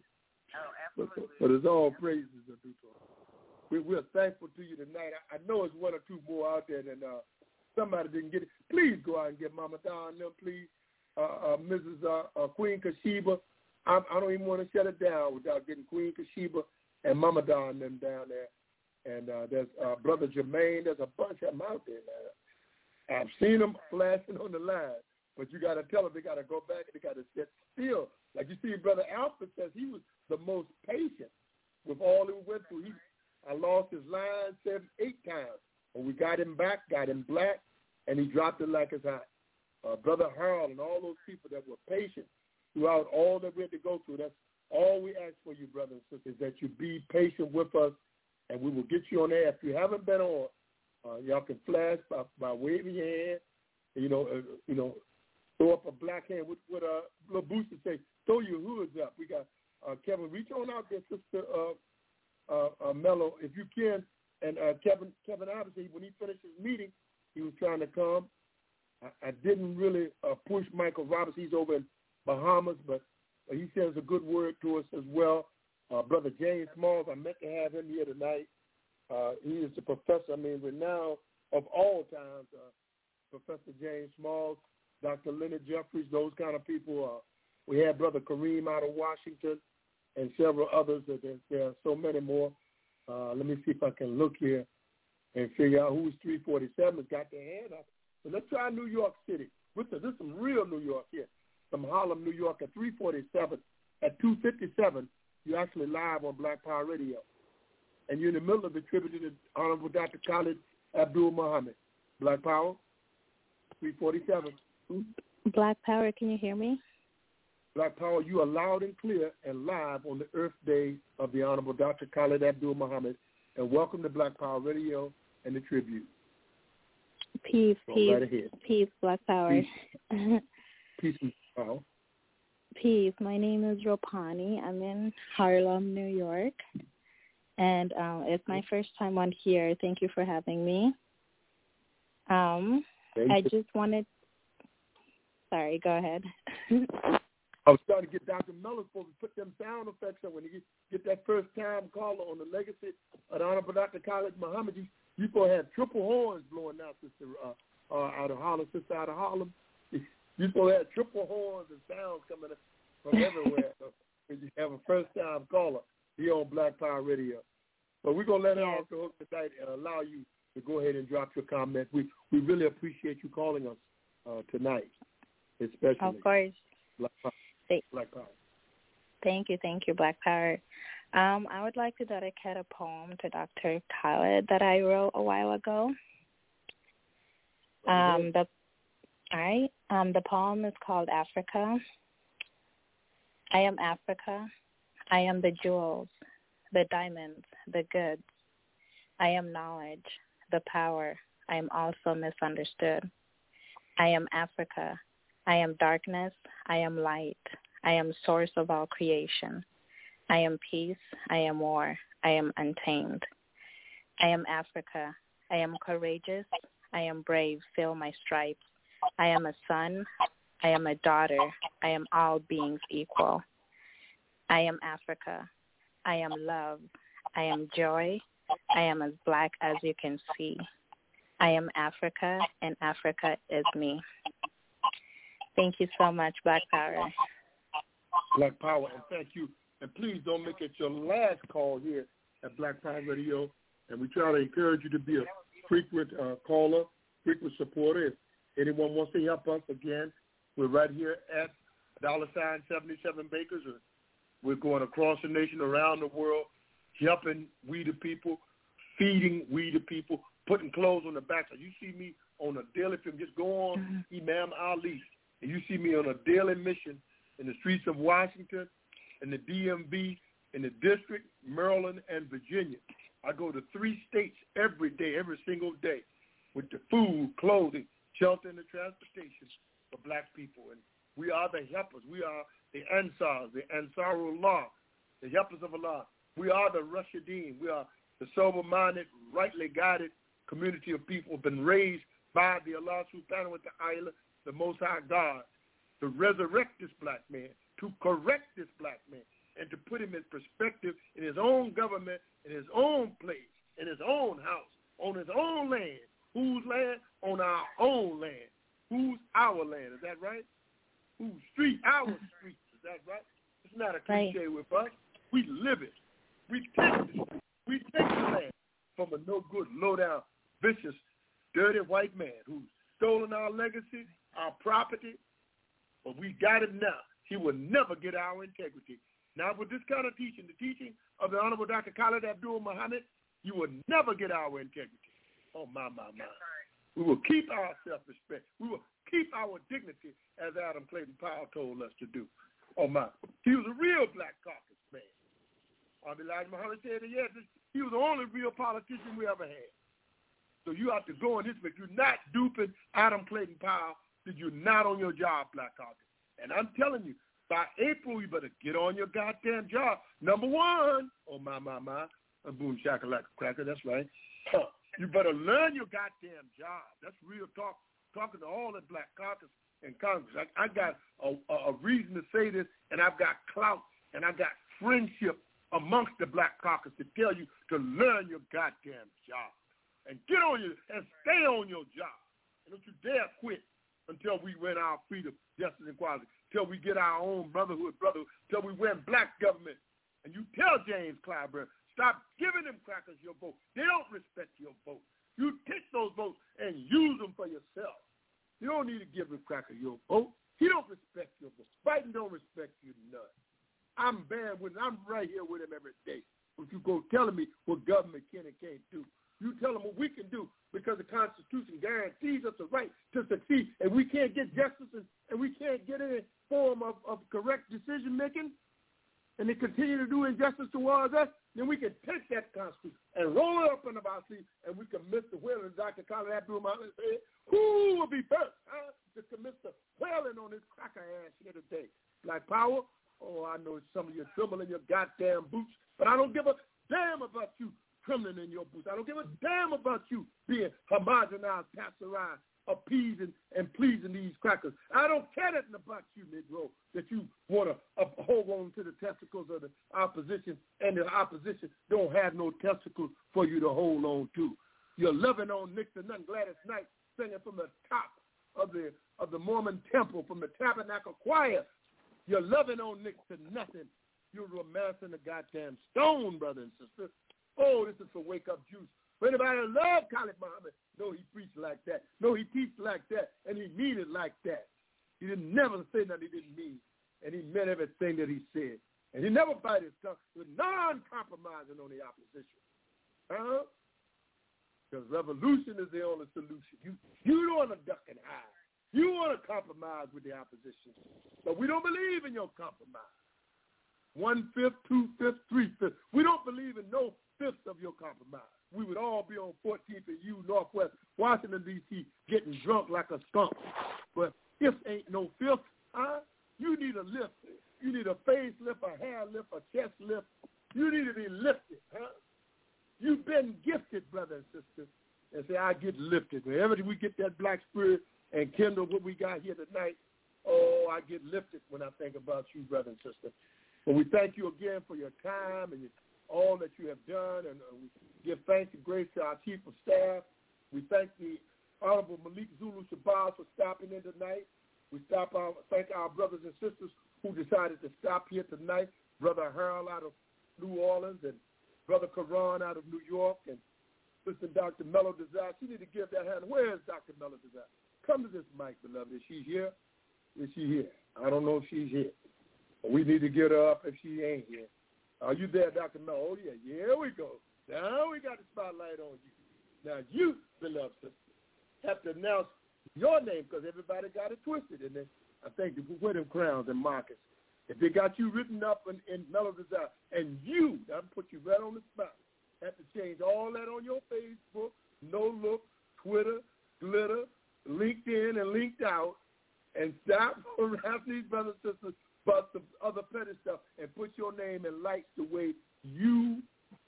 Oh, but, absolutely. but it's all praises are due to him. We, we're thankful to you tonight. I, I know it's one or two more out there that uh, somebody didn't get it. Please go out and get Mama Don and them, please. Uh, uh, Missus Uh, uh, Queen Kashiba. I, I don't even want to shut it down without getting Queen Kashiba and Mama Don and them down there. And uh, there's uh, Brother Jermaine. There's a bunch of them out there now. I've seen them flashing on the line, but you got to tell them they got to go back and they got to sit still. Like you see, Brother Alfred says he was the most patient with all he went through. He, I lost his line seven, eight times. When we got him back, got him black, and he dropped it like it's hot. Uh, Brother Harold and all those people that were patient throughout all that we had to go through. That's all we ask for you, brothers and sisters, that you be patient with us, and we will get you on air. If you haven't been on, uh, y'all can flash by, by waving your hand. You know, uh, you know, throw up a black hand with with a little booster say, throw your hoods up. We got uh, Kevin. Reach on out there, Sister uh, uh, uh, Mello, if you can. And uh, Kevin, Kevin, obviously, when he finished his meeting, he was trying to come. I, I didn't really uh, push Michael Roberts. He's over in Bahamas, but uh, he sends a good word to us as well. Uh, Brother James Smalls, I meant to have him here tonight. Uh, he is the professor, I mean, renowned of all times, uh, Professor James Smalls, Doctor Leonard Jeffries, those kind of people. Uh, we had Brother Kareem out of Washington and several others. There, there are so many more. Uh, let me see if I can look here and figure out who's three forty-seven has got their hand up. So let's try New York City. This is some real New York here. From Harlem, New York at three forty-seven. At two fifty-seven, you're actually live on Black Power Radio. And you're in the middle of the tribute to the Honorable Doctor Khalid Abdul Muhammad. Black Power, three forty-seven. Black Power, can you hear me? Black Power, you are loud and clear and live on the Earth Day of the Honorable Doctor Khalid Abdul Muhammad. And welcome to Black Power Radio and the tribute. Peace, Go peace, right peace, Black Power. Peace, peace and power. Peace. My name is Ropani. I'm in Harlem, New York. And um, it's my first time on here. Thank you for having me. Um, I just wanted... Sorry, go ahead. I was trying to get Doctor Miller supposed to put them sound effects on when you get, get that first-time caller on the legacy of the Honorable Doctor Khalid Muhammad. You, you supposed to have triple horns blowing out, Sister, uh, uh, out of Harlem, Sister out of Harlem. You supposed to have triple horns and sounds coming from everywhere when you have a first-time caller here on Black Power Radio. So we're going to let her off the hook tonight and allow you to go ahead and drop your comment. We we really appreciate you calling us uh, tonight, especially. Of course. Black Power. Thank, Black Power. Thank you, thank you, Black Power. Um, I would like to dedicate a poem to Doctor Khalid that I wrote a while ago. Um, the, all right. Um, the poem is called Africa. I am Africa. I am the jewels, the diamonds, the goods. I am knowledge, the power. I am also misunderstood. I am Africa. I am darkness. I am light. I am source of all creation. I am peace. I am war. I am untamed. I am Africa. I am courageous. I am brave. Feel my stripes. I am a son. I am a daughter. I am all beings equal. I am Africa. I am love. I am joy. I am as black as you can see. I am Africa, and Africa is me. Thank you so much, Black Power. Black Power, and thank you. And please don't make it your last call here at Black Power Radio. And we try to encourage you to be a frequent uh, caller, frequent supporter. If anyone wants to help us, again, we're right here at dollar sign seventy-seven Bakers. We're going across the nation, around the world, helping we the people, feeding we the people, putting clothes on the back. So you see me on a daily, if you just go on Imam Ali, and you see me on a daily mission in the streets of Washington, in the D M V, in the district, Maryland, and Virginia. I go to three states every day, every single day, with the food, clothing, shelter, and the transportation for black people. And we are the helpers. We are the Ansars, the Ansarullah, the helpers of Allah. We are the Rashideen. We are the sober-minded, rightly guided community of people who have been raised by the Allah subhanahu wa ta'ala, the Most High God, to resurrect this black man, to correct this black man, and to put him in perspective in his own government, in his own place, in his own house, on his own land. Whose land? On our own land. Who's our land? Is that right? Whose street? Our streets. Is that right? It's not a cliche right. with us. We live it. We take the street. We take the land from a no-good, low-down, vicious, dirty white man who's stolen our legacy, our property, but we got it now. He will never get our integrity. Now, with this kind of teaching, the teaching of the Honorable Doctor Khalid Abdul Muhammad, you will never get our integrity. Oh, my, my, my. We will keep our self-respect. We will keep our dignity, as Adam Clayton Powell told us to do. Oh, my. He was a real Black Caucus man. Elijah Muhammad said that, yes, he was the only real politician we ever had. So you have to go in this, but you're not duping Adam Clayton Powell, that you're not on your job, Black Caucus. And I'm telling you, by April, you better get on your goddamn job. Number one, oh, my, my, my, a boom shakalaka cracker, that's right. Huh. You better learn your goddamn job. That's real talk, talking to all the Black Caucus and Congress. I, I got a, a reason to say this, and I've got clout, and I've got friendship amongst the Black Caucus to tell you to learn your goddamn job. And get on your, and stay on your job. And don't you dare quit until we win our freedom, justice, and equality, until we get our own brotherhood, brotherhood, until we win black government. And you tell James Clyburn, stop giving them crackers your vote. They don't respect your vote. You take those votes and use them for yourself. You don't need to give the cracker your vote. He don't respect your vote. Biden don't respect you none. I'm bad with him. I'm right here with him every day. If you go telling me what government can and can't do, you tell them what we can do, because the Constitution guarantees us the right to succeed, and we can't get justice and, and we can't get any form of, of correct decision-making, and they continue to do injustice towards us, then we can take that Constitution and roll it up under our sleeve, and we can miss the whaling. Doctor Khalid Abdul Muhammad said, who will be first huh, to commit the whaling on this cracker ass here today? Black Power? Oh, I know some of you tremble in your goddamn boots, but I don't give a damn about you trembling in your boots. I don't give a damn about you being homogenized, pasteurized, appeasing and pleasing these crackers. I don't care nothing about you, Negro, that you want to uh, hold on to the testicles of the opposition, and the opposition don't have no testicles for you to hold on to. You're loving on Nick the Nun Gladys Knight, singing from the top of the of the Mormon temple, from the Tabernacle Choir. You're loving on Nick to nothing. You're romancing the goddamn stone, brother and sister. Oh, this is for wake-up juice. For anybody that love Khalid Muhammad, no, he preached like that. No, he teached like that, and he mean it like that. He didn't never say nothing he didn't mean, and he meant everything that he said. And he never bite his tongue with non-compromising on the opposition. Huh? Because revolution is the only solution. You, you don't want to duck and hide. You want to compromise with the opposition. But we don't believe in your compromise. One-fifth, two-fifths, three-fifths. We don't believe in no fifth of your compromise. We would all be on fourteenth and U, Northwest Washington, D C, getting drunk like a skunk. But if ain't no fifth, huh? You need a lift. You need a face lift, a hair lift, a chest lift. You need to be lifted, huh? You've been gifted, brother and sister. And say, I get lifted. Whenever we get that black spirit and kindle what we got here tonight, oh, I get lifted when I think about you, brother and sister. But we thank you again for your time and your all that you have done, and uh, we give thanks and grace to our chief of staff. We thank the Honorable Malik Zulu Shabazz for stopping in tonight. We stop our, thank our brothers and sisters who decided to stop here tonight, Brother Harold out of New Orleans and Brother Karan out of New York, and Sister Doctor Mello Desire. She need to give that hand. Where is Doctor Mello Desire? Come to this mic, beloved. Is she here? Is she here? I don't know if she's here. We need to get her up if she ain't here. Are you there, Doctor Mel? Oh, yeah, here we go. Now we got the spotlight on you. Now you, beloved sister, have to announce your name, because everybody got it twisted. And then I think the wedding crowns and markers, if they got you written up in, in Mellow Desire, and you, I'll put you right on the spot, have to change all that on your Facebook, No Look, Twitter, Glitter, LinkedIn, and Linked Out, and stop harassing these brothers and sisters but the other petty stuff, and put your name in lights the way you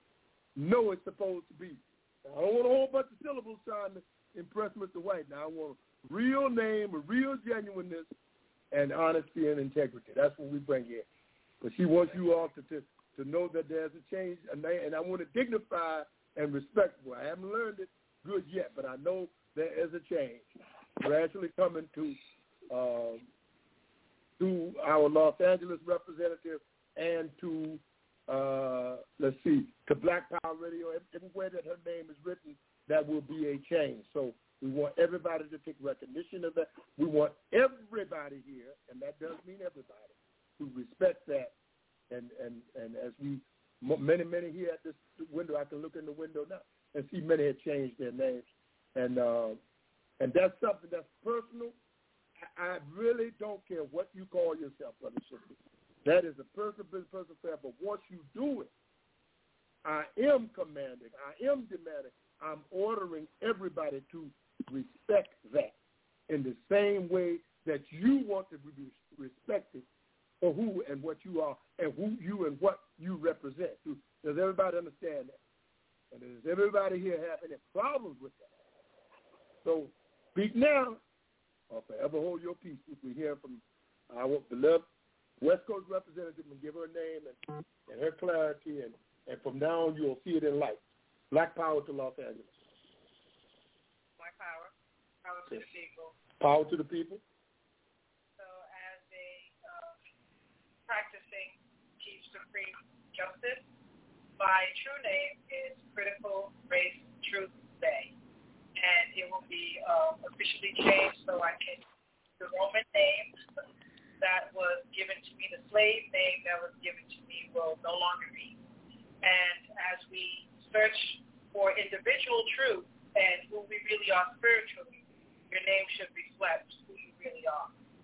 know it's supposed to be. Now, I don't want a whole bunch of syllables trying to impress Mister White. Now, I want a real name, a real genuineness, and honesty and integrity. That's what we bring here. But she wants you all to, to, to know that there's a change, and I want to dignify and respectful. I haven't learned it good yet, but I know there is a change gradually coming to um, to our Los Angeles representative and to, uh, let's see, to Black Power Radio. Everywhere that her name is written, that will be a change. So we want everybody to take recognition of that. We want everybody here, and that does mean everybody, to respect that. And, and, and as we, many, many here at this window, I can look in the window now and see many have changed their names. And uh, and that's something that's personal. I, I really don't care what you call yourself, brother and sister. That is a personal business, personal affair. But once you do it, I am commanding, I am demanding, I'm ordering everybody to respect that in the same way that you want to be respected for who and what you are and who you and what you represent. Does everybody understand that? And does everybody here have any problems with that? So speak now or forever hold your peace. If we hear from our beloved West Coast representative and give her name and, and her clarity, and, and from now on you'll see it in light. Black power to Los Angeles. Black power. Power to the people. Power to the people. So as a uh, practicing Chief Supreme Justice, my true name is Critical Race Truth Day. And it will be uh, officially changed so I can, the Roman name that was given to me, the slave name that was given to me will no longer be. And as we search for individual truth and who we really are spiritually, your name should reflect who you really are.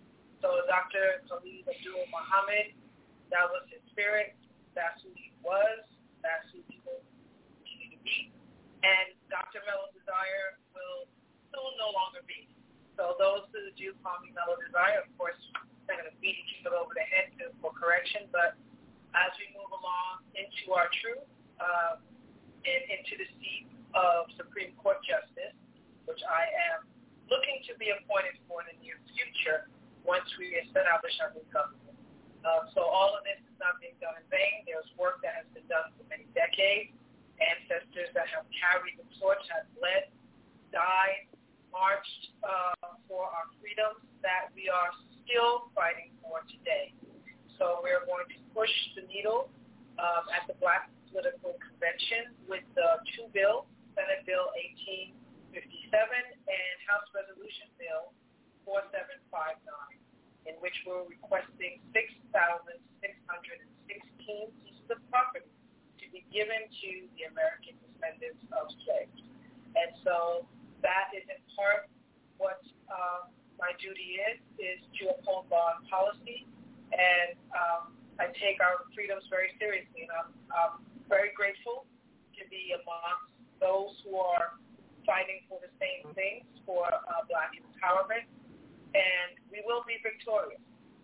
So Doctor Khalid Abdul Muhammad, that was his spirit, that's who he was, that's who he will continue to be. And Doctor Mellow Desire will soon no longer be. So those who do call me Mellow Desire, of course, they're going to beat each other over the head to, for correction. But as we move along into our truth, uh, and into the seat of Supreme Court Justice, which I am looking to be appointed for in the near future once we establish our new government. Uh, so all of this is not being done in vain. There's work that has been done for many decades. Ancestors that have carried the torch, have led, died, marched uh, for our freedoms that we are still fighting for today. So we're going to push the needle um, at the Black Political Convention with the two bills, Senate Bill eighteen fifty-seven and House Resolution Bill forty-seven fifty-nine, in which we're requesting six thousand six hundred sixteen pieces of property to be given to the American descendants of slaves. And so that is in part what um, my duty is, is to uphold law and policy. And um, I take our freedoms very seriously. And I'm, I'm very grateful to be amongst those who are fighting for the same things, for uh, Black empowerment. And we will be victorious.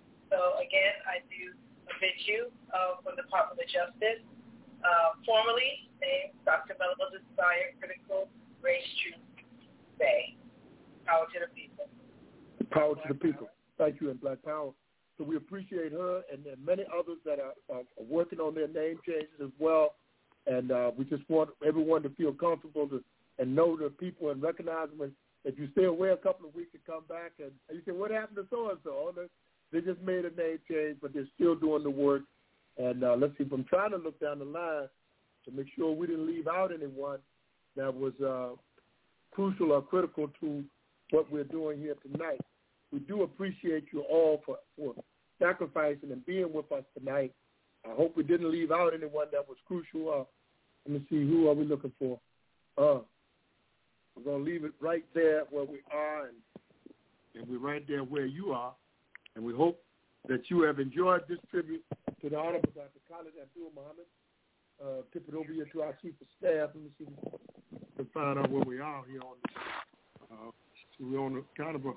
So again, I do bid you uh, from the Department of Justice, Uh, formerly named Doctor Mellow Desire Critical Race Truth Day. Power to the people. Power to the people. Thank you, and Black Power. So we appreciate her and, and many others that are, are working on their name changes as well. And uh, we just want everyone to feel comfortable to, and know the people and recognize them. If you stay away a couple of weeks and come back, and, and you say, what happened to so-and-so? Oh, they, they just made a name change, but they're still doing the work. And uh, let's see, if I'm trying to look down the line to make sure we didn't leave out anyone that was uh, crucial or critical to what we're doing here tonight. We do appreciate you all for, for sacrificing and being with us tonight. I hope we didn't leave out anyone that was crucial. Uh, let me see, who are we looking for? Uh, we're going to leave it right there where we are, and, and we're right there where you are. And we hope that you have enjoyed this tribute to the Honorable Doctor Khalid Abdul Muhammad. Uh, tip it over here to our Chief of Staff. Let me see if we can find out where we are here on this. Uh, so we're on a kind of a,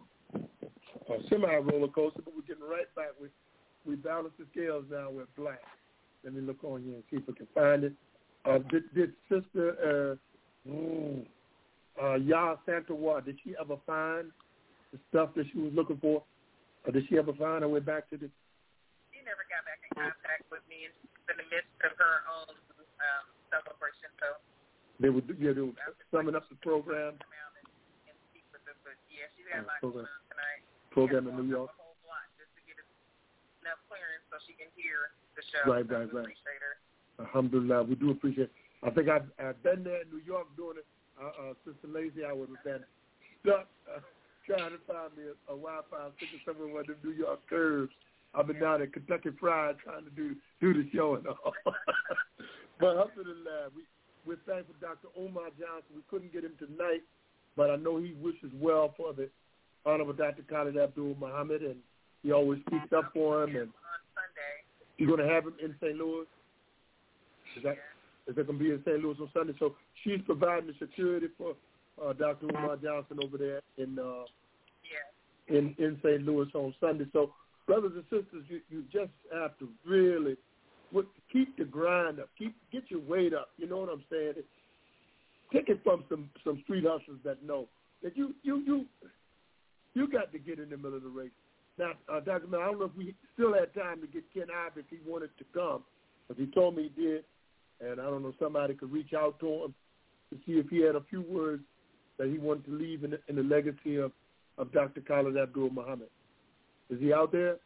a semi-roller coaster, but we're getting right back. We, we balance the scales now with Black. Let me look on here and see if we can find it. Uh, did, did Sister uh, mm, uh, Ya Santawa, did she ever find the stuff that she was looking for? Or did she ever find her way back to the? She never got back in contact with me. It's in the midst of her own um, celebration, so. They were, yeah, they were summing up the program. And speak with her, but yeah, she's got a lot program. going on tonight. Program in New York. A whole lot just to get enough clearance so she can hear the show. Right, so right, we right. Appreciate her. Alhamdulillah, we do appreciate it. I think I've, I've been there in New York doing it. Uh, uh, Sister Lazy, I would have been stuck uh, trying to find me a, a Wi-Fi ticket somewhere with the New York curves. I've been down at Kentucky Fried trying to do do the show and all. But alhamdulillah, we, we're thankful for Doctor Umar Johnson. We couldn't get him tonight, but I know he wishes well for the Honorable Doctor Khalid Abdul Muhammad, and he always speaks up for him. And you're going to have him in Saint Louis? Is that is that going to be in Saint Louis on Sunday? So she's providing the security for uh, Doctor Umar Johnson over there in uh, in in Saint Louis on Sunday. So brothers and sisters, you, you just have to really what, keep the grind up, keep get your weight up. You know what I'm saying? Take it from some some street hustlers that know that you you you you got to get in the middle of the race. Now, uh, Doctor Mel, I don't know if we still had time to get Ken Ibe if he wanted to come, but he told me he did, and I don't know, somebody could reach out to him to see if he had a few words that he wanted to leave in the, in the legacy of, of Doctor Khalid Abdul Muhammad. Is he out there?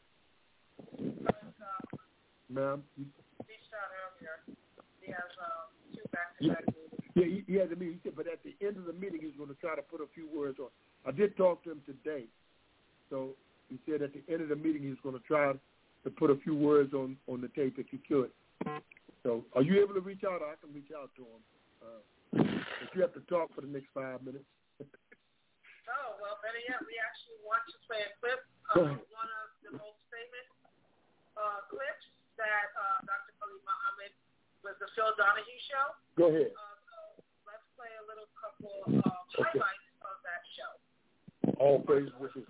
Ma'am? He shot earlier. He has um, two back-to-back meetings. Yeah, he, he had a meeting. He said, but at the end of the meeting, he's going to try to put a few words on. I did talk to him today, so he said at the end of the meeting he was going to try to put a few words on, on the tape if he could. So are you able to reach out? Or I can reach out to him. Uh, if you have to talk for the next five minutes. Oh, well, better yet, we actually want to play a clip of one of the most famous uh, clips that uh, Doctor Khalid Muhammad was the Phil Donahue show. Go ahead. Uh, so let's play a little couple um, okay. highlights of that show. All praise which is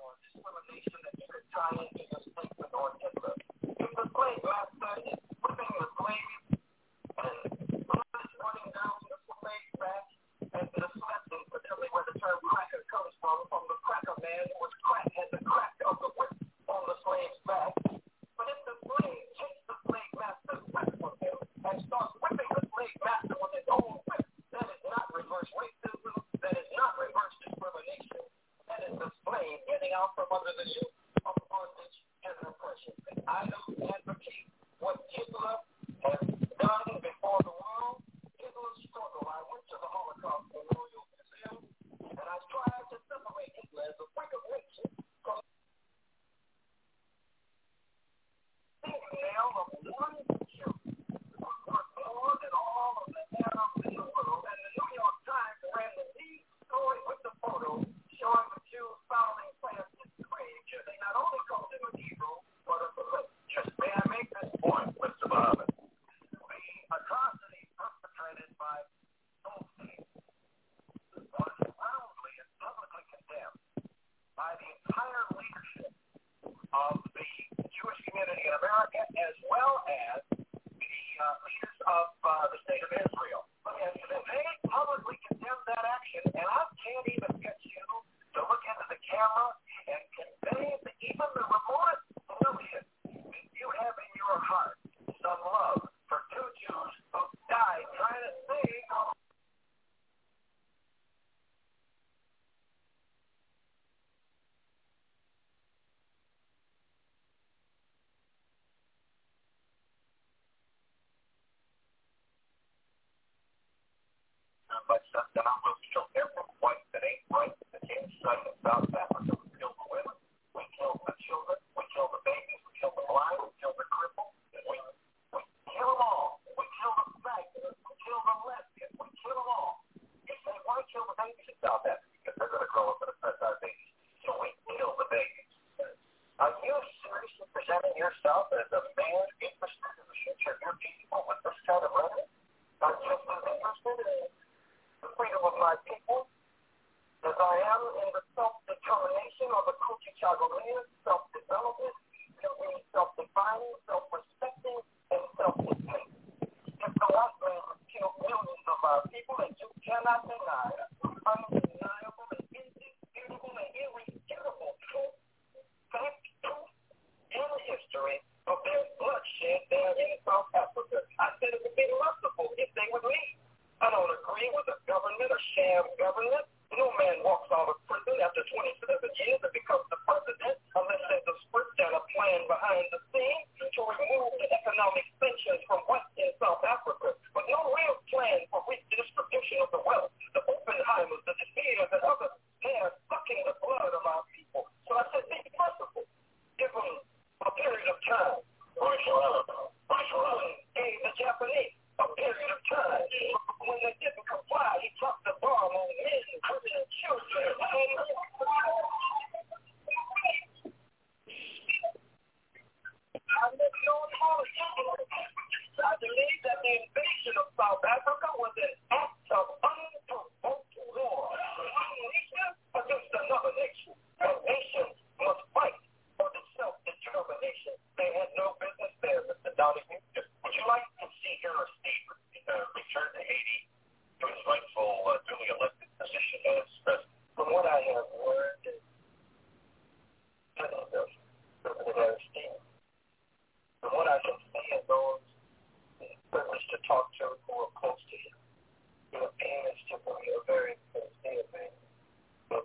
But shut down will kill every white that ain't right. The king's son in South Africa. We kill the women. We kill the children. We kill the babies. We kill the blind. We kill the crippled. We, we kill them all. We kill the faggots. We kill the lesbians. We kill them all. You say, why kill the babies in South Africa? Because they're going to grow up and oppress our babies. So we kill the babies. Are you seriously presenting yourself as a man interested in the future of your people with this kind of rhetoric? Not just as interested in the freedom of my people as I am in the self-determination of the Kuchichagulian, self-development, being self-defining, self-respecting, and self-contained. If the white man has killed millions of our people, and you cannot deny it, undeniable and indisputable and irrefutable truth,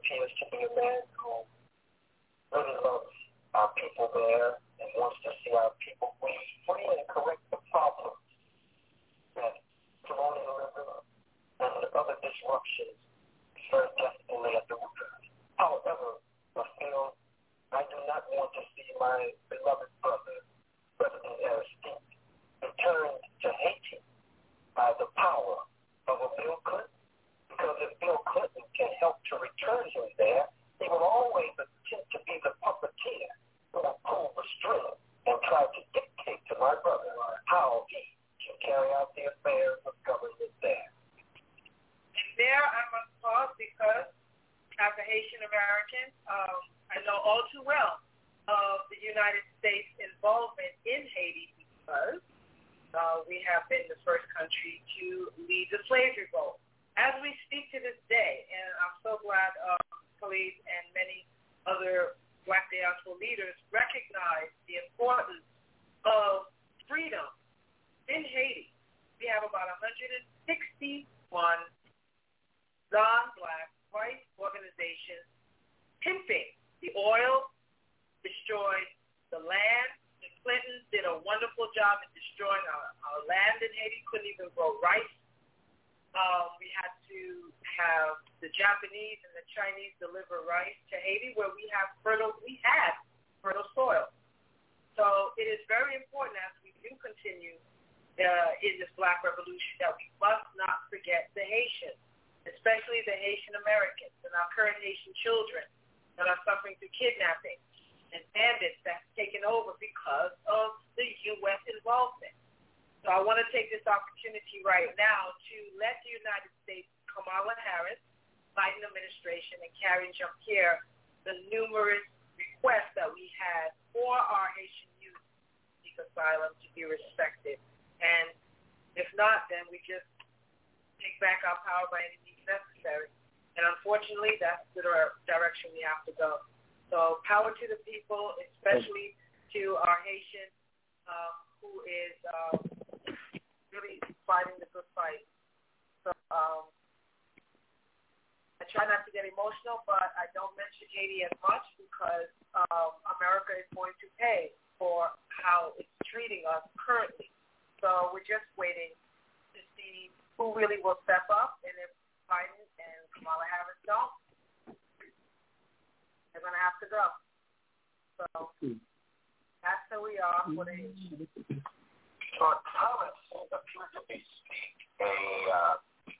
appears to be a man who really loves our people there and wants to see our people free and correct the problems that colonialism and the other disruptions serve desperately at the root. However, I feel I do not want to see my beloved brother, President Aristide, returned to Haiti by the power of a Bill Clinton. Because if Bill Clinton can help to return him there, he will always attempt to be the puppeteer who will pull the string and try to dictate to my brother how he can carry out the affairs of government there. And there I must pause because as a Haitian American, um, I know all too well of the United States involvement in Haiti because uh, we have been the first country to lead the slave revolt. As we speak to this day, and I'm so glad uh, Khalid and many other Black diaspora leaders recognize the importance of freedom in Haiti. We have about one hundred sixty-one non-Black white organizations pimping the oil, destroyed the land. The Clintons did a wonderful job in destroying our, our land in Haiti, couldn't even grow rice. Um, we had to have the Japanese and the Chinese deliver rice to Haiti, where we have fertile, we had fertile soil. So it is very important as we do continue uh, in this Black revolution that we must not forget the Haitians, especially the Haitian Americans and our current Haitian children that are suffering through kidnapping and bandits that's taken over because of the U S involvement. So I want to take this opportunity right now to let the United States, Kamala Harris, Biden administration, and Karine Jean-Pierre, the numerous requests that we had for our Haitian youth to seek asylum to be respected. And if not, then we just take back our power by any means necessary. And unfortunately, that's the direction we have to go. So power to the people, especially to our Haitian um, who is um, really fighting the good fight. So um, I try not to get emotional, but I don't mention Haiti as much because um, America is going to pay for how it's treating us currently. So we're just waiting to see who really will step up, and if Biden and Kamala Harris don't, they're going to have to go. So that's who we are for the Haitians. So Thomas appeared to be a uh,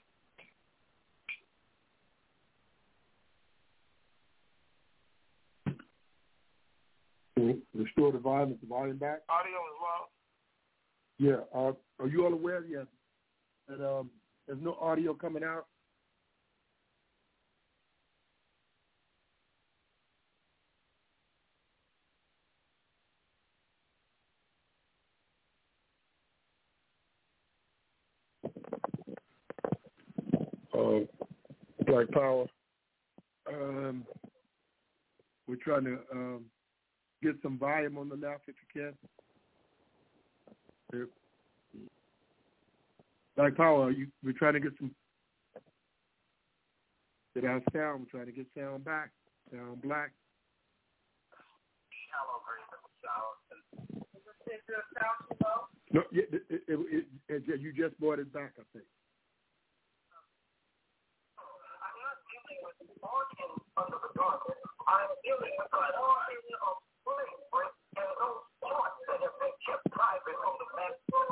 restore the volume, the volume back. Audio as well. Yeah. Uh, are you all aware? Yes. That um, there's no audio coming out. Uh, Black Power. Um, we're trying to um, get some volume on the mouth if you can. Here. Black Power, you, we're trying to get some, get our sound. We're trying to get sound back, sound black. Is the sound too low? No, it, it, it, it, it, you just brought it back, I think. Under the garment, I'm dealing with an order of slavery and those thoughts that have been kept private from the man.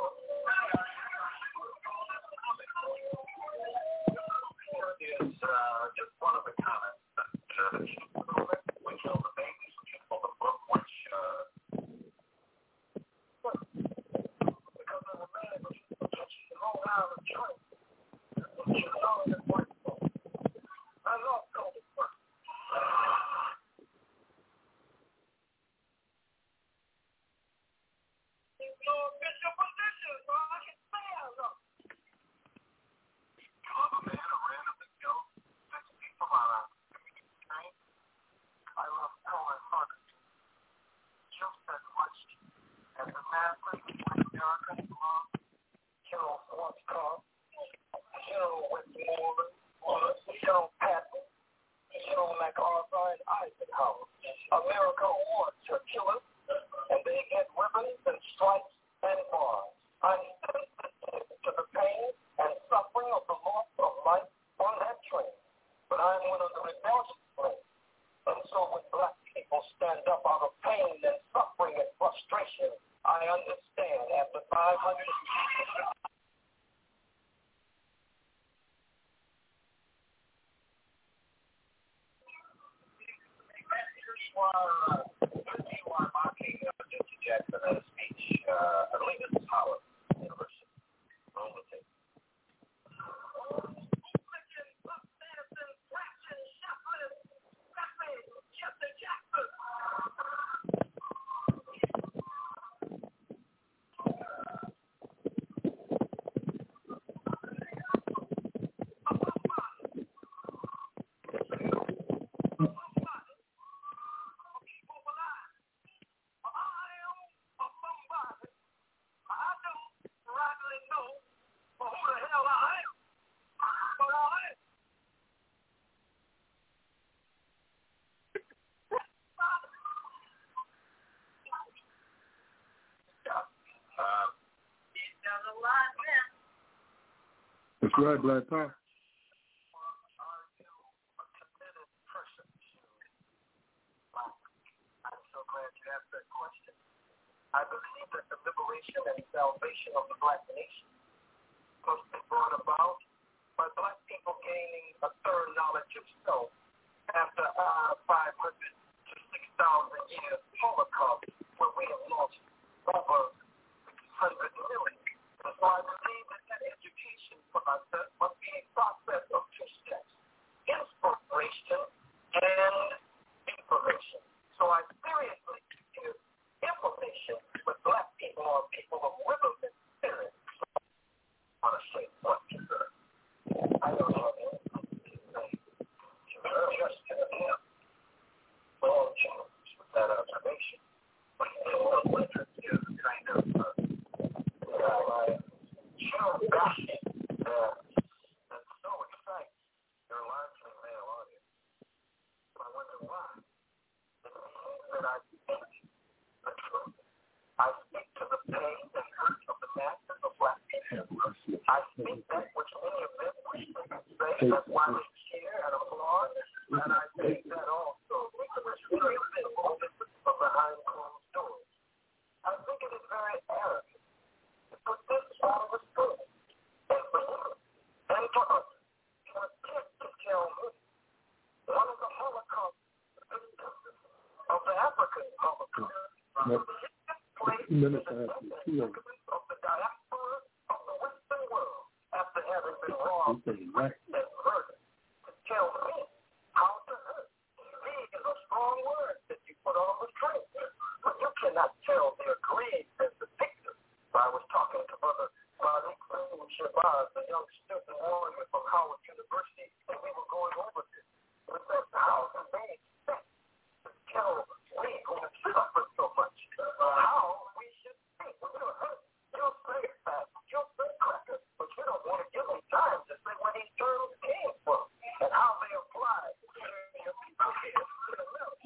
Is uh, just one of the comments that uh, we kill the babies, we kill the book, which uh, because of the man who touches the whole out of the tree, which is all in the white book. I love Cody Burke. No official position, so I can stand up. You love a man who randomly killed six people on a train? I love Colin Hunter. Just as much as the man thinking with America love killed once called, killed Westmoreland, killed Patton, killed like Arthur and Eisenhower. America awards her killers, and they get ribbons and stripes and bars. I'm sensitive to the pain and suffering of the loss of life on that train, but I'm one of the rebellious slaves. And so when black people stand up out of pain and suffering and frustration, I understand after five hundred why mocking uh, Jesse Jackson at a speech. Uh, I believe this is Howard University. Roll the tape. That's right, Black Power. I'm so glad you asked that question. I believe that the liberation and salvation of the black nation must be brought about by black people gaining a thorough knowledge of self after our five hundred to six thousand years Holocaust, where we have lost over six hundred million. And so I believe that that education for myself must be a process of two steps, inspiration and information. So I seriously give information with black people or people of rhythm and spirit. So I want to say what to her. I don't have anything to say. Just to him. Well, with that observation. But you know, what is kind of uh, uh, true passion uh, that's so exciting. They're largely male audience. I wonder why. It means that I speak the truth. I speak to the pain and hurt of the masses of black people. I speak that which many of them wish they could say. That's why they cheer and applaud. And I say that also, which is very visible from behind closed doors. I think it is very arrogant to put this on the screen. And for you, and for us, to attempt to tell me one of the Holocaust victims of the African Holocaust, Minutes after two of of the diaspora of the Western world, after having been robbed and murdered, to tell me how to hurt. Greed is a strong word that you put on the string, but you cannot tell their greed as the victim. I was talking to Brother Malik Shabazz, the young student warrior from Howard University, and we were going over this. We said, how do they expect to tell me who has suffered so much how we should think? When you're hurt, you'll say that, you'll say crackers, but you don't want to give them time to say where these turtles came from and how they apply to your people here to the middle.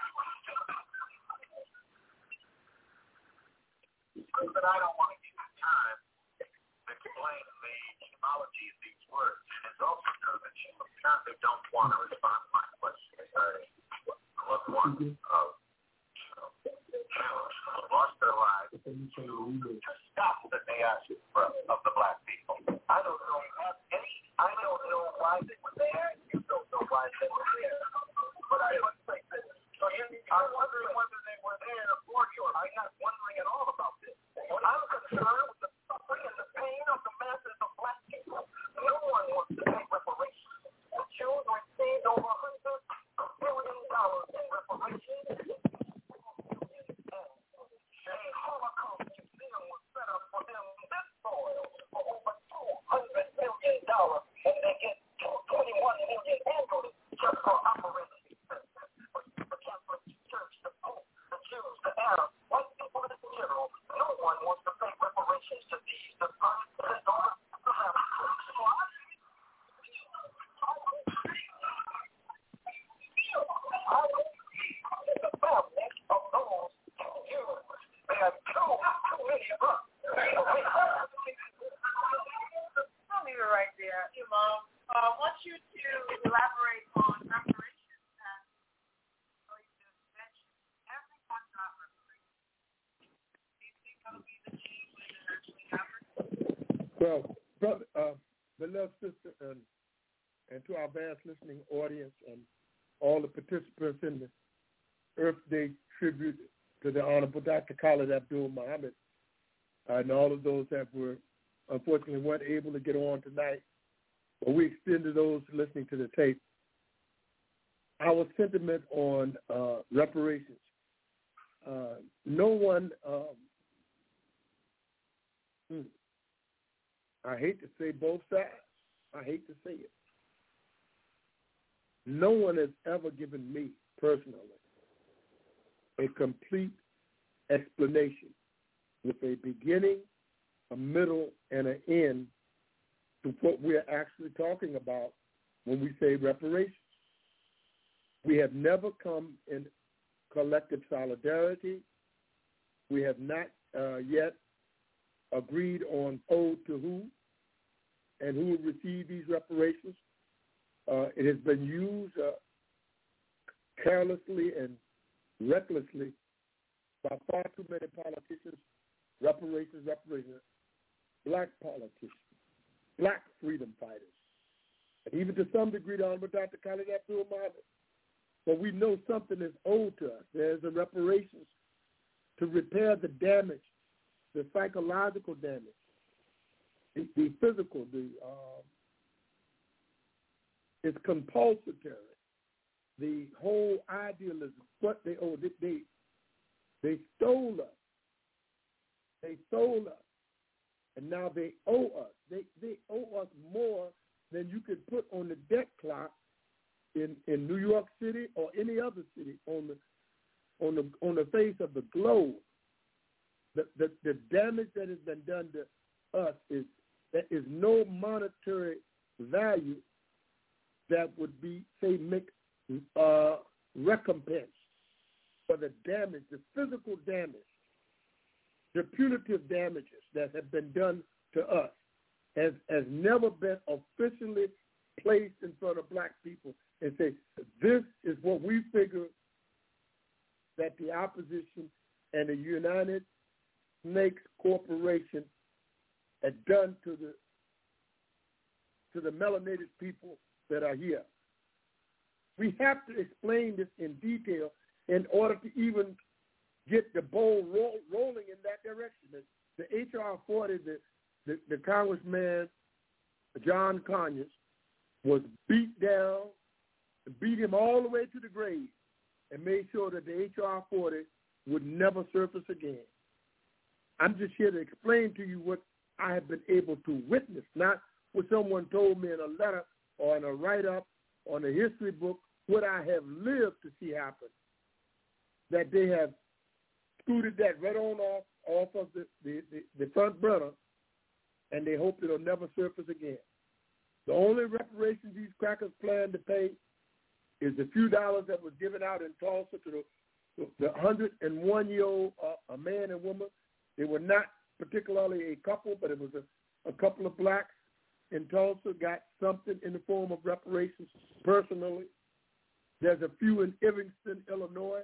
But I don't want to give you time to explain the etymology of these words. And it's also true that you apparently don't want to respond to my question. Was one of Jews who lost their lives to, to stop the chaos of the black people. I don't know any. I don't know why they were there. You don't know why they were there. But I must say this. So I'm wondering whether they were there for you. I'm not wondering at all about this. I'm concerned with the suffering and the pain of the masses of black people. No one wants to pay reparations. The Jews received over one hundred billion dollars in reparations. A Holocaust museum was set up for them this soil for over Well, brother, uh, beloved sister, and, and to our vast listening audience and all the participants in the Earth Day tribute to the Honorable Doctor Khalid Abdul Muhammad, uh, and all of those that were unfortunately weren't able to get on tonight, but we extend to those listening to the tape our sentiment on uh, reparations. Uh, no one, um, hmm, I hate to say both sides. I hate to say it. No one has ever given me personally a complete explanation with a beginning, a middle, and an end to what we're actually talking about when we say reparations. We have never come in collective solidarity. We have not uh, yet agreed on who to who and who will receive these reparations. Uh, it has been used uh, carelessly and recklessly by far too many politicians. Reparations, reparations, black politicians, black freedom fighters, and even to some degree the Honorable Doctor Khalid Abdul Muhammad. But we know something is owed to us. There's a reparations to repair the damage, the psychological damage, the, the physical, the um, it's compulsory. The whole idealism, what they owe, they, they, they stole us. They stole us. And now they owe us. They, they owe us more than you could put on the debt clock in, in New York City or any other city on the on the on the face of the globe. The, the the damage that has been done to us is there is no monetary value that would be, say, make uh, recompense for the damage, the physical damage, the punitive damages that have been done to us has, has never been officially placed in front of black people and say, this is what we figure that the opposition and the United Snakes Corporation had done to the to the melanated people that are here. We have to explain this in detail in order to even get the ball roll, rolling in that direction. The, the H R forty, the, the, the Congressman John Conyers was beat down, beat him all the way to the grave, and made sure that the H R forty would never surface again. I'm just here to explain to you what I have been able to witness, not what someone told me in a letter or in a write-up or in a history book, what I have lived to see happen, that they have scooted that right on off, off of the, the, the, the front burner, and they hope it'll never surface again. The only reparations these crackers plan to pay is the few dollars that was given out in Tulsa to the, the one hundred one-year-old uh, a man and woman. They were not particularly a couple, but it was a, a couple of blacks in Tulsa got something in the form of reparations personally. There's a few in Evanston, Illinois.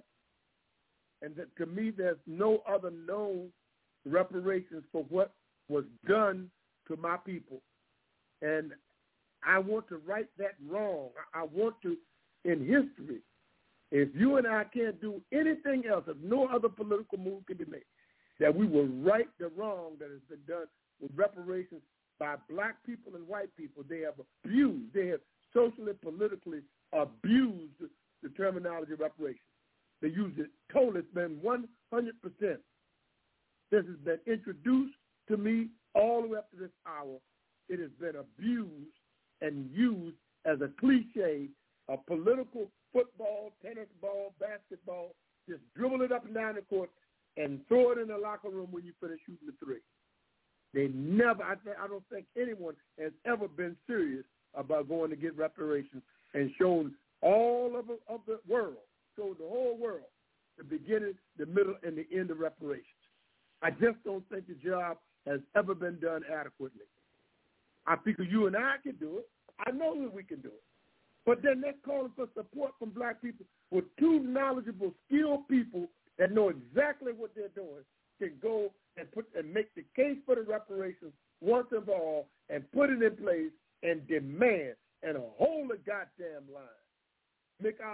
And that, to me, there's no other known reparations for what was done to my people. And I want to right that wrong. I want to, in history, if you and I can't do anything else, if no other political move can be made, that we will right the wrong that has been done with reparations by black people and white people. They have abused, they have socially, politically abused the terminology of reparations. They use it totally. It's been one hundred percent. This has been introduced to me all the way up to this hour. It has been abused and used as a cliche, a political football, tennis ball, basketball. Just dribble it up and down the court and throw it in the locker room when you finish shooting the three. They never, I, th- I don't think anyone has ever been serious about going to get reparations and shown all of, of the world, showed the whole world, the beginning, the middle, and the end of reparations. I just don't think the job has ever been done adequately. I figure you and I can do it. I know that we can do it. But then that's calling for support from black people with two knowledgeable, skilled people that know exactly what they're doing can go and put and make the case for the reparations once and for all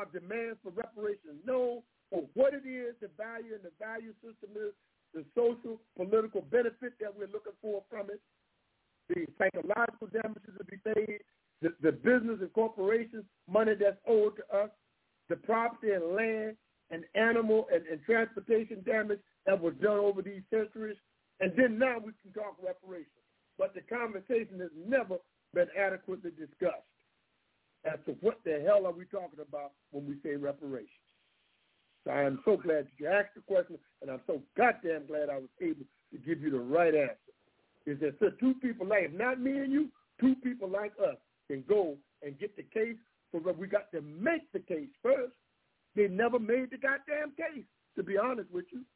demands for reparations known for what it is, the value and the value system is, the social, political benefit that we're looking for from it, the psychological damages to be paid, the, the business and corporations, money that's owed to us, the property and land and animal and, and transportation damage that was done over these centuries. And then now we can talk reparations. But the conversation has never been adequately discussed as to what the hell are we talking about when we say reparations. So I am so glad that you asked the question, and I'm so goddamn glad I was able to give you the right answer. Is that so two people like, not me and you, two people like us can go and get the case, so that we got to make the case first. They never made the goddamn case, to be honest with you.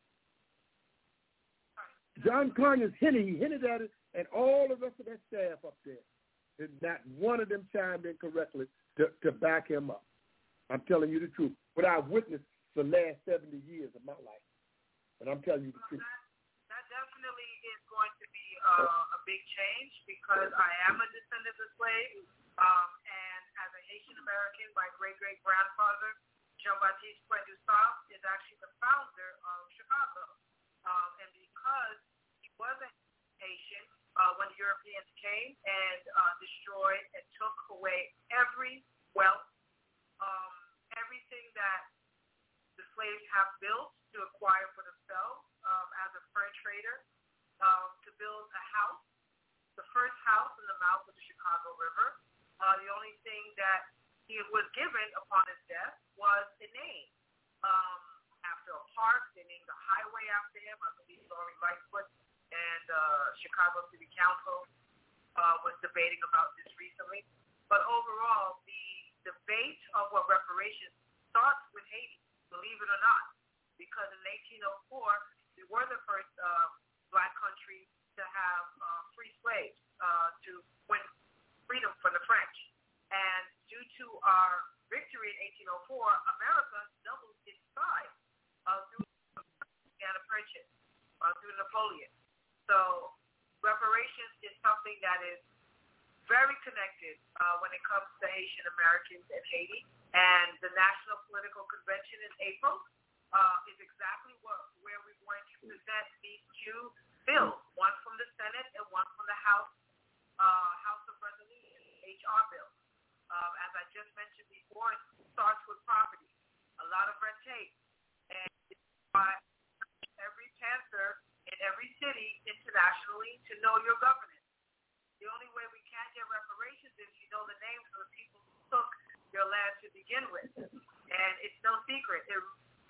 John Conyers hinted, he hinted at it, and all the rest of that staff up there, and not one of them chimed in correctly to, to back him up. I'm telling you the truth. What I've witnessed the last seventy years of my life. And I'm telling you the truth. That, that definitely is going to be uh, a big change, because I am a descendant of slaves, um, and as a Haitian American, my great-great-grandfather, Jean-Baptiste Point-du-Sable, is actually the founder of Chicago. Um, and because he wasn't Haitian, uh, when the Europeans came and uh, destroyed and took away every wealth, um, everything that the slaves have built to acquire for themselves um, as a fur trader, um, to build a house, the first house in the mouth of the Chicago River. Uh, the only thing that he was given upon his death was a name. Um, after a park, they named a highway after him. I believe Laurie Lightfoot and uh, Chicago City Council uh, was debating about this recently. But overall, the debate of what reparations starts with Haiti, believe it or not, because in eighteen oh four, we were the first uh, black country to have uh, free slaves, uh, to win freedom from the French. And due to our victory in eighteen oh four, America doubled its size uh, through Indiana Purchase, uh, through Napoleon. So reparations is something that is very connected uh, when it comes to Haitian Americans in Haiti. And the National Political Convention in April uh, is exactly what, where we're going to present these two bills, one from the Senate and one from the House uh, House of Resolution, H R bill. Um, as I just mentioned before, it starts with property, a lot of red tape, and it's by every chancellor in every city internationally to know your governance. The only way we can get reparations is you know the names of the people who took your land to begin with, and it's no secret. It,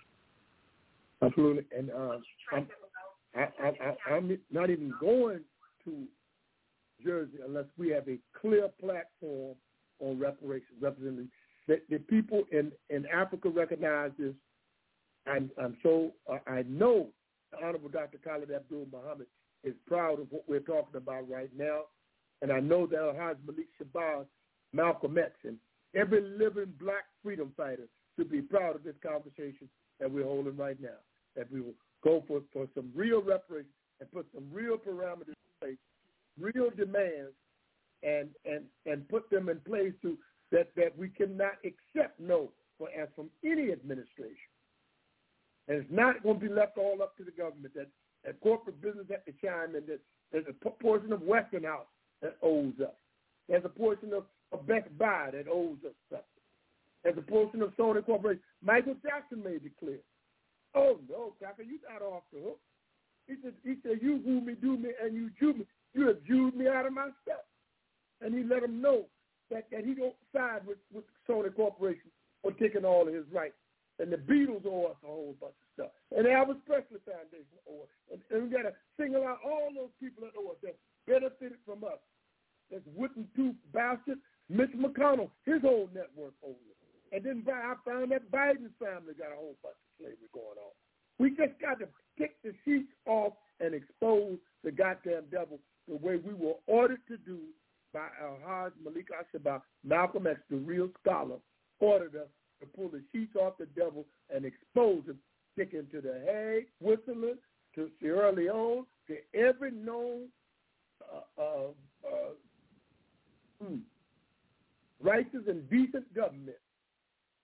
Absolutely, and uh, I'm, I, I, I, I'm not even going to Jersey unless we have a clear platform on reparations. Representing the, the people in, in Africa recognize this. I'm, I'm so uh, I know the Honorable Doctor Khalid Abdul-Muhammad is proud of what we're talking about right now, and I know that Al-Haj Malik Shabazz, Malcolm X, and every living black freedom fighter should be proud of this conversation that we're holding right now, that we will go for, for some real reparations and put some real parameters in place, real demands, and and, and put them in place to that, that we cannot accept no for, as from any administration. And it's not going to be left all up to the government, that, that corporate business has to chime in, that there's a portion of Westinghouse that owes us. There's a portion of of Best Buy that owes us something. There's a portion of Sony Corporation. Michael Jackson made it clear. Oh, no, Tucker, you're not off the hook. He said, he said, you woo me, do me, and you Jew me. You have Jewed me out of my stuff. And he let him know that, that he don't side with, with Sony Corporation for taking all of his rights. And the Beatles owe us a whole bunch of stuff. And the Elvis Presley Foundation owe us. And, and we got to single out all those people that owe us, that benefited from us. That's wooden tooth bastard. Mitch McConnell, his whole network owes it. And then I found that Biden's family got a whole bunch of slavery going on. We just got to kick the sheets off and expose the goddamn devil the way we were ordered to do by Al-Haj Malik Shabazz, Malcolm X, the real scholar, ordered us to pull the sheets off the devil and expose him, stick him to the Hague, Switzerland, to Sierra Leone, to every known uh, uh, uh, hmm, righteous and decent government, and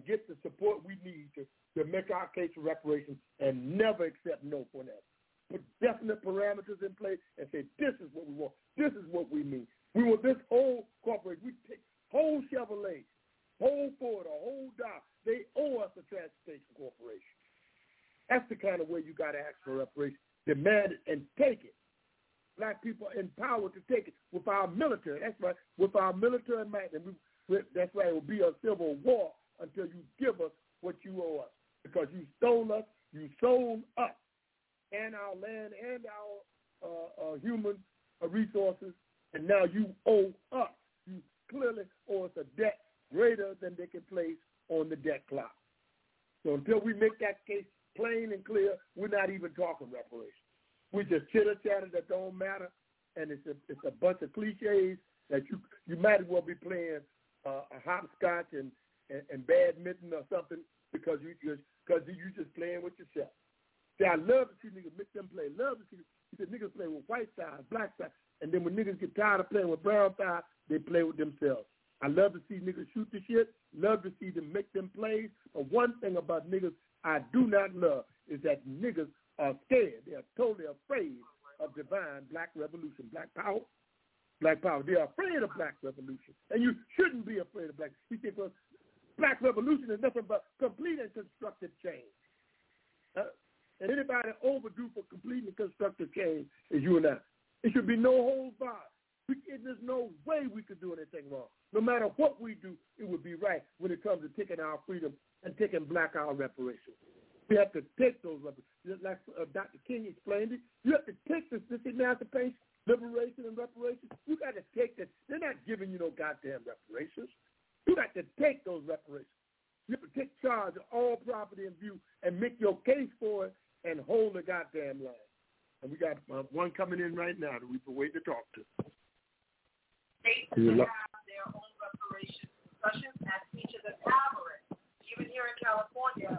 get the support we need to, to make our case for reparations and never accept no for that. Put definite parameters in place and say, this is what we want. This is what we mean. We want this whole corporation. We take whole Chevrolet, whole Ford, or whole Dow. They owe us a transportation corporation. That's the kind of way you got to ask for reparations. Demand it and take it. Black people are empowered to take it with our military. That's right, with our military might. And we, that's right, it will be a civil war until you give us what you owe us. Because you stole us, you sold us, and our land and our uh, uh, human uh, resources, and now you owe us. You clearly owe us a debt greater than they can place on the debt clock. So until we make that case plain and clear, we're not even talking reparations. We just chitter-chatter that don't matter, and it's a, it's a bunch of cliches that you you might as well be playing uh, a hopscotch and, and, and badminton or something because you just because you just playing with yourself. See, I love to see niggas make them play. Love to see he said niggas play with white side, black side, and then when niggas get tired of playing with brown side, they play with themselves. I love to see niggas shoot the shit. Love to see them make them plays. But one thing about niggas I do not love is that niggas are scared. They are totally afraid of divine black revolution, black power, black power. They are afraid of black revolution. And you shouldn't be afraid of black. He said, well, black revolution is nothing but complete and constructive change. Uh, and anybody overdue for complete and constructive change is you and I. It should be no holds barred. We, there's no way we could do anything wrong. No matter what we do, it would be right when it comes to taking our freedom and taking black our reparations. We have to take those reparations. Just like uh, Doctor King explained it, you have to take this, this emancipation, liberation, and reparations. You got to take this. They're not giving you no goddamn reparations. You got to take those reparations. You have to take charge of all property in view and make your case for it and hold the goddamn line. And we got uh, one coming in right now that we've been waiting to talk to. States have their own reparation discussions as each of them have already. Even here in California,